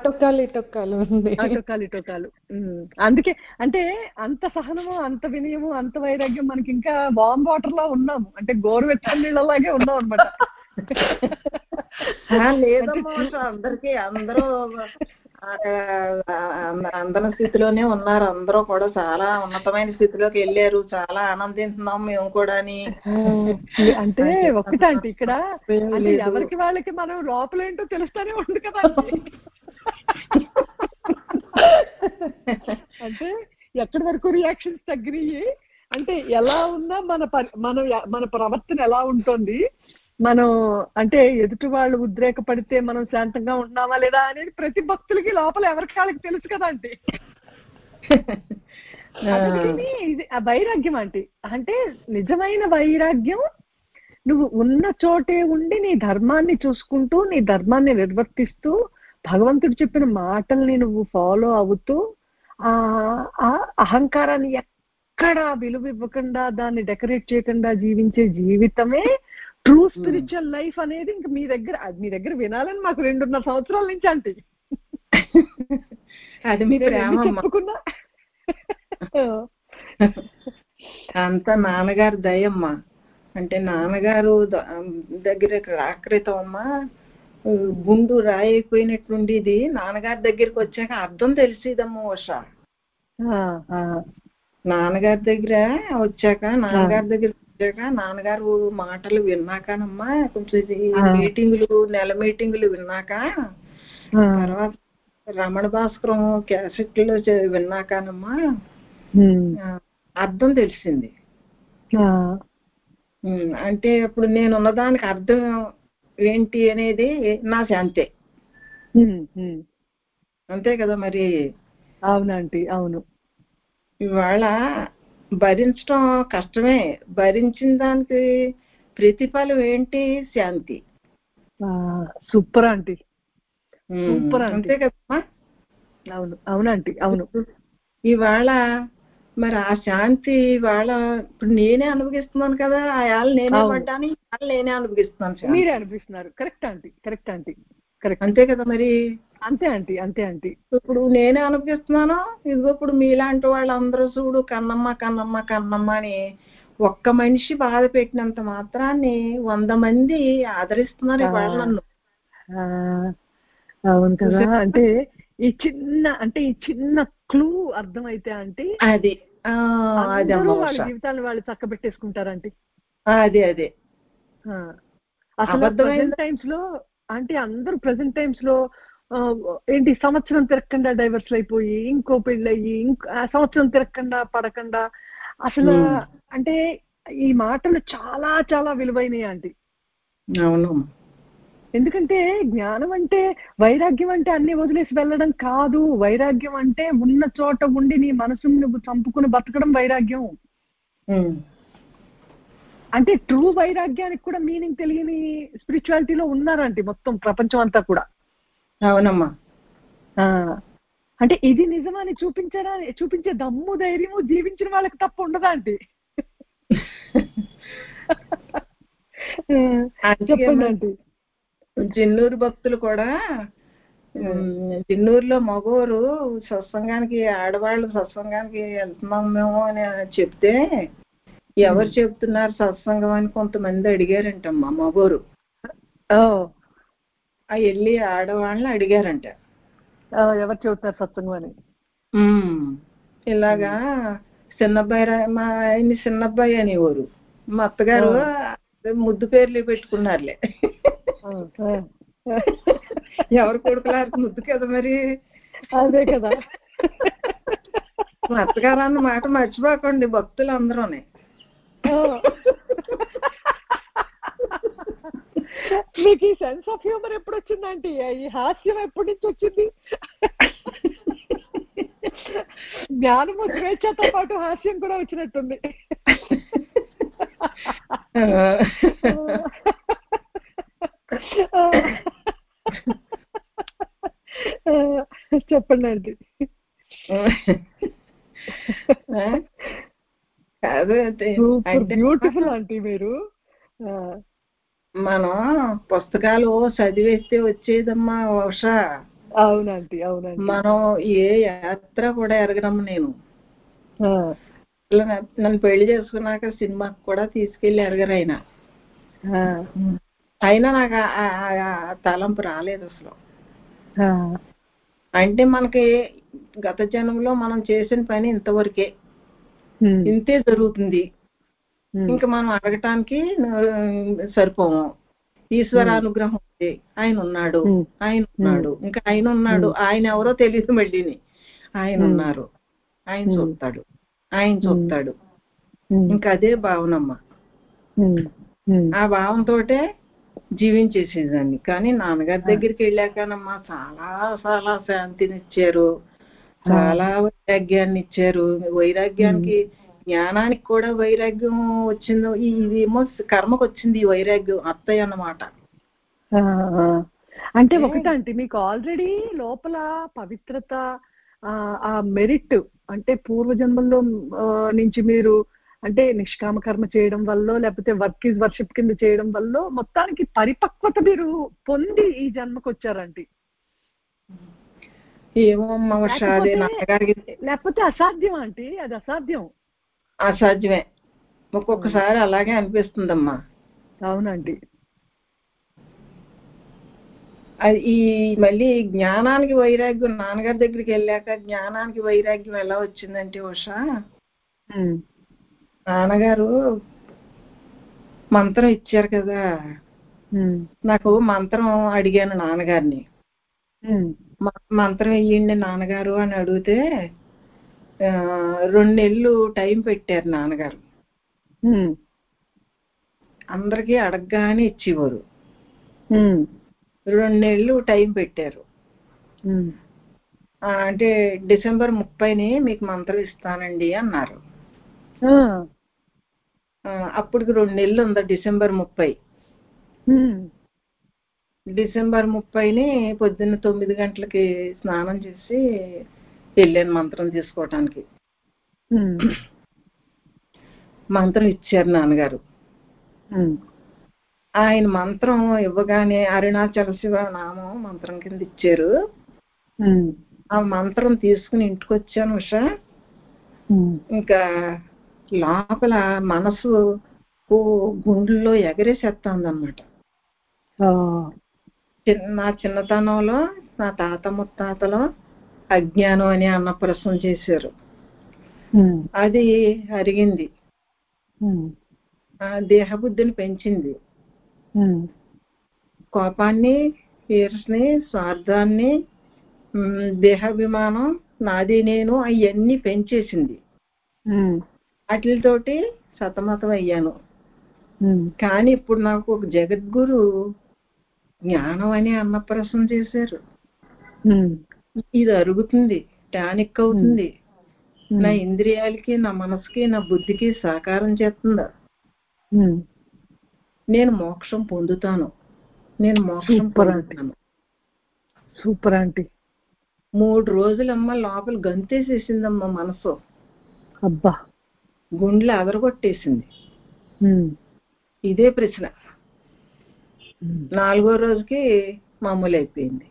అటోకాలు. అందుకే అంటే అంత సహనము, అంత వినయము, అంత వైరాగ్యం మనకి ఇంకా వామ్ వాటర్ లా ఉన్నాము, అంటే గోరువెచ్చని నీళ్ళలాగే ఉన్నాం అనమాట. అందరికీ అందరూ అందరి స్థితిలోనే ఉన్నారు, అందరూ కూడా చాలా ఉన్నతమైన స్థితిలోకి వెళ్ళారు, చాలా ఆనందిస్తున్నాం మేము కూడా. అంటే ఒకటే అంటే ఇక్కడ అంటే ఎవరికి వాళ్ళకి మనం లోపల ఏంటో తెలుస్తూనే ఉంది కదా. అంటే ఎక్కడి వరకు రియాక్షన్స్ తగ్గినాయి అంటే ఎలా ఉన్నా మన ప్రవర్తన ఎలా ఉంటుంది, మనం అంటే ఎదుటి వాళ్ళు ఉద్రేకపడితే మనం శాంతంగా ఉంటున్నామా లేదా అనేది ప్రతి భక్తులకి లోపల ఎవరికి వాళ్ళకి తెలుసు కదా అంటే. ఇది ఆ వైరాగ్యం అంటే నిజమైన వైరాగ్యం నువ్వు ఉన్న చోటే ఉండి నీ ధర్మాన్ని చూసుకుంటూ, నీ ధర్మాన్ని నిర్వర్తిస్తూ, భగవంతుడు చెప్పిన మాటల్ని నువ్వు ఫాలో అవుతూ, ఆ అహంకారాన్ని ఎక్కడా విలువ ఇవ్వకుండా, దాన్ని డెకరేట్ చేయకుండా జీవించే జీవితమే ట్రూ స్పిరిచువల్ లైఫ్ అనేది. ఇంక మీ దగ్గర వినాలని మాకు 2.5 సంవత్సరాల నుంచి అంటే అది మీ చెప్పుకున్నా అంతా నాన్నగారు దయమ్మా. అంటే నాన్నగారు దగ్గర ఆక్రితం అమ్మా గుండు రాయి అయిపోయినట్లుండేది, నాన్నగారి దగ్గరికి వచ్చాక అర్థం తెలిసేదమ్మా ఉషా. నాన్నగారి దగ్గర వచ్చాక నాన్నగారు మాటలు విన్నాకనమ్మా, కొంచెం నెల మీటింగులు విన్నాక, తర్వాత రమణ భాస్కరం క్యాసెట్లో విన్నాకనమ్మా అర్థం తెలిసింది. అంటే ఇప్పుడు నేను ఉన్నదానికి అర్థం ఏంటి అనేది నా శాంతే. అంతే కదా మరి. అవునండి, అవును. ఇవాళ భరించడం కష్టమే, భరించిన దానికి ప్రతిఫలం ఏంటి? శాంతి. Super aunty, super. అంతే కదమ్మా. అవును, అవునంటీ, అవును. ఇవాళ మరి ఆ శాంతి ఇవాళ ఇప్పుడు నేనే అనుభవిస్తున్నాను కదా, ఆ యాళ్ళు నేనే పడ్డాను, నేనే అనుభవిస్తున్నాను. మీరే అనిపిస్తున్నారు. Correct aunty, correct aunty, correct. అంతే కదా మరి. అంతే ఆంటీ, అంతే ఆంటీ. ఇప్పుడు నేనే అనుభవిస్తున్నాను. ఇదిగో ఇప్పుడు మీలాంటి వాళ్ళందరూ చూడు కన్నమ్మ కన్నమ్మ కన్నమ్మ అని ఒక్క మనిషి బాధ పెట్టినంత మాత్రాన్ని 100 మంది ఆదరిస్తున్నారు ఇవాళ నన్ను. అవును కదా. అంటే ఈ చిన్న క్లూ అర్థమైతే ఆంటీ అది వాళ్ళ జీవితాన్ని వాళ్ళు చక్కబెట్టేసుకుంటారంటీ. అదే అసలు ప్రెసెంట్ టైమ్స్ లో అంటే అందరూ ప్రెసెంట్ టైమ్స్ లో ఏంటి సంవత్సరం తిరగకుండా డైవర్స్ అయిపోయి, ఇంకో పెళ్ళయ్యి, సంవత్సరం తిరగకుండా పడకుండా, అసలు అంటే ఈ మాటలు చాలా చాలా విలువైనవి ఆంటీ. అవును. ఎందుకంటే జ్ఞానం అంటే వైరాగ్యం అంటే అన్ని వదిలేసి వెళ్ళడం కాదు. వైరాగ్యం అంటే ఉన్న చోట ఉండి నీ మనసుని నువ్వు చంపుకుని బతకడం వైరాగ్యం. అంటే ట్రూ వైరాగ్యానికి కూడా మీనింగ్ తెలియని స్పిరిచువాలిటీలో ఉన్నారంటే మొత్తం ప్రపంచం అంతా కూడా. అవునమ్మా. అంటే ఇది నిజమని చూపించే దమ్ము ధైర్యము జీవించిన వాళ్ళకి తప్ప ఉండదా అంటే. చెప్పండి అంటే జిన్నూరు భక్తులు కూడా జిన్నూరులో మగోరు సత్సంగానికి ఆడవాళ్ళు సత్సంగానికి వెళ్తున్నాం మేము అని చెప్తే ఎవరు చెప్తున్నారు సత్సంగం అని కొంతమంది అడిగారంటమ్మా మగోరు. వెళ్ళి ఆడవాళ్ళని అడిగారంట ఎవరు చెబుతారు సత్సంగం అని. ఇలాగా చిన్నబ్బాయి మా ఆయన్ని చిన్నబ్బాయి అనేవారు. మా అత్తగారు ముద్దు పేర్లు పెట్టుకున్నారులే. ఎవరు కొడుకులారికి ముద్దు కదా మరి. అదే కదా. మా అత్తగారు అన్న మాట మర్చిపోకండి భక్తులు అందరూనే. మీకు ఈ సెన్స్ ఆఫ్ హ్యూమర్ ఎప్పుడు వచ్చిందంటే, ఈ హాస్యం ఎప్పటి నుంచి వచ్చింది? జ్ఞానము స్వేచ్ఛతో పాటు హాస్యం కూడా వచ్చినట్టుంది. చెప్పండి అండి. బ్యూటిఫుల్ ఆంటీ మీరు. మనం పుస్తకాలు చదివేస్తే వచ్చేదమ్మా ఉషా. అవునండి అవునండి. మనం ఏ యాత్ర కూడా ఎరగనమ్మ. నేను నన్ను పెళ్లి చేసుకున్నాక సినిమాకి కూడా తీసుకెళ్లి ఎరగరు అయినా నాకు తలంపు రాలేదు అసలు. అంటే మనకి గత జన్మలో మనం చేసిన పని ఇంతవరకే, ఇంతే జరుగుతుంది. ఇంకా మనం అడగటానికి సరిపోము. ఈశ్వరానుగ్రహం ఉంది, ఆయన ఉన్నాడు ఇంకా ఆయన ఉన్నాడు. ఆయన ఎవరో తెలియదు మళ్ళీని. ఆయన ఉన్నారు, ఆయన చూస్తాడు. ఇంకా అదే భావనమ్మా. ఆ భావంతో జీవించేసేదాన్ని. కానీ నాన్నగారి దగ్గరికి వెళ్ళాకనమ్మా చాలా చాలా శాంతినిచ్చారు, చాలా వైరాగ్యాన్ని ఇచ్చారు. వైరాగ్యానికి జ్ఞానానికి కూడా వైరాగ్యం వచ్చింది. ఇదేమో కర్మకు వచ్చింది ఈ వైరాగ్యం అత్తయ్య అన్నమాట. అంటే ఒకటంటే మీకు ఆల్రెడీ లోపల పవిత్రత, ఆ మెరిట్ అంటే పూర్వజన్మల్లో నుంచి మీరు అంటే నిష్కామ కర్మ చేయడం వల్ల లేకపోతే వర్క్ ఈజ్ వర్షిప్ కింద చేయడం వల్ల మొత్తానికి పరిపక్వత మీరు పొంది ఈ జన్మకు వచ్చారంటే. ఏమో లేకపోతే అసాధ్యం అంటే అది అసాధ్యం. అసాధ్యమే, ఒక్కొక్కసారి అలాగే అనిపిస్తుందమ్మా. అవునండి. అది ఈ మళ్ళీ జ్ఞానానికి వైరాగ్యం నాన్నగారి దగ్గరికి వెళ్ళాక జ్ఞానానికి వైరాగ్యం ఎలా వచ్చిందంటే ఉషా, నాన్నగారు మంత్రం ఇచ్చారు కదా. నాకు మంత్రం అడిగాను నాన్నగారిని, మంత్రం ఇయ్యండి నాన్నగారు అని అడిగితే 2 నెలలు టైం పెట్టారు నాన్నగారు. అందరికీ అడగగానే ఇచ్చేవారు. 2 నెలలు టైం పెట్టారు. అంటే డిసెంబర్ 30ని మీకు మంత్రం ఇస్తానండి అన్నారు. అప్పటికి 2 నెలలు ఉందా డిసెంబర్ 30. డిసెంబర్ 30ని పొద్దున్న 9 గంటలకి స్నానం చేసి వెళ్ళాను మంత్రం తీసుకోవటానికి. మంత్రం ఇచ్చారు నాన్నగారు. ఆయన మంత్రం ఇవ్వగానే అరుణాచల శివ నామం మంత్రం కింద ఇచ్చారు. ఆ మంత్రం తీసుకుని ఇంటికి వచ్చాను ఉషా. ఇంకా లోపల మనసు గుండెల్లో ఎగరేసేస్తాందన్నమాట. నా చిన్నతనంలో నా తాత ముత్తాతలో అజ్ఞానం అని అన్నప్రసం చేశారు. అది అరిగింది, దేహబుద్ధిని పెంచింది. కోపాన్ని, ఈర్ష్ని, స్వార్థాన్ని, దేహాభిమానం, నాది నేను అవన్నీ పెంచేసింది. వాటితోటి సతమతం అయ్యాను. కానీ ఇప్పుడు నాకు ఒక జగద్గురు జ్ఞానం అని అన్నప్రాసం చేశారు. ఇది అరుగుతుంది, టానిక్ అవుతుంది, నా ఇంద్రియాలకి, నా మనసుకి, నా బుద్ధికి సహకారం చేస్తుందా? నేను మోక్షం పొందుతాను, నేను మోక్షం పొందుతాను. Super aunty. 3 రోజులమ్మ లోపల గంతేసేసిందమ్మా మనసు. అబ్బా, గుండెలు అదరగొట్టేసింది. ఇదే ప్రశ్న. 4వ రోజుకి మామూలు అయిపోయింది.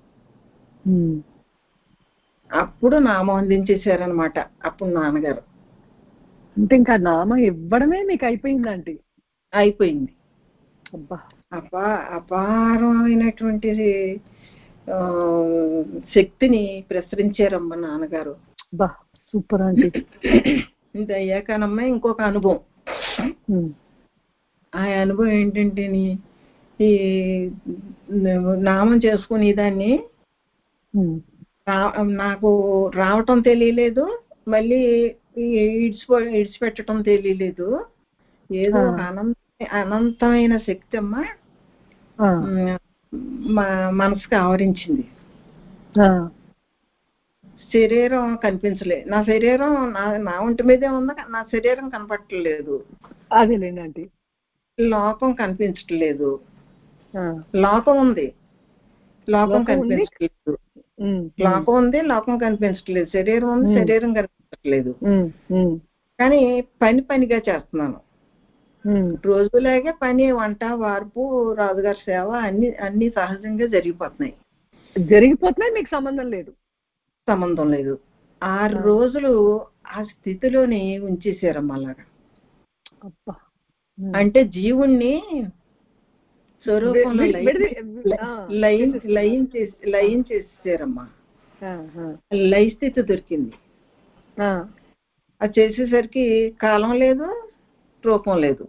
అప్పుడు నామం అందించేశారనమాట. అప్పుడు నాన్నగారు అంటే ఇంకా నామం ఇవ్వడమే మీకు అయిపోయిందండి. అయిపోయింది. అబ్బా, అపారమైనటువంటి శక్తిని ప్రసరించారమ్మ నాన్నగారు. బా, సూపర్ ఆంటీ. ఇది అయ్యాకనమ్మా ఇంకొక అనుభవం. ఆ అనుభవం ఏంటంటే, ఈ నామం చేసుకుని దాన్ని నాకు రావటం తెలియలేదు, మళ్ళీ ఇడిచిపెట్టడం తెలియలేదు. ఏదో ఒక అనంతమైన శక్తి అమ్మ మా మనసుకు ఆవరించింది. శరీరం కనిపించలేదు. నా శరీరం నా ఒంటి మీదే ఉందా, నా శరీరం కనపట్టలేదు. అదేలేండి. లోకం కనిపించట్లేదు. లోకం ఉంది, లోకం కనిపించట్లేదు. లోకం ఉంది, లోకం కనిపించట్లేదు. శరీరం ఉంది, శరీరం కనిపించట్లేదు. కానీ పనిగా చేస్తున్నాను. రోజులాగే పని, వంట, వార్పు, రాజుగారి సేవ అన్ని సహజంగా జరిగిపోతున్నాయి. మీకు సంబంధం లేదు. 6 రోజులు ఆ స్థితిలోనే ఉంచేసారమ్మా. అలాగా అంటే జీవుణ్ణి స్వరూపంలో లయం చేసేసారమ్మా. లయ స్థితి దొరికింది. అది చేసేసరికి కాలం లేదు, రూపం లేదు.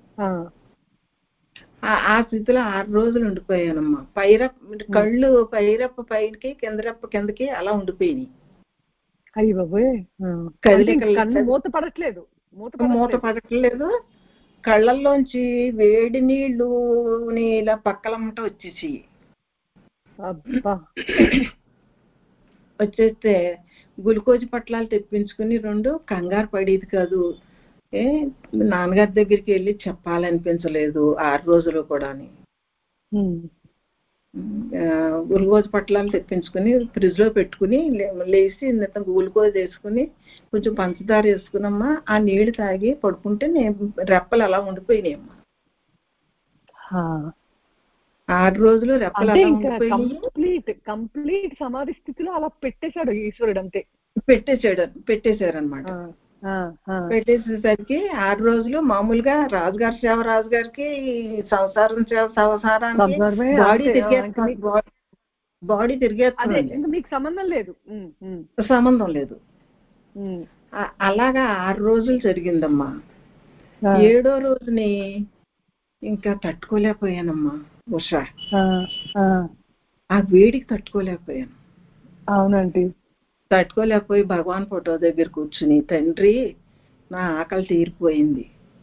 ఆ స్థితిలో 6 రోజులు ఉండిపోయానమ్మా. కళ్ళు పైరప్ప పైకి, కిందకి అలా ఉండిపోయినాయి. అయ్య బాబోయ్, మూత పడట్లేదు. కళ్ళల్లోంచి వేడి నీళ్లు ఇలా పక్కలమ్మట వచ్చేసి వచ్చేస్తే గ్లూకోజ్ పట్లాలు తెప్పించుకుని 2 కంగారు పడేది కాదు. నాన్నగారి దగ్గరికి వెళ్ళి చెప్పాలనిపించలేదు 6 రోజులు కూడా. గ్లూకోజ్ పట్లాలు తెప్పించుకుని ఫ్రిడ్జ్ లో పెట్టుకుని లేచి గ్లూకోజ్ వేసుకుని కొంచెం పంచదార వేసుకున్నమ్మా. ఆ నీళ్లు తాగి పడుకుంటే రెప్పలు అలా ఉండిపోయినాయమ్మా. 6 రోజులు రెప్పలు అలా ఉండిపోయినాయి. కంప్లీట్ సమాధి స్థితిలో అలా పెట్టేశాడు ఈశ్వరుడు. అంతే పెట్టేశారనమాట. పెట్టేసేసరికి 6 రోజులు మామూలుగా రాజుగారి సేవ రాజుగారికి, సంసారం సేవ సంసారానికి, బాడీ తిరిగేస్తుంది. మీకు సంబంధం లేదు. అలాగా 6 రోజులు జరిగిందమ్మా. 7వ రోజుని ఇంకా తట్టుకోలేకపోయానమ్మా ఉషా. ఆ వేడికి తట్టుకోలేకపోయాను. అవునండి. తట్టుకోలేకపోయి భగవాన్ ఫోటో దగ్గర కూర్చుని, తండ్రి నా ఆకలి తీరిపోయింది,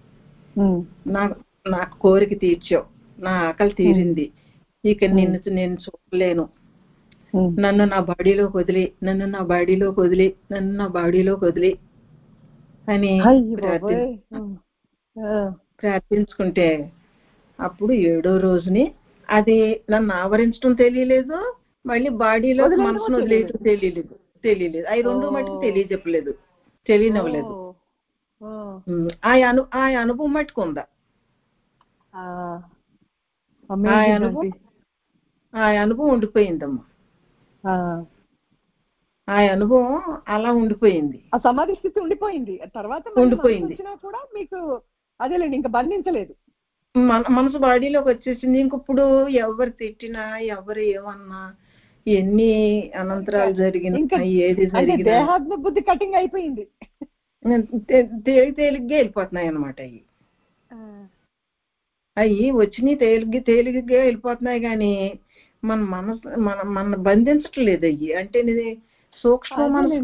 నాకు కోరిక తీర్చావు, నా ఆకలి తీరింది, ఇక నేను చూడలేను, నన్ను నా బాడీలోకి వదిలి అని ప్రార్థించుకుంటే అప్పుడు 7వ రోజుని అది నన్ను ఆవరించడం తెలియలేదు, మళ్ళీ బాడీలో మనసును వదిలేయటం తెలియలేదు. అవి 2 మటుకు తెలియనివ్వలేదు. ఆ అనుభవం మటుకు ఉందా? ఆ అనుభవం ఉండిపోయిందమ్మా. ఆ అనుభవం అలా ఉండిపోయింది. ఆ సమాధి స్థితి ఉండిపోయింది. తర్వాత కూడా మీకు అదేలేండి, ఇంకా బంధించలేదు. మనసు బాడీలోకి వచ్చేసింది. ఇంకప్పుడు ఎవరు తిట్టినా, ఎవరు ఏమన్నా, ఎన్ని అనంతరాలు జరిగినా, ఏది జరిగినా దేహాత్మ బుద్ధి కటింగ్ అయిపోయింది. తేలిగ్గా వెళ్ళిపోతున్నాయి అన్నమాట. అవి వచ్చినాయి తేలిగ్గా వెళ్ళిపోతున్నాయి, కానీ మన మనసు మన బంధించట్లేదు. అయ్యి అంటే సూక్ష్మ మనసు.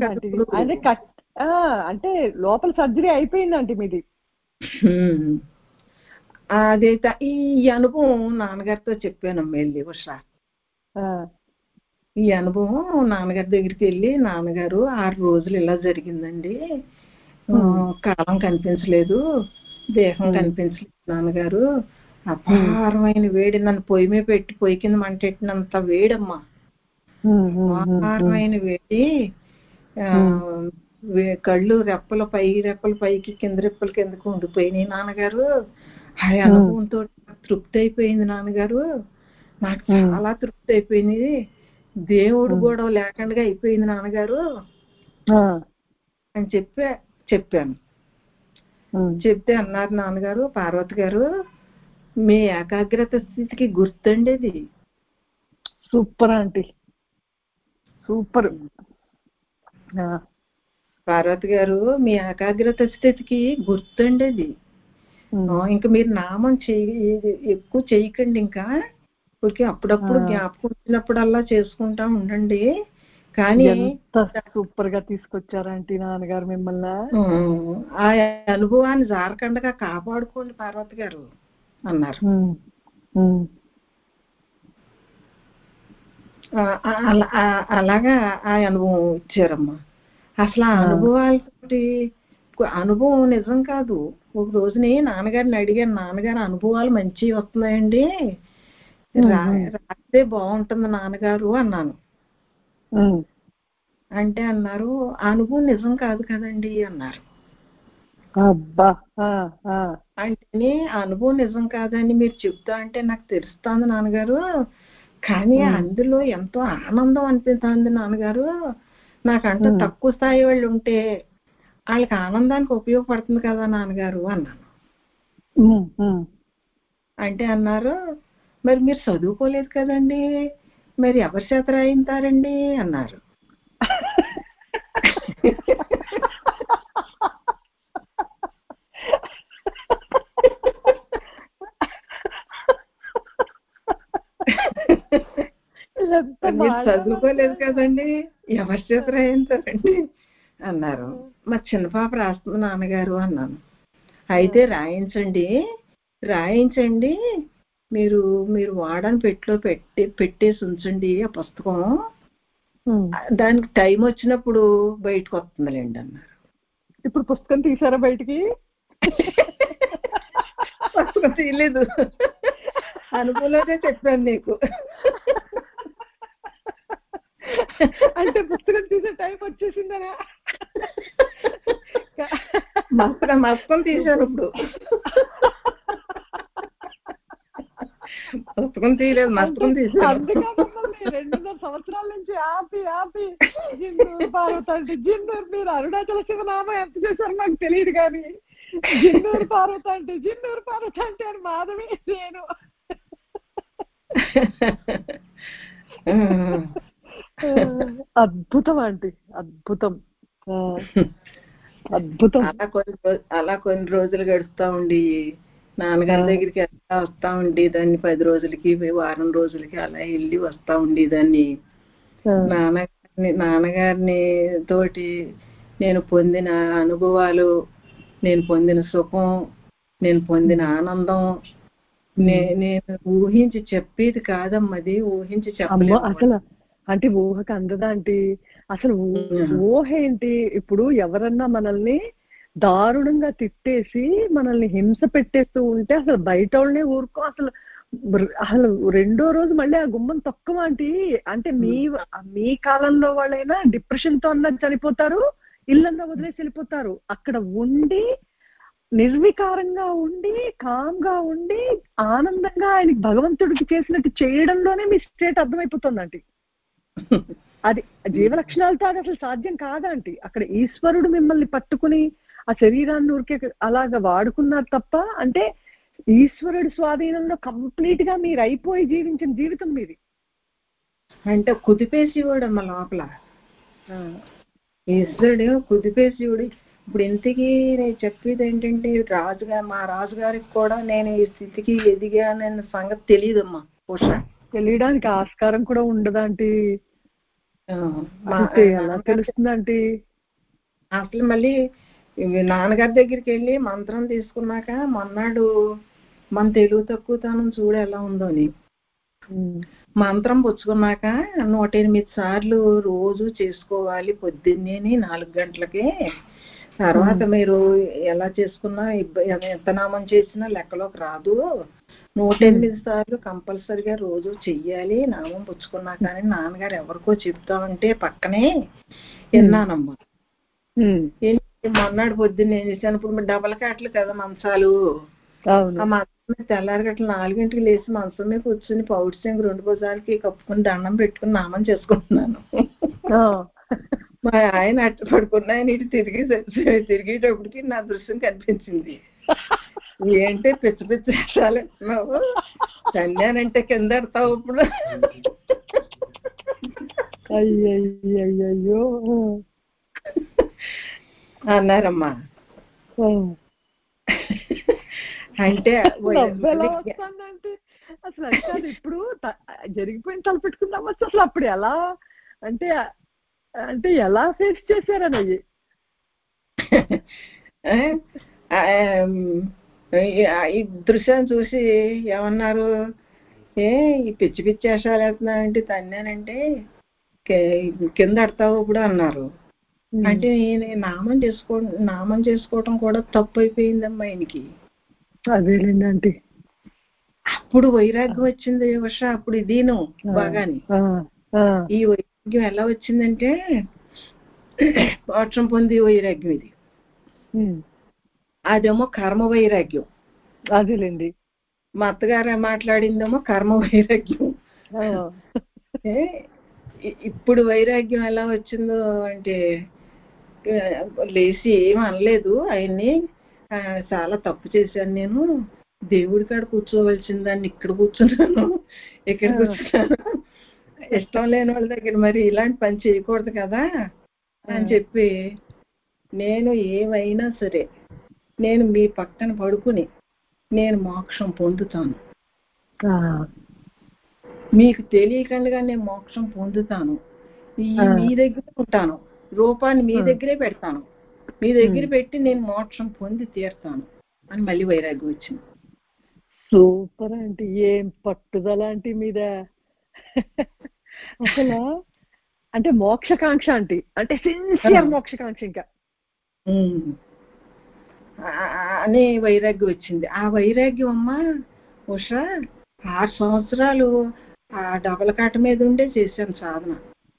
అంటే లోపల సర్జరీ అయిపోయిందండి మీది. అదైతే ఈ అనుభవం నాన్నగారితో చెప్పానమ్మా వెళ్ళి ఉషా. ఈ అనుభవం నాన్నగారి దగ్గరికి వెళ్ళి, నాన్నగారు 6 రోజులు ఇలా జరిగిందండి, కాలం కనిపించలేదు, దేహం కనిపించలేదు నాన్నగారు, అపారమైన వేడి, నన్ను పొయ్యి మీద పెట్టి పొయ్యి కింద మంటెట్టినంత వేడమ్మా, అపారమైన వేడి, కళ్ళు రెప్పల పైకి కింద రెప్పల కిందకు ఉండిపోయినాయి నాన్నగారు. ఆ అనుభవంతో తృప్తి అయిపోయింది నాన్నగారు, నాకు చాలా తృప్తి అయిపోయింది, దేవుడు గొడవ లేకుండా అయిపోయింది నాన్నగారు అని చెప్పాను. చెప్తే అన్నారు నాన్నగారు, పార్వతి గారు మీ ఏకాగ్రత స్థితికి గుర్తండి అది. Super aunty, super. పార్వతి గారు మీ ఏకాగ్రత స్థితికి గుర్తండి అది. ఇంకా మీరు నామం ఎక్కువ చేయకండి, ఇంకా ఓకే అప్పుడప్పుడు జ్ఞాపకం వచ్చినప్పుడల్లా చేసుకుంటా ఉండండి. కానీ సూపర్ గా తీసుకొచ్చారంటే నాన్నగారు మిమ్మల్ని. ఆ అనుభవాన్ని జారకండగా కాపాడుకోండి పార్వతి గారు అన్నారు. అలాగా ఆ అనుభవం ఇచ్చారమ్మా. అసలు ఆ అనుభవాలతోటి, అనుభవం నిజం కాదు. ఒక రోజుని నాన్నగారిని అడిగాను, నాన్నగారు అనుభవాలు మంచివి వస్తున్నాయండి, రాస్తే బాగుంటుంది నాన్నగారు అన్నాను. అంటే అన్నారు, అనుభవం నిజం కాదు కదండి అన్నారు. అంటే అనుభవం నిజం కాదని మీరు చెప్తా అంటే నాకు తెలుస్తుంది నాన్నగారు, కానీ అందులో ఎంతో ఆనందం అనిపిస్తుంది నాన్నగారు. నాకంటే తక్కువ స్థాయి వాళ్ళు ఉంటే వాళ్ళకి ఆనందానికి ఉపయోగపడుతుంది కదా నాన్నగారు అన్నాను. అంటే అన్నారు, మరి మీరు చదువుకోలేదు కదండి, మరి ఎవరి చేత రాయింతారండి అన్నారు. మీరు చదువుకోలేదు కదండి, ఎవరి చేత రాయింతారండి అన్నారు. మా చిన్న పాప రాస్తుంది నాన్నగారు అన్నాను. అయితే రాయించండి, మీరు వాడని పెట్టేసి ఉంచండి ఆ పుస్తకం, దానికి టైం వచ్చినప్పుడు బయటకు వస్తుందిలేండి అన్నారు. ఇప్పుడు పుస్తకం తీసారా బయటికి? పుస్తకం తీయలేదు, అనుభవంలోనే చెప్పాను నీకు. అంటే పుస్తకం తీసే టైం వచ్చేసిందనా? మస్తం తీశాను ఇప్పుడు. పుస్తకం తీయలేదు, మస్తం తీశాను. 2.5 సంవత్సరాల నుంచి ఆపి జిన్నూరు పార్వతి అంటే జిన్నూరు, మీరు అరుణాచల శివనామం ఎంత చేశారు నాకు తెలియదు, కానీ జిన్నూరు పార్వతి అంటే అని మాధవి నేను. అద్భుతం ఆంటీ, అద్భుతం. అలా కొన్ని రోజులు గడుపుతా ఉండి నాన్నగారి దగ్గరికి వెళ్తా వస్తా ఉండి దాన్ని 10 రోజులకి వారం రోజులకి అలా వెళ్ళి వస్తా ఉండి దాన్ని నాన్నగారిని తోటి నేను పొందిన అనుభవాలు, నేను పొందిన సుఖం, నేను పొందిన ఆనందం నేను ఊహించి చెప్పేది కాదమ్మది, ఊహించి చెప్పలేదు అసలు. అంటే ఊహకు అందదా అంటే అసలు ఊహ ఏంటి? ఇప్పుడు ఎవరన్నా మనల్ని దారుణంగా తిట్టేసి మనల్ని హింస పెట్టేస్తూ ఉంటే అసలు బయట వాళ్ళనే ఊరుకో, అసలు రెండో రోజు మళ్ళీ ఆ గుమ్మం తక్కువ అంటే మీ కాలంలో వాళ్ళైనా డిప్రెషన్ తో అన్నా చనిపోతారు, ఇళ్ళన్నా వదిలేసి వెళ్ళిపోతారు. అక్కడ ఉండి నిర్వికారంగా ఉండి కామ్గా ఉండి ఆనందంగా ఆయనకి భగవంతుడికి చేసినట్టు చేయడంలోనే మీ స్టేట్ అర్థమైపోతుందంటే అది జీవలక్షణాలతో అది అసలు సాధ్యం కాదంటే. అక్కడ ఈశ్వరుడు మిమ్మల్ని పట్టుకుని ఆ శరీరాన్ని ఊరికే అలాగా వాడుకున్నారు తప్ప, అంటే ఈశ్వరుడి స్వాధీనంలో కంప్లీట్ గా మీరు అయిపోయి జీవించిన జీవితం మీది. అంటే కుదిపేసేవాడమ్మ లోపల, ఈశ్వరుడు కుదిపేసేవాడు. ఇప్పుడు ఇంతకీ నేను చెప్పేది ఏంటంటే, మా రాజుగారికి కూడా నేను ఈ స్థితికి ఎదిగానన్న సంగతి తెలియదమ్మా. తెలియడానికి ఆస్కారం కూడా ఉండదంటే తెలుస్తుందంటే. అసలు మళ్ళీ నాన్నగారి దగ్గరికి వెళ్ళి మంత్రం తీసుకున్నాక మొన్నాడు మన తెలుగు తక్కువతనం చూడు ఎలా ఉందోని. మంత్రం పుచ్చుకున్నాక 108 సార్లు రోజు చేసుకోవాలి పొద్దున్నే 4 గంటలకి. తర్వాత మీరు ఎలా చేసుకున్నా ఎంత నామం చేసినా లెక్కలోకి రాదు. 108 సార్లు కంపల్సరిగా రోజు చెయ్యాలి నామం పుచ్చుకున్నా. కానీ నాన్నగారు ఎవరికో చెప్తామంటే పక్కనే విన్నానమ్మా. మొన్నటి పొద్దున్న ఏం చేశాను, ఇప్పుడు డబల్ కాట్లు కదా మంచాలు, ఆ మంచం మీద తెల్లారి గట్ల 4 గంటలకు లేచి మంచం మీద కూర్చుని పౌడి శంకు 2 భుజాలకి కప్పుకుని దండం పెట్టుకుని నామం చేసుకుంటున్నాను. మా ఆయన అట్టు పడుకున్న ఆయన ఇటు తిరిగేటప్పటికి నా దృశ్యం కనిపించింది. ఏంటి పిచ్చి పిచ్చి వేసాలేస్తున్నావు, కన్యానంటే కింద ఎడతావు ఇప్పుడు అయ్యయ్యో అన్నారమ్మా. అంటే అసలు అంటే ఇప్పుడు జరిగిపోయిన తలపెట్టుకుందాం అసలు అప్పుడు ఎలా అంటే అంటే ఎలా ఫేస్ చేశారని ఈ దృశ్యాన్ని చూసి ఏమన్నారు, ఈ పిచ్చి పిచ్చి వేషాలు వేస్తున్నానంటే తన్నానంటే కింద అడతావు ఇప్పుడు అన్నారు. అంటే నేను నామం చేసుకోవటం కూడా తప్పు అయిపోయిందమ్మా ఆయనకి. అదేలేండి ఆంటీ. అప్పుడు వైరాగ్యం వచ్చింది వర్ష. అప్పుడు ఇదీను బాగాని ఈ వైరాగ్యం ఎలా వచ్చిందంటే మోక్షం పొంది వైరాగ్యం ఇది. అదేమో కర్మ వైరాగ్యం. అదేలేండి. మా అత్తగారు మాట్లాడిందేమో కర్మ వైరాగ్యం. ఇప్పుడు వైరాగ్యం ఎలా వచ్చిందో అంటే లేచి ఏమి అనలేదు ఆయన్ని. చాలా తప్పు చేశాను నేను, దేవుడి కాడ కూర్చోవలసిన దాన్ని ఇక్కడ కూర్చున్నాను, ఇష్టం లేని వాళ్ళ దగ్గర మరి ఇలాంటి పని చేయకూడదు కదా అని చెప్పి, నేను ఏమైనా సరే నేను మీ పక్కన పడుకుని నేను మోక్షం పొందుతాను, మీకు తెలియకుండా నేను మోక్షం పొందుతాను, మీ దగ్గర ఉంటాను, రూపాన్ని మీ దగ్గరే పెడతాను, మీ దగ్గర పెట్టి నేను మోక్షం పొంది తీరుతాను అని మళ్ళీ వైరాగ్యం వచ్చింది. సూపర్ అంటే ఏం పట్టుదల అంటే మీద అసలు అంటే మోక్షకాంక్ష అంటే సిన్సియర్ మోక్షకాంక్ష ఇంకా అనే వైరాగ్యం వచ్చింది. ఆ వైరాగ్యం అమ్మ ఉషా 6 సంవత్సరాలు ఆ డబల కాట మీద ఉండే చేశాను సాధన.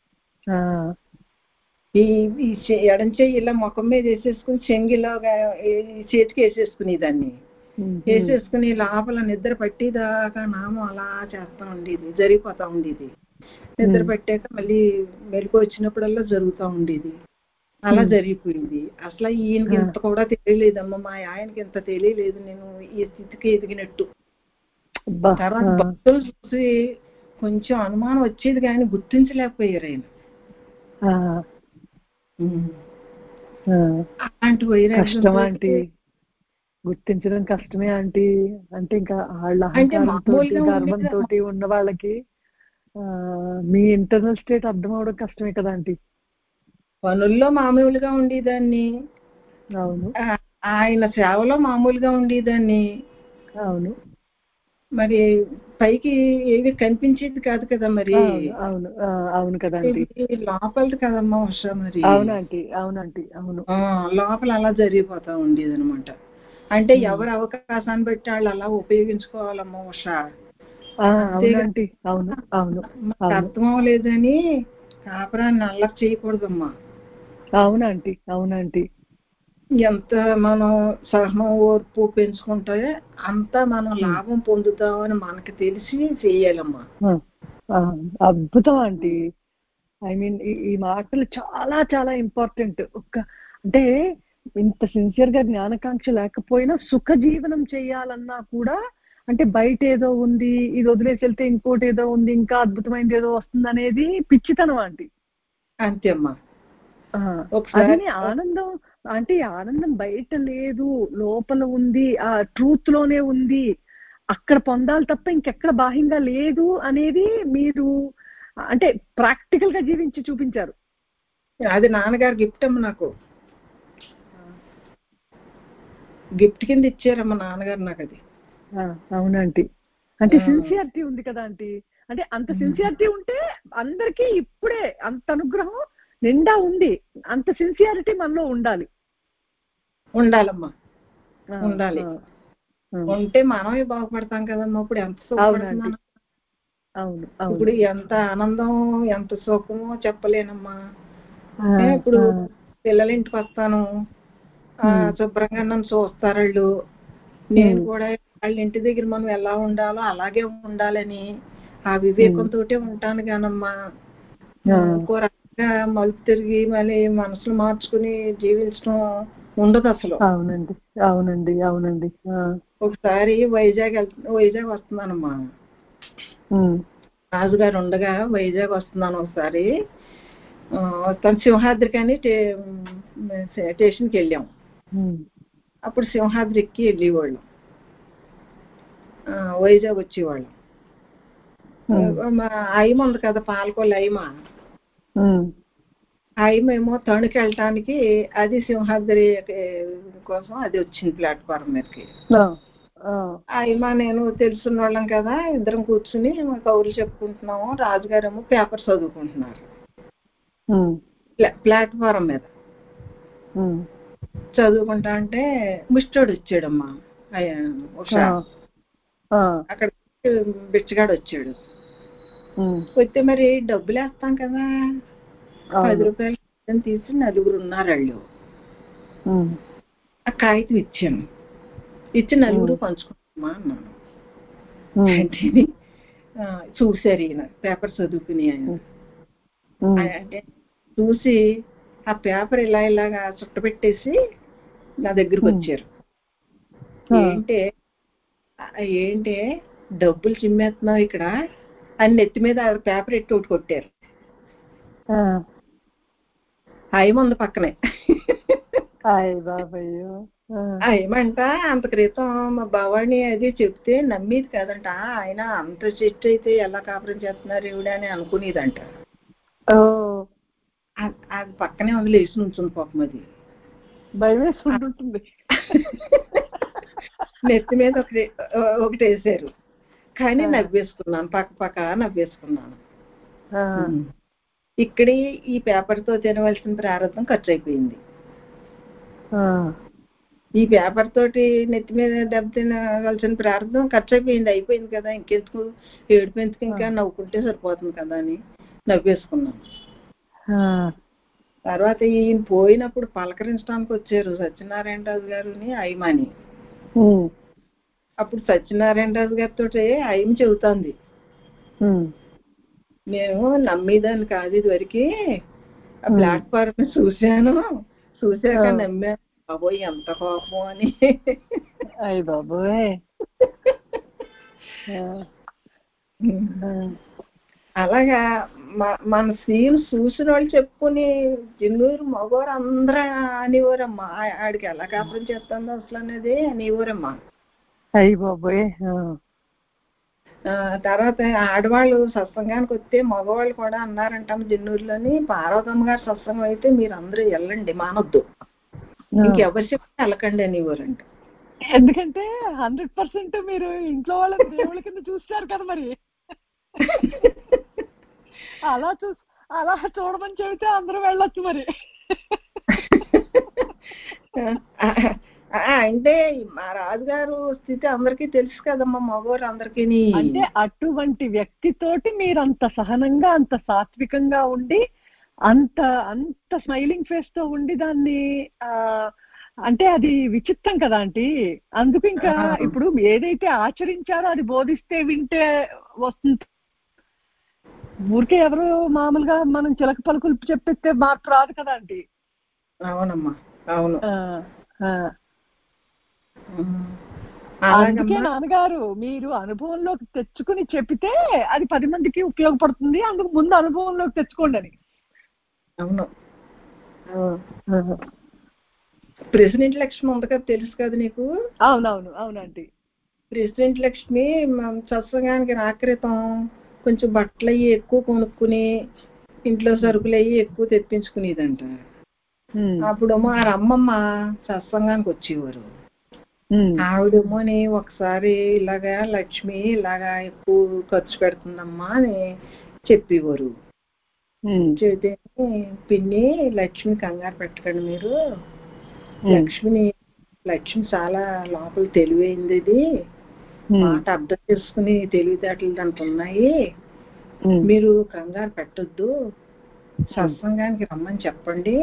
ఈ ఎడం చెయ్యి ఇలా ముఖం మీద వేసేసుకుని చెంగిలాగా చేతికి వేసేసుకుని దాన్ని వేసేసుకుని లోపల నిద్ర పట్టేదాకా నామం అలా చేస్తా ఉండేది, జరిగిపోతా ఉండేది. నిద్ర పట్టాక మళ్ళీ మెలకు వచ్చినప్పుడల్లా జరుగుతూ ఉండేది. అలా జరిగిపోయింది. అసలు ఈయనకి ఇంత కూడా తెలియలేదమ్మా, మా ఆయనకి ఇంత తెలియలేదు నేను ఈ స్థితికి ఎదిగినట్టు. తర్వాత భక్తులు చూసి కొంచెం అనుమానం వచ్చేది కానీ గుర్తించలేకపోయారు ఆయన. అలాంటి వైరాగ్యం గుర్తించడం కష్టమే ఆంటీ. అంటే ఇంకా వాళ్ళ అహంకారంతో గర్వంతో ఉన్న వాళ్ళకి మీ ఇంటర్నల్ స్టేట్ అర్థం అవడం కష్టమే కదా ఆంటీ. పనుల్లో మామూలుగా ఉండేదాన్ని, అవును. ఆయన సేవలో మామూలుగా ఉండేదాన్ని, అవును. మరి పైకి ఏవి కనిపించేది కాదు కదా మరి. అవును అవును కదా లోపలది కదమ్మా ఉష మరి. అవునంటీ అవునంటీ అవును. లోపల అలా జరిగిపోతా ఉండేది అనమాట. అంటే ఎవరు అవకాశాన్ని బట్టి వాళ్ళు అలా ఉపయోగించుకోవాలమ్మా ఉష. అవునంటీ అవును అవును. అర్థం అవ్వలేదని కాపురాన్ని అల్లరి చేయకూడదమ్మా. అవునంటీ అవునంటీ. ఎంత మనం సహనం ఓర్పు పెంచుకుంటే అంతా మనం లాభం పొందుతామని మనకి తెలిసి చెయ్యాలమ్మా. అద్భుతం ఆంటీ. ఐ మీన్ ఈ మాటలు చాలా చాలా ఇంపార్టెంట్. అంటే ఇంత సిన్సియర్ గా జ్ఞానకాంక్ష లేకపోయినా సుఖ జీవనం చేయాలన్నా కూడా అంటే బయట ఏదో ఉంది, ఇది వదిలేసి వెళ్తే ఇంకోటి ఏదో ఉంది, ఇంకా అద్భుతమైనది ఏదో వస్తుంది అనేది పిచ్చితనం ఆంటీ. అంతే అమ్మా. అదే ఆనందం అంటే ఆనందం బయట లేదు, లోపల ఉంది, ఆ ట్రూత్ లోనే ఉంది, అక్కడ పొందాలి తప్ప ఇంకెక్కడ బాహ్యంగా లేదు అనేది మీరు అంటే ప్రాక్టికల్ గా జీవించి చూపించారు. అది నాన్నగారు గిఫ్ట్ అమ్మ, నాకు గిఫ్ట్ కింద ఇచ్చారమ్మ నాన్నగారు నాకు. అది అవునంటీ. అంటే సిన్సియారిటీ ఉంది కదా ఆంటీ. అంటే అంత సిన్సియారిటీ ఉంటే అందరికీ ఇప్పుడే అంత అనుగ్రహం నిండా ఉంది. అంత సిన్సియారిటీ మనలో ఉండాలి. ఉండాలమ్మా, ఉండాలి. ఉంటే మనమే బాగుపడతాం కదమ్మా. ఇప్పుడు ఎంత సుఖపడుతున్నాను, అవును, ఇప్పుడు ఎంత ఆనందం ఎంత సుఖమో చెప్పలేనమ్మా. ఇప్పుడు పిల్లల ఇంటికి వస్తాను, శుభ్రంగా నన్ను చూస్తారు వాళ్ళు. నేను కూడా వాళ్ళ ఇంటి దగ్గర మనం ఎలా ఉండాలో అలాగే ఉండాలని ఆ వివేకంతో ఉంటాను కానమ్మా. ఇంకో రకంగా మలుపు తిరిగి మళ్ళీ మనసులు మార్చుకుని జీవించడం ఉండదు అసలు. అవునండి, అవునండి, అవునండి. ఒకసారి వైజాగ్ వస్తున్నానమ్మా. రాజుగారు ఉండగా వైజాగ్ వస్తున్నాను ఒకసారి. తను సింహాద్రికి అని స్టేషన్కి వెళ్ళాం. అప్పుడు సింహాద్రి ఎక్కి వెళ్ళేవాళ్ళం, వైజాగ్ వచ్చేవాళ్ళం. మా ఐమ ఉంది కదా, పాలకొల్లు ఐమ. ఐమ ఏమో తణుకు వెళ్ళటానికి అది సింహాద్రి కోసం అది వచ్చింది ప్లాట్ఫారం మీదకి. ఐమ నేను తెలుసున్న వాళ్ళం కదా, ఇద్దరం కూర్చుని కౌరులు చెప్పుకుంటున్నాము. రాజుగారు ఏమో పేపర్ చదువుకుంటున్నారు ప్లాట్ఫారం మీద. చదువుకుంటా అంటే ముష్టోడు వచ్చాడమ్మా. అక్కడ బిచ్చగాడు వచ్చాడు. వస్తే మరి డబ్బులు వేస్తాం కదా, 10 రూపాయలు తీసి 9 ఉన్నారు వాళ్ళు. ఆ కాగితం ఇచ్చాను, ఇచ్చి 9 పంచుకుంటామా అన్నాను. అంటే చూశారు ఈయన పేపర్ చదువుకుని. ఆయన అంటే చూసి ఆ పేపర్ ఇలాగా చుట్టపెట్టేసి నా దగ్గరకు వచ్చారు. ఏంటే డబ్బులు చిమ్మేస్తున్నావు ఇక్కడ అని నెత్తి మీద పేపర్ ఎట్టి ఒకటి కొట్టారు. ఏమంది పక్కనే. ఏమంట అంత క్రితం మా భవాని అది చెప్తే నమ్మేది కదంట. ఆయన అంత చెట్టు అయితే ఎలా కాపురం చేస్తున్నారు ఈవిడ అని అనుకునేదంట. అది పక్కనే ఉంది, లేచి నుంచుంది పాపం. అది భయం వేసుకుంటుంది. నెత్తి మీద ఒకటి వేసారు, కానీ నవ్వేసుకున్నాను, పక్క నవ్వేసుకున్నాను. ఇక్కడే ఈ పేపర్తో తినవలసిన ప్రారంభం ఖర్చు అయిపోయింది. ఈ పేపర్ తోటి నెత్తి మీద దెబ్బ తినవలసిన ప్రారంభం ఖర్చు అయిపోయింది కదా, ఇంకెందుకు ఏడుపెందుకు, ఇంకా నవ్వుకుంటే సరిపోతుంది కదా అని నవ్వేసుకున్నాను. తర్వాత ఈయన పోయినప్పుడు పలకరించడానికి వచ్చారు సత్యనారాయణ రాజు గారుని ఐమాని. అప్పుడు సత్యనారాయణ రాజు గారితో ఐమ చెబుతోంది, నేను నమ్మేదాన్ని కాదు ఇదివరకు, ఆ ప్లాట్ఫారం చూశాక నమ్మాను. బాబోయ్ ఎంత కోపం అని. అయ్య బాబోయ్. అలాగా మన సీన్ చూసిన వాళ్ళు చెప్పుకుని జిన్నూరు మగవారు అందరూ అనేవారమ్మా, ఆడికి ఎలా కాపురం చేస్తుందో అసలు అనేది అనేవారమ్మా. అయ్య బాబోయ్. తర్వాత ఆడవాళ్ళు సత్సంగానికి వస్తే మగవాళ్ళు కూడా అన్నారంట జిన్నూరులోని, పార్వతమ్మ గారు సత్సంగం అయితే మీరు అందరూ వెళ్ళండి, మానొద్దు, ఇంకెవరు చెప్తే వెళ్ళకండి అనేవారంట. ఎందుకంటే 100% మీరు ఇంట్లో వాళ్ళని దేవుళ్ళ కింద చూస్తారు కదా, మరి అలా చూడమని చెబితే అందరూ వెళ్ళొచ్చు మరి. అంటే మా రాజుగారు స్థితి అందరికీ తెలుసు కదమ్మా, మగవారు అందరికీ. అంటే అటువంటి వ్యక్తితోటి మీరు అంత సహనంగా అంత సాత్వికంగా ఉండి అంత స్మైలింగ్ ఫేస్ తో ఉండి దాన్ని అంటే అది విచిత్రం కదా ఆంటీ. అందుకు ఇంకా ఇప్పుడు ఏదైతే ఆచరించారో అది బోధిస్తే వింటే వస్తుంది. ఊరికే ఎవరు మామూలుగా మనం చిలక పలుకులు చెప్పిస్తే మార్పు రాదు కదా ఆంటీ. అవునమ్మా, అవును. అందుకే నాన్నగారు మీరు అనుభవంలోకి తెచ్చుకుని చెప్పితే అది 10 మందికి ఉపయోగపడుతుంది, అందుకు ముందు అనుభవంలోకి తెచ్చుకోండి అని. అవును. ప్రెసిడెంట్ లక్ష్మి ఉంది కదా, తెలుసు కదా నీకు? అవునవును, అవునండి. ప్రెసిడెంట్ లక్ష్మి సత్సంగానికి రాక్రితం కొంచెం బట్టలు అయ్యి ఎక్కువ కొనుక్కుని ఇంట్లో సరుకులు అయ్యి ఎక్కువ తెప్పించుకునేదంట. అప్పుడు మా రమ్మమ్మ సత్సంగానికి వచ్చేవారు. ఆవిడేమోని ఒకసారి ఇలాగా లక్ష్మి ఇలాగా ఎక్కువ ఖర్చు పెడుతుందమ్మా అని చెప్పేవారు. చెబితే పిన్ని లక్ష్మి కంగారు పెట్టకండి మీరు, లక్ష్మి చాలా లోపల తెలివైంది, ఇది మాట అర్థం చేసుకుని తెలివితేటలు దానికి ఉన్నాయి, మీరు కంగారు పెట్టొద్దు, సత్సంగానికి రమ్మని చెప్పండి,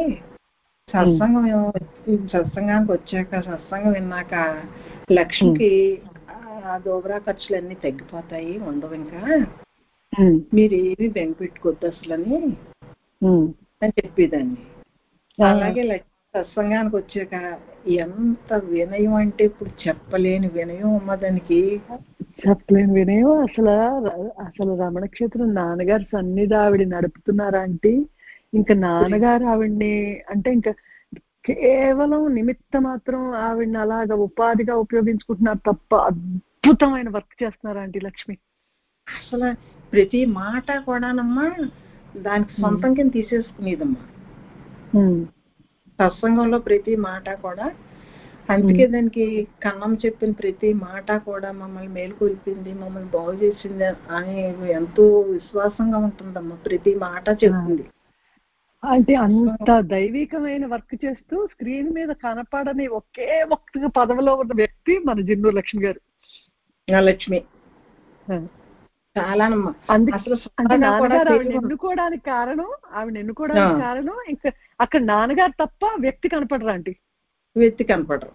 సత్సంగానికి వచ్చాక సత్సంగం విన్నాక లక్ష్మికి ఆ దోబరా ఖర్చులన్నీ తగ్గిపోతాయి, ఉండవు, ఇంకా మీరు ఏమి బెంగపెట్టుకోద్దు అసలని అని చెప్పేదాన్ని. అలాగే సత్సంగానికి వచ్చాక ఎంత వినయం అంటే ఇప్పుడు చెప్పలేని వినయం అమ్మ దానికి, చెప్పలేని వినయం. అసలు రమణ క్షేత్రం నాన్నగారు సన్నిధి ఆవిడ నడుపుతున్నారా అంటే ఇంకా నాన్నగారు ఆవిడ్ని అంటే ఇంకా కేవలం నిమిత్త మాత్రం ఆవిడ్ని అలాగా ఉపాధిగా ఉపయోగించుకుంటున్నారు తప్ప అద్భుతమైన వర్క్ చేస్తున్నారా ఆంటీ లక్ష్మి. అసలు ప్రతి మాట కూడానమ్మా దానికి సొంతం కింద తీసేసుకునేదమ్మా సత్సంగంలో ప్రతి మాట కూడా. అందుకే దానికి కన్నం చెప్పిన ప్రతి మాట కూడా మమ్మల్ని మేలుకొల్పింది, మమ్మల్ని బాగు చేసింది అని ఎంతో విశ్వాసంగా ఉంటుందమ్మా, ప్రతి మాట చెప్తుంది. అంటే అంత దైవికమైన వర్క్ చేస్తూ స్క్రీన్ మీద కనపడని ఒకే ఒక్క పదవిలో ఉన్న వ్యక్తి మన జిన్నూరు లక్ష్మి గారు. లక్ష్మి చాలానమ్మా. ఆవిడ ఎన్నుకోవడానికి కారణం ఇంకా అక్కడ నాన్నగారు తప్ప వ్యక్తి కనపడరా ఆంటీ, వ్యక్తి కనపడరు.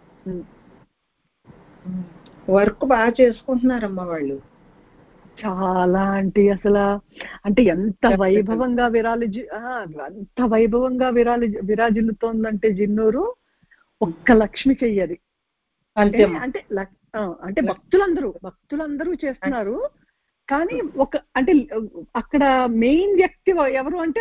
వర్క్ బాగా చేసుకుంటున్నారమ్మా వాళ్ళు చాలా. అంటే ఎంత వైభవంగా విరాజిల్లుతోందంటే జిన్నూరు ఒక్క లక్ష్మి చెయ్యది. అంటే భక్తులందరూ చేస్తున్నారు, కానీ అంటే అక్కడ మెయిన్ వ్యక్తి ఎవరు అంటే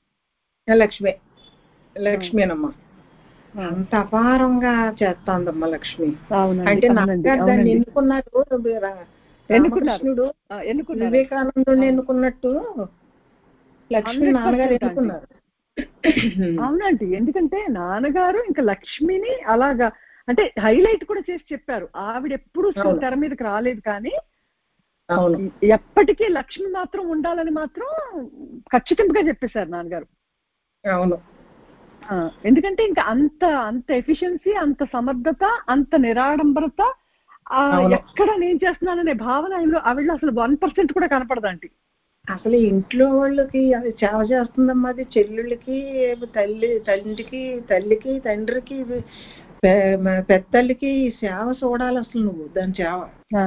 లక్ష్మేనమ్మా. అంత అపారంగా చేస్తాందమ్మా లక్ష్మి. అంటే దాన్ని ఎన్నుకున్నారు, వివేకానందుని ఎన్నుకున్నట్టు లక్ష్మి నాన్నగారు ఎన్నుకున్నారు. అవునండి, ఎందుకంటే నాన్నగారు ఇంకా లక్ష్మిని అలాగా అంటే హైలైట్ కూడా చేసి చెప్పారు. ఆవిడ ఎప్పుడు తెర మీదకి రాలేదు, కానీ ఎప్పటికీ లక్ష్మి మాత్రం ఉండాలని మాత్రం ఖచ్చితంగా చెప్పేశారు నాన్నగారు. అవును, ఎందుకంటే ఇంకా అంత ఎఫిషియన్సీ, అంత సమర్థత, అంత నిరాడంబరత ఎక్కడ నేను చేస్తున్నాననే భావన ఆవిడ అసలు 1% కూడా కనపడదండి. అసలు ఇంట్లో వాళ్ళకి అది సేవ చేస్తుందమ్మా, అది చెల్లెళ్ళకి, తల్లికి, తండ్రికి, పెద్దలకి సేవ చూడాలి అసలు నువ్వు. దాని సేవ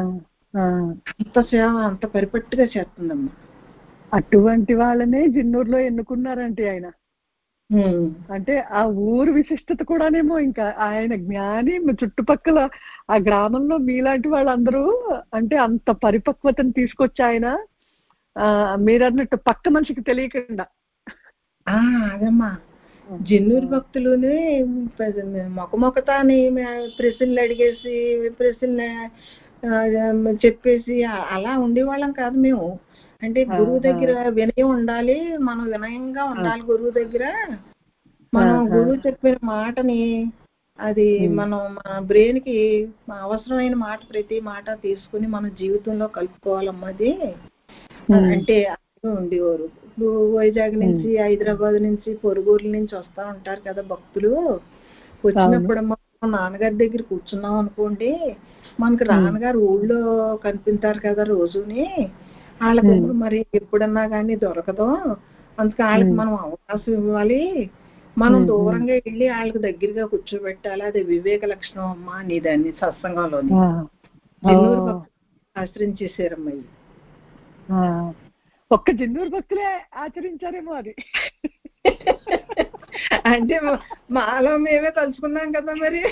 అంత పర్ఫెక్ట్ గా చేస్తుందమ్మా. అటువంటి వాళ్ళనే జిన్నూరులో ఎన్నుకున్నారంటే ఆయన. అంటే ఆ ఊరు విశిష్టత కూడానేమో ఇంకా ఆయన జ్ఞాని, చుట్టుపక్కల ఆ గ్రామంలో మీలాంటి వాళ్ళందరూ అంటే అంత పరిపక్వతను తీసుకొచ్చి ఆయన మీరన్నట్టు పక్క మనిషికి తెలియకుండా. అదమ్మా జిన్నూరు భక్తులునే మొక్కతాని ప్రశ్నలు అడిగేసి ప్రశ్నలు చెప్పేసి అలా ఉండేవాళ్ళం కాదు మేము. అంటే గురువు దగ్గర వినయం ఉండాలి, మనం వినయంగా ఉండాలి గురువు దగ్గర. మనం గురువు చెప్పిన మాటని అది మనం మన బ్రెయిన్ కి అవసరమైన మాట ప్రతి మాట తీసుకుని మన జీవితంలో కలుపుకోవాలమ్మది అంటే ఉండేవారు. ఇప్పుడు వైజాగ్ నుంచి, హైదరాబాద్ నుంచి, పొరుగురుల నుంచి వస్తా ఉంటారు కదా భక్తులు. వచ్చినప్పుడు నాన్నగారి దగ్గర కూర్చున్నాం అనుకోండి, మనకు నాన్నగారు ఊళ్ళో కనిపించారు కదా రోజుని. వాళ్ళకు మరి ఎప్పుడన్నా కానీ దొరకదు, అందుకే వాళ్ళకి మనం అవకాశం ఇవ్వాలి, మనం దూరంగా వెళ్ళి వాళ్ళకి దగ్గరగా కూర్చోబెట్టాలి. అది వివేక లక్షణం అమ్మా నీ దాన్ని సత్సంగంలోని జిన్నూరు భక్తులు ఆచరించేసారమ్మా. ఒక్క జిన్నూరు భక్తులే ఆచరించారేమో అది. అంటే మాలో మేమే తలుచుకున్నాం కదా మరి.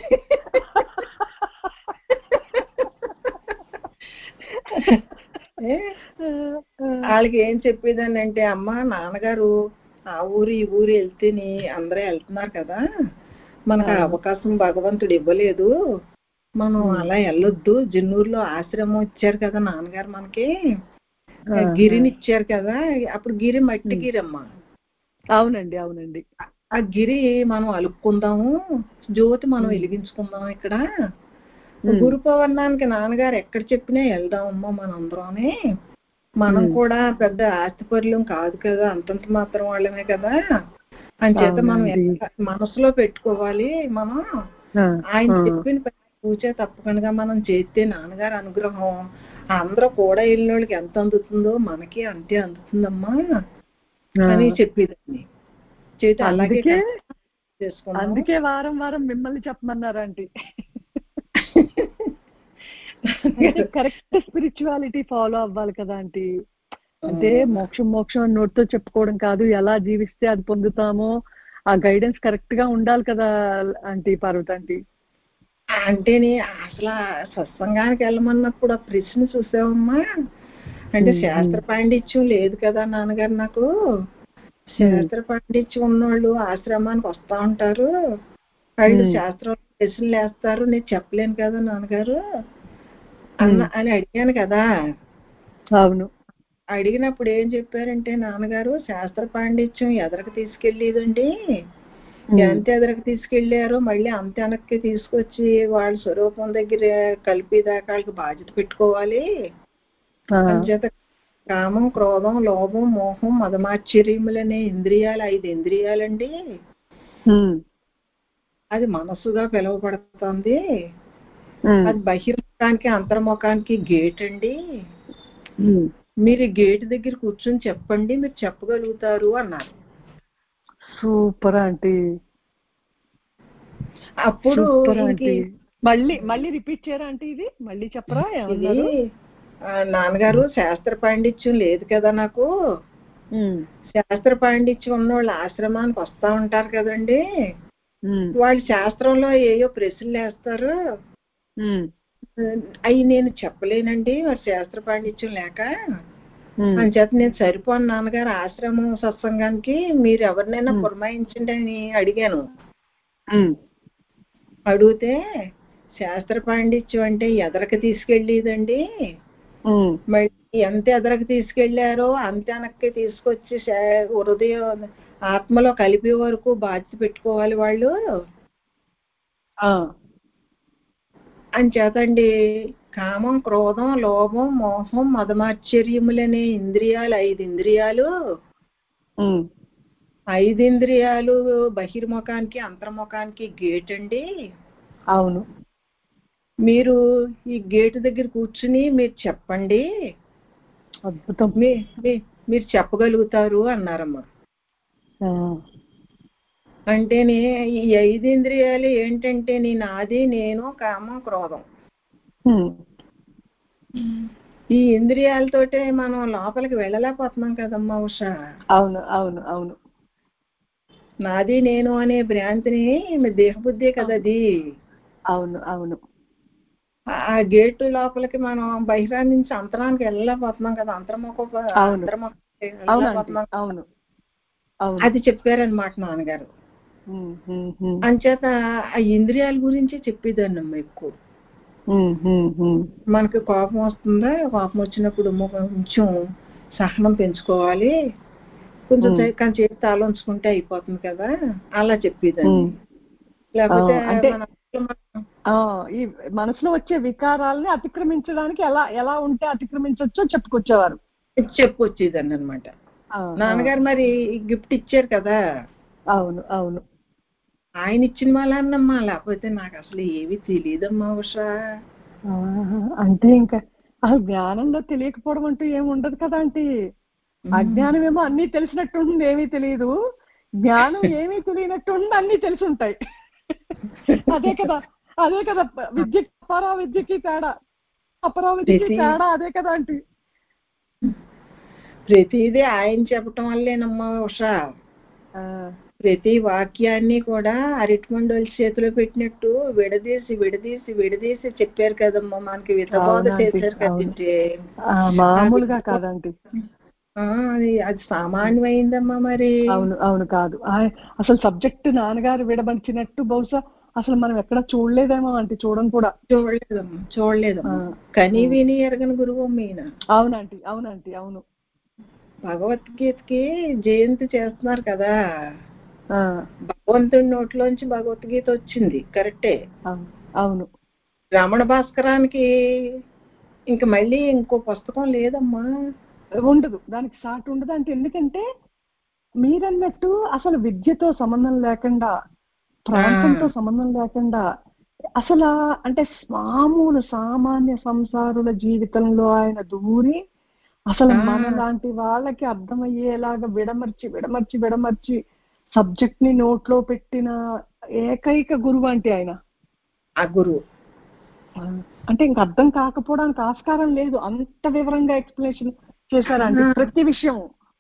వాళ్ళకి ఏం చెప్పేదాన్ని అంటే, అమ్మ నాన్నగారు ఆ ఊరు ఈ ఊరు వెళ్తేని అందరూ వెళ్తున్నారు కదా, మనకు అవకాశం భగవంతుడు ఇవ్వలేదు, మనం అలా వెళ్ళొద్దు. జిన్నూరులో ఆశ్రమం ఇచ్చారు కదా నాన్నగారు మనకి, గిరిని ఇచ్చారు కదా, అప్పుడు గిరి మట్టి గిరి అమ్మా. అవునండి. ఆ గిరి మనం అలుక్కుందాము, జ్యోతి మనం వెలిగించుకుందాం ఇక్కడ, గురు పౌర్ణానికి నాన్నగారు ఎక్కడ చెప్పినా వెళ్దామమ్మా మనందరూనే, మనం కూడా పెద్ద ఆస్తిపరులం కాదు కదా, అంతంత మాత్రం వాళ్ళమే కదా అని చేత మనం మనసులో పెట్టుకోవాలి. మనం ఆయన చెప్పిన పూజ తప్పకుండా మనం చేస్తే నాన్నగారు అనుగ్రహం అందరూ కూడా వెళ్ళిన వాళ్ళకి ఎంత అందుతుందో మనకి అంతే అందుతుందమ్మా అని చెప్పేదాన్ని. చేతి అలాగే చేసుకున్నాం. అందుకే వారం వారం మిమ్మల్ని చెప్పమన్నారు ఆంటీ. కరెక్ట్ స్పిరిచువాలిటీ ఫాలో అవ్వాలి కదా ఆంటీ. అంటే మోక్షం మోక్షం అని నోటితో చెప్పుకోవడం కాదు, ఎలా జీవిస్తే అది పొందుతామో ఆ గైడెన్స్ కరెక్ట్ గా ఉండాలి కదా ఆంటీ, పార్వతి ఆంటీ. అంటే అసలు సత్సంగానికి వెళ్ళమన్నప్పుడు ఆ ప్రశ్న చూసావమ్మా, అంటే శాస్త్ర పాండిత్యం లేదు కదా నాన్నగారు నాకు. శాస్త్ర పాండిత్యం ఉన్నోళ్ళు ఆశ్రమానికి వస్తా ఉంటారు, వాళ్ళు శాస్త్రం ప్రశ్నలు వేస్తారు, నేను చెప్పలేను కదా నాన్నగారు అని అడిగాను కదా. అవును. అడిగినప్పుడు ఏం చెప్పారంటే నాన్నగారు, శాస్త్ర పాండిత్యం ఎదరకు తీసుకెళ్ళేదండి, ఎంత ఎదరకు తీసుకెళ్లారో మళ్ళీ అంత వెనక్కి తీసుకొచ్చి వాళ్ళ స్వరూపం దగ్గర కలిపేదాకా వాళ్ళకి బాధ్యత పెట్టుకోవాలి. అంచేత కామం, క్రోధం, లోభం, మోహం, మదమాశ్చర్యములనే ఇంద్రియాలు 5 ఇంద్రియాలండి. అది మనస్సుగా పిలువబడుతుంది. అది బహిర్ముఖానికి అంతర్ముఖానికి గేట్ అండి. మీరు గేట్ దగ్గర కూర్చొని చెప్పండి, మీరు చెప్పగలుగుతారు అన్నారు. Super aunty. అప్పుడు మళ్ళీ రిపీట్ చేయరా ఆంటీ, ఇది మళ్ళీ చెప్పరా? ఇది నాన్నగారు శాస్త్ర పాండిత్యం లేదు కదా నాకు, శాస్త్ర పాండిత్యం ఉన్న వాళ్ళు ఆశ్రమానికి వస్తా ఉంటారు కదండి, వాళ్ళు శాస్త్రంలో ఏయో ప్రశ్నలు వేస్తారు, అవి నేను చెప్పలేనండి మరి శాస్త్ర పాండిత్యం లేక. అని చేత నేను సరిపోను నాన్నగారు ఆశ్రమం సత్సంగానికి, మీరు ఎవరినైనా పురమాయించండి అని అడిగాను. అడిగితే శాస్త్ర పాండిత్యం అంటే ఎదరకు తీసుకెళ్ళేదండి, మళ్ళీ ఎంత ఎదరకు తీసుకెళ్లారో అంత వెనక్కి తీసుకొచ్చి హృదయం ఆత్మలో కలిపే వరకు బాధ్యత పెట్టుకోవాలి వాళ్ళు అని చేతండి. కామం, క్రోధం, లోభం, మోహం, మదమాశ్చర్యములనే ఇంద్రియాలు 5 ఇంద్రియాలు. 5 ఇంద్రియాలు బహిర్ముఖానికి అంతర్ముఖానికి గేట్ అండి. అవును. మీరు ఈ గేటు దగ్గర కూర్చుని మీరు చెప్పండి, అద్భుతం, మీరు చెప్పగలుగుతారు అన్నారమ్మా. అంటేనే ఈ 5 ఇంద్రియాలు ఏంటంటే నాది, నేను, కామం, క్రోధం. ఈ ఇంద్రియాలతోటే మనం లోపలికి వెళ్ళలేకపోతున్నాం కదమ్మా ఉషా. అవును అవును అవును. నాది నేను అనే భ్రాంతిని దేహబుద్ధే కదా అది. అవును అవును. ఆ గేటు లోపలికి మనం బహిరాన్ని నుంచి అంతరానికి వెళ్ళలేకపోతున్నాం కదా, అవును. అది చెప్పారనమాట నాన్నగారు. అంచేత ఆ ఇంద్రియాల గురించి చెప్పేదాన్నమ్మా ఎక్కువ. మనకి కోపం వస్తుందా, కోపం వచ్చినప్పుడు కొంచెం సహనం పెంచుకోవాలి, కొంచెం చేతి తాళంచుకుంటే అయిపోతుంది కదా అలా చెప్పేదాన్ని. లేకపోతే ఈ మనసులో వచ్చే వికారాలని అతిక్రమించడానికి ఎలా ఎలా ఉంటే అతిక్రమించవచ్చో చెప్పుకొచ్చేదాన్ని అనమాట. నాన్నగారు మరి గిఫ్ట్ ఇచ్చారు కదా. అవును అవును. ఆయన ఇచ్చిన వాళ్ళన్నమ్మా, లేకపోతే నాకు అసలు ఏవి తెలియదమ్మా ఉషా. అంటే ఇంకా అసలు జ్ఞానంలో తెలియకపోవడం అంటూ ఏమి ఉండదు కదా ఆంటీ. అజ్ఞానం ఏమో అన్ని తెలిసినట్టు ఉంటుంది, ఏమీ తెలియదు. జ్ఞానం ఏమీ తెలియనట్టు ఉంటుంది, అన్ని తెలిసి ఉంటాయి. అదే కదా విద్యకి అపరా విద్యకి తేడా, అపరా విద్యకి తేడా అదే కదా ఆంటీ. ప్రతిదీ ఆయన చెప్పటం వల్లేనమ్మా ఉషా. ప్రతి వాక్యాన్ని కూడా అరటిమండోల చేతిలో పెట్టినట్టు విడదీసి విడదీసి విడదీసి చెప్పారు కదమ్మా, మనకి వితబోధ చేశారు కదంటే. మామూలుగా కాదండి, అది సామాన్యమైందమ్మా మరి. అవును అవును కాదు. అసలు సబ్జెక్ట్ నాన్నగారు విడమర్చినట్టు బహుశా అసలు మనం ఎక్కడ చూడలేదేమో అంటే చూడలేదమ్మా. కని విని ఎరగని గురువు మీన. అవునండి అవునండి అవును. భగవద్గీతకి జయంతి చేస్తున్నారు కదా, భగవంతుడి నోట్లోంచి భగవద్గీత వచ్చింది కరెక్టే. అవును. రమణ భాస్కరానికి ఇంక మళ్ళీ ఇంకో పుస్తకం లేదమ్మా. ఉండదు, దానికి సాటి ఉండదు. అంటే ఎందుకంటే మీరన్నట్టు అసలు విద్యతో సంబంధం లేకుండా, ప్రాంతంతో సంబంధం లేకుండా, అసలు అంటే మామూలు సామాన్య సంసారుల జీవితంలో ఆయన దూరి అసలు మన లాంటి వాళ్ళకి అర్థమయ్యేలాగా విడమర్చి విడమర్చి విడమర్చి సబ్జెక్ట్ ని నోట్లో పెట్టిన ఏకైక గురువు అంటే ఆయన. ఆ గురువు అంటే ఇంక అర్థం కాకపోవడానికి ఆస్కారం లేదు, అంత వివరంగా ఎక్స్ప్లెనేషన్ చేశారంటే ప్రతి విషయం.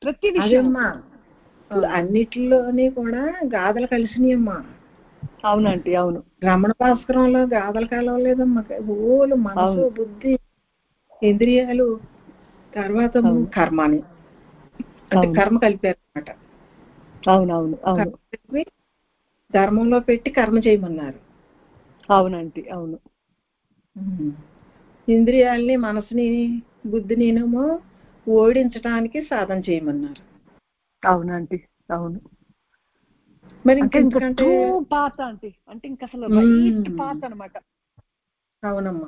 అన్నిటిలోని కూడా గాథలు కలిసినాయమ్మా. అవునండి, అవును. రమణ భాస్కరంలో గాథలు కలవలేదమ్మా. ఓలు మనసు, బుద్ధి, ఇంద్రియాలు, తర్వాత కర్మని, అంటే కర్మ కలిపారు అనమాట. అవునవును, అవును. ధర్మంలో పెట్టి కర్మ చేయమన్నారు. అవునండి, అవును. ఇంద్రియాల్ని, మనసుని, బుద్ధినేమో ఓడించడానికి సాధన చేయమన్నారు. అవునండి, అవును. మరి ఇంకంటే పాత అంటే ఇంక అసలు రైట్ పాత అనమాట. అవునమ్మా.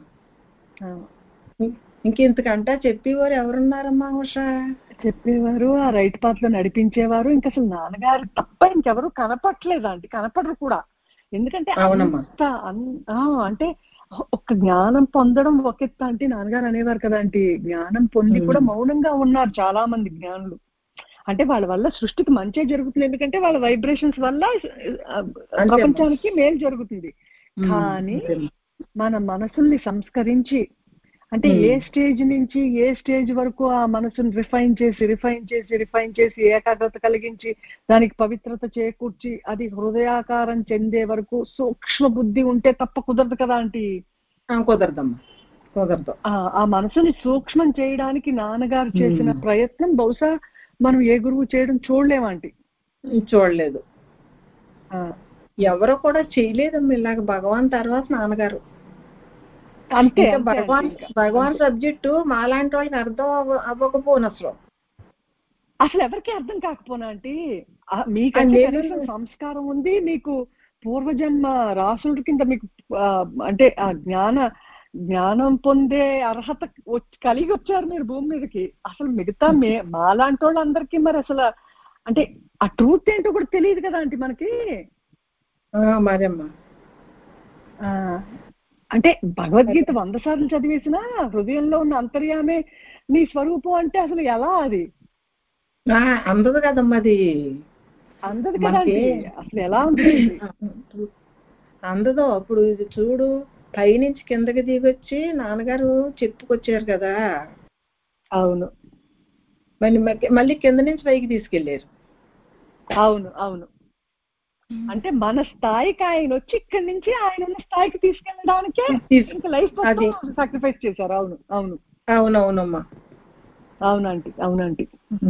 ఇంకెంతకంటే చెప్పేవారు ఎవరున్నారమ్మా ఉషా? చెప్పేవారు, ఆ రైట్ పాత్ లో నడిపించేవారు. ఇంక అసలు నాన్నగారు తప్ప ఇంకెవరు కనపట్లేదు ఆంటీ, కనపడరు కూడా. ఎందుకంటే అంటే ఒక జ్ఞానం పొందడం ఒక ఎత్తు అంటే నాన్నగారు అనేవారు కదా ఆంటీ, జ్ఞానం పొంది కూడా మౌనంగా ఉన్నారు చాలా మంది జ్ఞానులు. అంటే వాళ్ళ వల్ల సృష్టికి మంచి జరుగుతుంది, ఎందుకంటే వాళ్ళ వైబ్రేషన్స్ వల్ల ప్రపంచానికి మేలు జరుగుతుంది. కానీ మన మనసుల్ని సంస్కరించి, అంటే ఏ స్టేజ్ నుంచి ఏ స్టేజ్ వరకు ఆ మనసుని రిఫైన్ చేసి ఏకాగ్రత కలిగించి దానికి పవిత్రత చేకూర్చి అది హృదయాకారం చెందే వరకు సూక్ష్మ బుద్ధి ఉంటే తప్ప కుదరదు కదా ఆంటీ. కుదరదమ్మా, కుదరదు. ఆ మనసుని సూక్ష్మం చేయడానికి నాన్నగారు చేసిన ప్రయత్నం బహుశా మనం ఏ గురువు చేయడం చూడలేమంటి. చూడలేదు, ఎవరో కూడా చేయలేదమ్మా ఇలాగ. భగవాన్ తర్వాత నాన్నగారు అంతే. భగవాన్ సబ్జెక్టు మాలాంటి వాళ్ళకి అర్థం అవ్వకపోను, అసలు ఎవరికి అర్థం కాకపోనా అంటే మీకంటే సంస్కారం ఉంది, మీకు పూర్వజన్మ రాసుల కింద మీకు అంటే ఆ జ్ఞానం పొందే అర్హత కలిగి వచ్చారు మీరు భూమి మీదకి. అసలు మిగతా మాలాంటి వాళ్ళందరికీ మరి అసలు అంటే ఆ ట్రూత్ ఏంటో కూడా తెలియదు కదా అంటే మనకి. మరమ్మా అంటే భగవద్గీత 100 సార్లు చదివేసినా హృదయంలో ఉన్న అంతర్యామే నీ స్వరూపం అంటే అసలు ఎలా అది అందదు కదమ్మా. అది అందదు కదండి, అసలు ఎలా ఉంటుంది అందదో. అప్పుడు ఇది చూడు, పైనుంచి కిందకి దిగొచ్చి నాన్నగారు చెప్పుకొచ్చారు కదా. అవును, మళ్ళీ కింద నుంచి పైకి తీసుకెళ్లారు. అవును, అవును. అంటే మన స్థాయికి ఆయన వచ్చి ఇక్కడి నుంచి ఆయన ఉన్న స్థాయికి తీసుకెళ్ళడానికే ఇంకా లైఫ్ సాక్రిఫైస్ చేశారు. అవును, అవును, అవునవునమ్మా. అవునండి, అవునండి.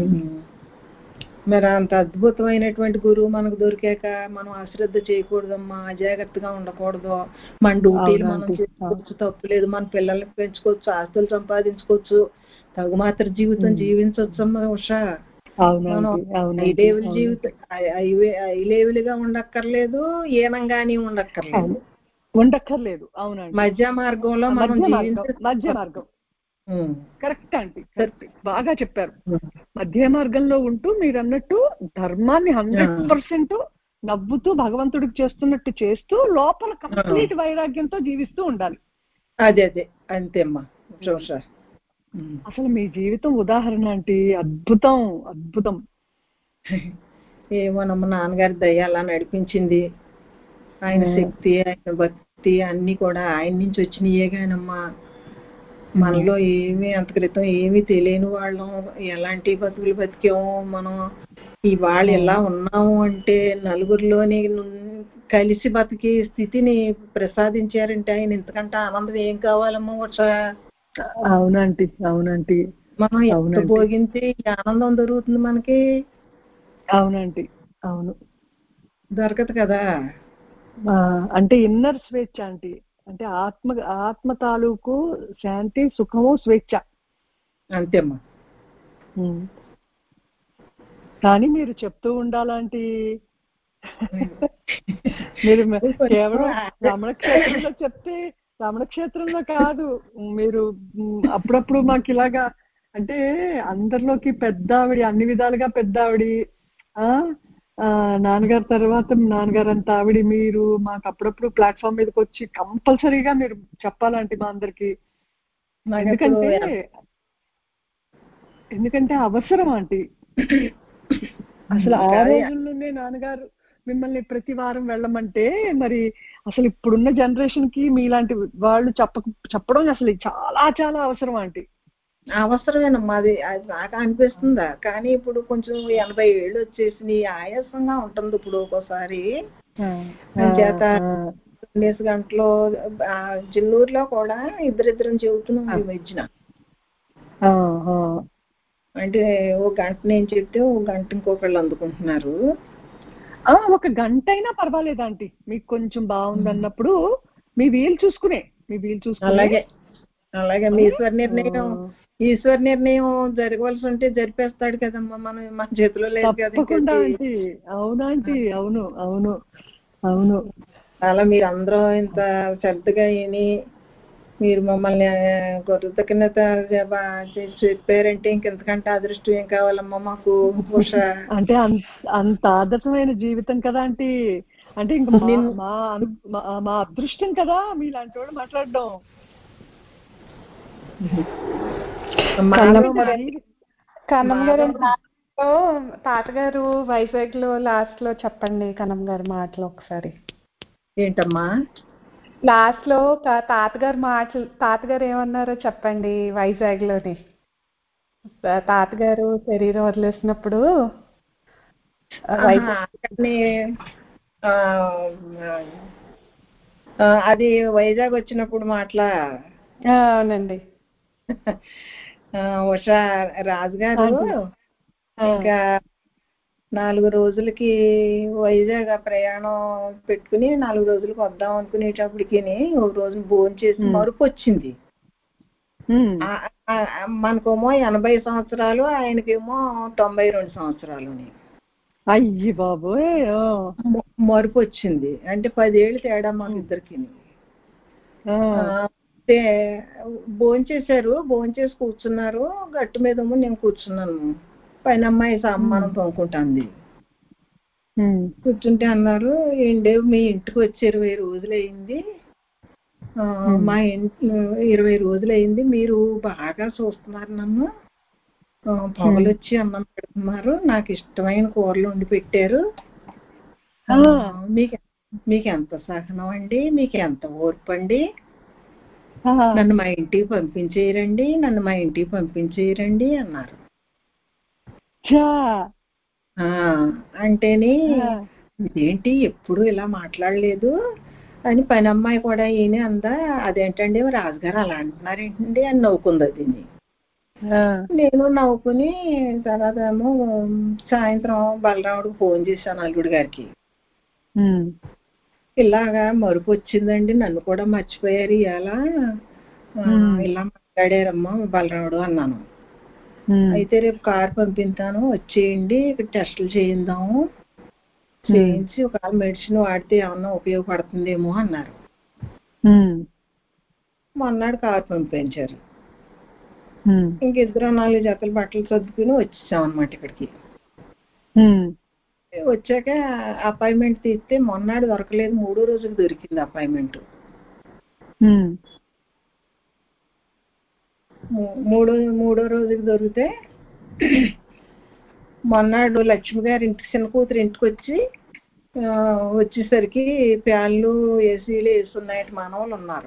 మరి అంత అద్భుతమైనటువంటి గురువు మనకు దొరికాక మనం అశ్రద్ధ చేయకూడదమ్మా, అజాగ్రత్తగా ఉండకూడదు. మన డ్యూటీలు మనం చేసుకోవచ్చు, తప్పులేదు. మన పిల్లల్ని పెంచుకోవచ్చు, ఆస్తులు సంపాదించుకోవచ్చు, తగుమాత్ర జీవితం జీవించవచ్చమ్మా ఉషా. మనం హై లెవెల్ జీవితం, హై లెవెల్ గా ఉండక్కర్లేదు, ఏనంగానే ఉండక్కర్లేదు. అవునండి, మధ్య మార్గంలో మనం మధ్య మార్గం. కరెక్ట్ ఆంటీ, కరెక్ట్, బాగా చెప్పారు. మధ్య మార్గంలో ఉంటూ మీరు అన్నట్టు ధర్మాన్ని 100% నవ్వుతూ భగవంతుడికి చేస్తున్నట్టు చేస్తూ లోపల కంప్లీట్ వైరాగ్యంతో జీవిస్తూ ఉండాలి. అదే అంతేమ్మా. అసలు మీ జీవితం ఉదాహరణ అంటే అద్భుతం, అద్భుతం. ఏమోనమ్మ, నాన్నగారి దయ అలా నడిపించింది. ఆయన శక్తి, ఆయన భక్తి అన్ని కూడా ఆయన నుంచి వచ్చినాయే. కానమ్మా మనలో ఏమీ అంత క్రితం ఏమీ తెలియని వాళ్ళం, ఎలాంటి బతుకులు బతికాము మనం. ఇవాళ ఎలా ఉన్నాము అంటే నలుగురిలోని కలిసి బతికే స్థితిని ప్రసాదించారంటే ఆయన ఇంతకంటే ఆనందం ఏం కావాలమ్మా వర్ష? అవునండి, అవునండి. మనం ఎంత భోగించి ఆనందం దొరుకుతుంది మనకి? అవునండి, అవును, దొరకదు కదా. అంటే ఇన్నర్ స్వేచ్ఛ ఆంటీ, అంటే ఆత్మ తాలూకు శాంతి, సుఖము, స్వేచ్ఛ. అంతేమ్మా. కానీ మీరు చెప్తూ ఉండాలంటే మీరు కేవలం రమణ క్షేత్రంలో చెప్తే రమణక్షేత్రంలో కాదు. మీరు అప్పుడప్పుడు మాకు ఇలాగా అంటే అందరిలోకి పెద్ద ఆవిడ, అన్ని విధాలుగా పెద్ద ఆవిడ, నాన్నగారు తర్వాత నాన్నగారు అంత ఆవిడ. మీరు మాకు అప్పుడప్పుడు ప్లాట్ఫామ్ మీదకి వచ్చి కంపల్సరీగా మీరు చెప్పాలంటే మా అందరికి. ఎందుకంటే అవసరం ఆంటీ. అసలు ఆ రోజుల్లోనే నాన్నగారు మిమ్మల్ని ప్రతి వారం వెళ్ళమంటే మరి అసలు ఇప్పుడున్న జనరేషన్ కి మీలాంటి వాళ్ళు చెప్పడం అసలు చాలా చాలా అవసరం ఆంటీ. అవసరమేనమ్మా. అది నాకు అనిపిస్తుందా, కానీ ఇప్పుడు కొంచెం 80 ఏళ్ళు వచ్చేసి ఆయాసంగా ఉంటుంది ఇప్పుడు ఒక్కోసారి. చేత 2 గంటలు జిన్నూరులో కూడా ఇద్దరిద్దరం చెబుతున్నాం ఈ మధ్యన. అంటే ఒక గంట నేను చెప్తే ఒక గంట ఇంకొకళ్ళు అందుకుంటున్నారు. ఒక గంట అయినా పర్వాలేదు ఆంటీ, మీకు కొంచెం బాగుంది అన్నప్పుడు మీ వీలు చూసుకునే. అలాగే మీ ఈశ్వర నిర్ణయం జరగవలసి ఉంటే జరిపేస్తాడు కదమ్మా. మన చేతిలో లేదు కదా. అవునాంటీ, అవును అవును అవును. అలా మీరు అందరూ ఇంత శ్రద్ధగా విని మీరు మమ్మల్ని కృతజ్ఞత చెప్పారంటే ఇంకెంతకంటే అదృష్టం ఏం కావాలమ్మా మాకు. అంటే అంత ఆదర్శమైన జీవితం కదా ఆంటీ. అంటే ఇంకా మా అదృష్టం కదా మీలాంటి వాడు మాట్లాడడం. కన్నం గారు, తాతగారు వైజాగ్ లో లాస్ట్ లో చెప్పండి కన్నం గారి మాటలు ఒకసారి. ఏంటమ్మా లాస్ట్ లో తాతగారు ఏమన్నారో చెప్పండి. వైజాగ్ లోని తాతగారు శరీరం వదిలేసినప్పుడు అది వైజాగ్ వచ్చినప్పుడు మాటలా. అవునండి. ఉషా రాజుగారు ఇంకా 4 రోజులకి వైజాగ్ ప్రయాణం పెట్టుకుని 4 రోజులకి వద్దాం అనుకునేటప్పటికి ఒక రోజు భోజనం చేసి మరుపు వచ్చింది. మనకేమో 80 సంవత్సరాలు, ఆయనకేమో 92 సంవత్సరాలు. అయ్యి బాబోయ్, మరుపు వచ్చింది. అంటే 10 ఏళ్ళు తేడా మాకు ఇద్దరికి. భోంచేశారు, భోంచేసి కూర్చున్నారు. గట్టు మీదేమో నేను కూర్చున్నాను, పైన అమ్మాయి సామానం తోముకుంటుంది. కూర్చుంటే అన్నారు, ఏంటి మీ ఇంటికి వచ్చి 20 రోజులు అయింది, మా ఇంటి 20 రోజులు అయింది, మీరు బాగా చూస్తున్నారు నన్ను, పొగలు వచ్చి అన్నం పెడుతున్నారు, నాకు ఇష్టమైన కూరలు వండి పెట్టారు, మీకు ఎంత సహనం అండి, మీకు ఎంత ఓర్పు అండి, నన్ను మా ఇంటికి పంపించేయరండి అన్నారు. అంటేనే ఏంటి ఎప్పుడు ఇలా మాట్లాడలేదు అని పని అమ్మాయి కూడా ఈయన అందా. అదేంటండి రాజుగారు అలా అంటున్నారేంటండి అని నవ్వుకుంది. అది నేను నవ్వుకుని తర్వాత ఏమో సాయంత్రం బలరాముడికి ఫోన్ చేశాను, అల్లుడు గారికి. ఇలాగా మరుపు వచ్చిందండి, నన్ను కూడా మర్చిపోయారు, ఇలా మాట్లాడారమ్మా బలరాముడు అన్నాను. అయితే రేపు కారు పంపిస్తాను, వచ్చేయండి, ఇక్కడ టెస్టులు చేయిందాము, చేయించి ఒకవేళ మెడిసిన్ వాడితే ఏమన్నా ఉపయోగపడుతుందేమో అన్నారు. మొన్నాడు కారు పంపించారు. ఇంకిద్దరు 4 జతలు బట్టలు సర్దుకుని వచ్చేసాం అనమాట ఇక్కడికి. వచ్చాక అపాయింట్మెంట్ తీస్తే మొన్నాడు దొరకలేదు, 3వ రోజుకి దొరికింది అపాయింట్మెంట్. మూడో రోజుకి దొరికితే మొన్నాడు లక్ష్మి గారి ఇంటికి, చిన్న కూతురు ఇంటికి వచ్చేసరికి ఫ్యాన్లు ఏసీలు వేస్తున్నాయట, మనవాళ్ళు ఉన్నారు.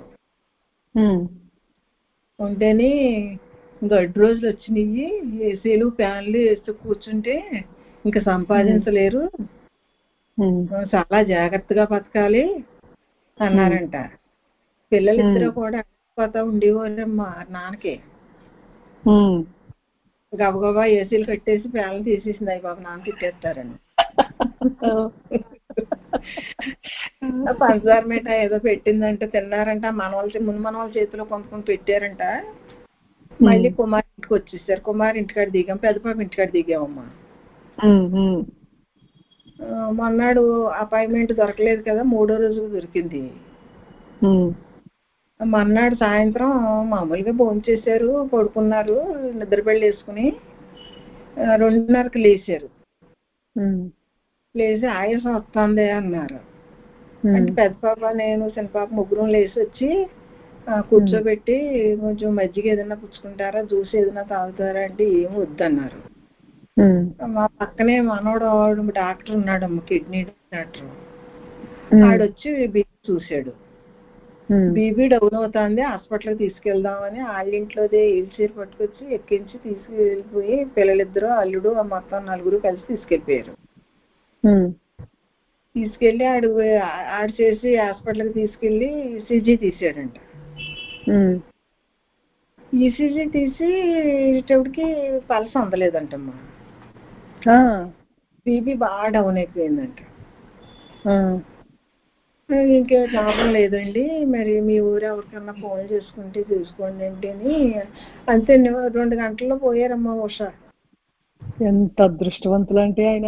ఉంటేనే గడ్డు రోజులు వచ్చినాయి, ఏసీలు ఫ్యాన్లు వేస్తూ కూర్చుంటే ఇంకా సంపాదించలేరు, చాలా జాగ్రత్తగా బతకాలి అన్నారంట. పిల్లలిద్దరూ కూడా పోతా ఉండేవారమ్మా నాన్నకి. గబగబా ఏసీలు కట్టేసి ఫ్యాన్లు తీసేసింది, అయ్యి బాబు నాన్న తిట్టేస్తారని. పంచదార మిఠాయి ఏదో పెట్టిందంట, తిన్నారంట. ముందు మనవాళ్ళ చేతిలో కొంత పెట్టారంట. మళ్ళీ కుమార్ ఇంటికి వచ్చేసారు. కుమార్ ఇంటికాడ దిగాం, పెద్దపాప ఇంటికాడ దిగామమ్మా. మొన్నాడు అపాయింట్మెంట్ దొరకలేదు కదా, 3వ రోజుకు దొరికింది. మర్నాడు సాయంత్రం మామూలుగా భోంచేశారు, పడుకున్నారు, నిద్ర పెళ్ళి వేసుకుని 2:30కి లేచారు. లేచి ఆయాసం వస్తుంది అన్నారు. అంటే పెద్ద పాప నేను చిన్న పాప ముగ్గురం లేచి వచ్చి కూర్చోబెట్టి కొంచెం మజ్జిగ ఏదైనా పుచ్చుకుంటారా, జ్యూస్ ఏదైనా తాగుతారా అంటే ఏం వద్దన్నారు. మా పక్కనే మనోడు డాక్టర్ ఉన్నాడమ్మ, కిడ్నీ డాక్టర్. ఆడొచ్చి బీపీ చూశాడు. బీపీ డౌన్ అవుతుంది, హాస్పిటల్కి తీసుకెళ్దామని వాళ్ళింట్లోదే వీల్చైర్ పట్టుకొచ్చి ఎక్కించి తీసుకెళ్ళిపోయి పిల్లలిద్దరూ అల్లుడు మొత్తం 4 కలిసి తీసుకెళ్ళిపోయారు. తీసుకెళ్ళి ఆడు చేసి హాస్పిటల్కి తీసుకెళ్ళి ఈసీజీ తీసాడంట. ఈసీజీ తీసేటప్పటికి పల్స్ అందలేదంటమ్మా. బీపీ బాగా డౌన్ అయిపోయిందంట. ఇంకా లాభం లేదండి, మరి మీ ఊరు ఎవరికన్నా ఫోన్ చేసుకుంటే చూసుకోండి అంటే అని అంతే 2 గంటల్లో పోయారమ్మా ఉషా. ఎంత అదృష్టవంతులు అంటే ఆయన.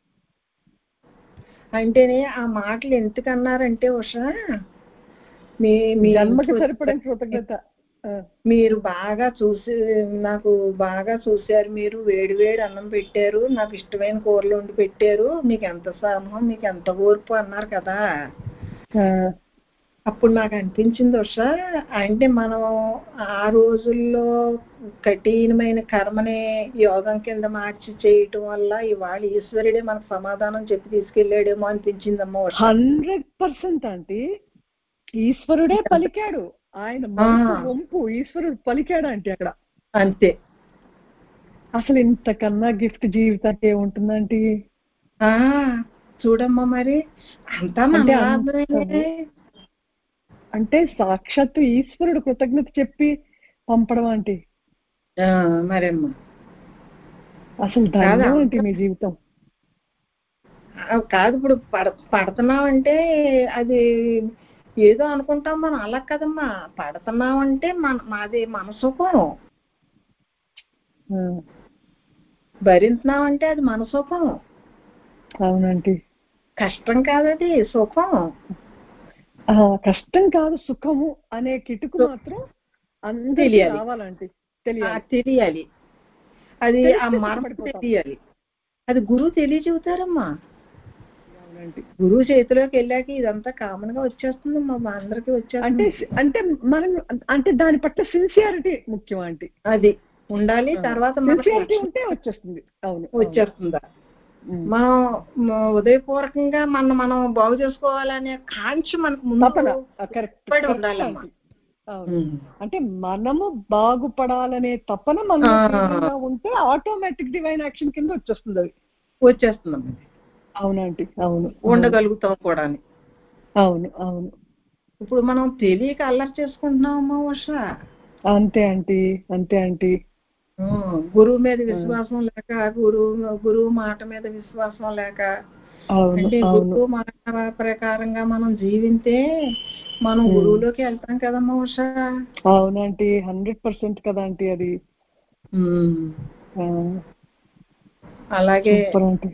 అంటేనే ఆ మాటలు ఎందుకన్నారంటే ఉషా, మీ జన్మకి సరిపడిన కృతజ్ఞత. మీరు బాగా నాకు బాగా చూశారు, మీరు వేడి వేడి అన్నం పెట్టారు, నాకు ఇష్టమైన కూరలు వండి పెట్టారు, మీకు ఎంత సమూహం, మీకు ఎంత ఓర్పు అన్నారు కదా. అప్పుడు నాకు అనిపించింది ఉషా, అంటే మనం ఆ రోజుల్లో కఠినమైన కర్మనే యోగం కింద మార్చి చేయటం వల్ల ఇవాళ ఈశ్వరుడే మనకు సమాధానం చెప్పి తీసుకెళ్లాడేమో అనిపించిందమ్మా. 100% అంటే ఈశ్వరుడే పలికాడు, ఆయన వంపు ఈశ్వరుడు పలికాడు అంటే అక్కడ అంతే. అసలు ఇంతకన్నా గిఫ్ట్ జీవితానికి ఏముంటుందంటే చూడమ్మా, మరి అంతా అంటే సాక్షాత్తు ఈశ్వరుడు కృతజ్ఞత చెప్పి పంపడం అంటే మరేమ్మా అసలు ధన్యం అంటే మీ జీవితం కాదు. ఇప్పుడు పడుతున్నామంటే అది ఏదో అనుకుంటాం మనం, అలా కదమ్మా. పడుతున్నామంటే మాది మన సుఖం, భరించినామంటే అది మన సుఖం. అవునండి, కష్టం కాదది, సుఖం. కష్టం కాదు సుఖము అనే కిటుకు మాత్రం అందరికీ రావాలంటే తెలియాలి. అది ఆ మర్మం తెలియాలి. అది గురువు తెలియచెబుతారమ్మా. గురువు చేతిలోకి వెళ్ళాక ఇదంతా కామన్ గా వచ్చేస్తుందమ్మా, మా అందరికి వచ్చేస్తుంది. అంటే మనం అంటే దాని పట్ల సిన్సియారిటీ ముఖ్యం అంటే అది ఉండాలి. తర్వాత సిన్సియారిటీ ఉంటే వచ్చేస్తుంది. అవును, వచ్చేస్తుందా. మనం ఉదయపూర్వకంగా మనం బాగు చేసుకోవాలనే కాంక్ష మనకు ముందు ఉండాలమ్మా. అంటే మనము బాగుపడాలనే తపన మనలో ఉంటే ఆటోమేటిక్ డివైన్ యాక్షన్ కింద వచ్చేస్తుంది. అది వచ్చేస్తుందమ్మా. అవునండి, అవును, ఉండగలుగుతాం కూడా. అవును అవును. ఇప్పుడు మనం తెలియక అల్లరి చేసుకుంటున్నామమ్మా ఉషా. అంతే ఆంటీ, అంతే ఆంటీ. గురువు మీద విశ్వాసం లేక, గురువు మాట మీద విశ్వాసం లేక, అంటే గురువు మాట ప్రకారంగా మనం జీవితే మనం గురువులోకి వెళ్తాం కదమ్మా ఉషా. అవునంటీ, 100% కదా ఆంటీ అది. అలాగే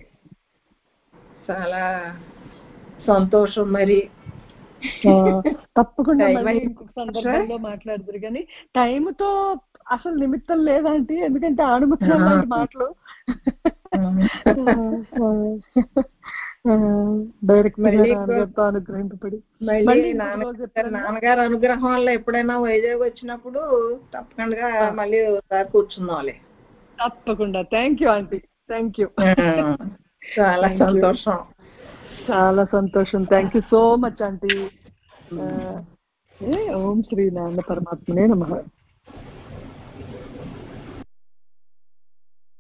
చాలా సంతోషం. మరి తప్పకుండా ఇంకొక సందర్భంలో మాట్లాడదురు కానీ టైంతో అసలు నిమిత్తం లేదంటే, ఎందుకంటే ఆణిముత్యాలు లాంటి మాటలు అనుగ్రహింపబడి నాన్నగారు అనుగ్రహం వల్ల ఎప్పుడైనా వైజాగ్ వచ్చినప్పుడు తప్పకుండా మళ్ళీ ఒకసారి కూర్చుందాంలే. తప్పకుండా. Thank you aunty, thank you. చాలా సంతోషం, చాలా సంతోషం. Thank you so much aunty. ఓం శ్రీ నారాయణ పరమాత్మనే నమః.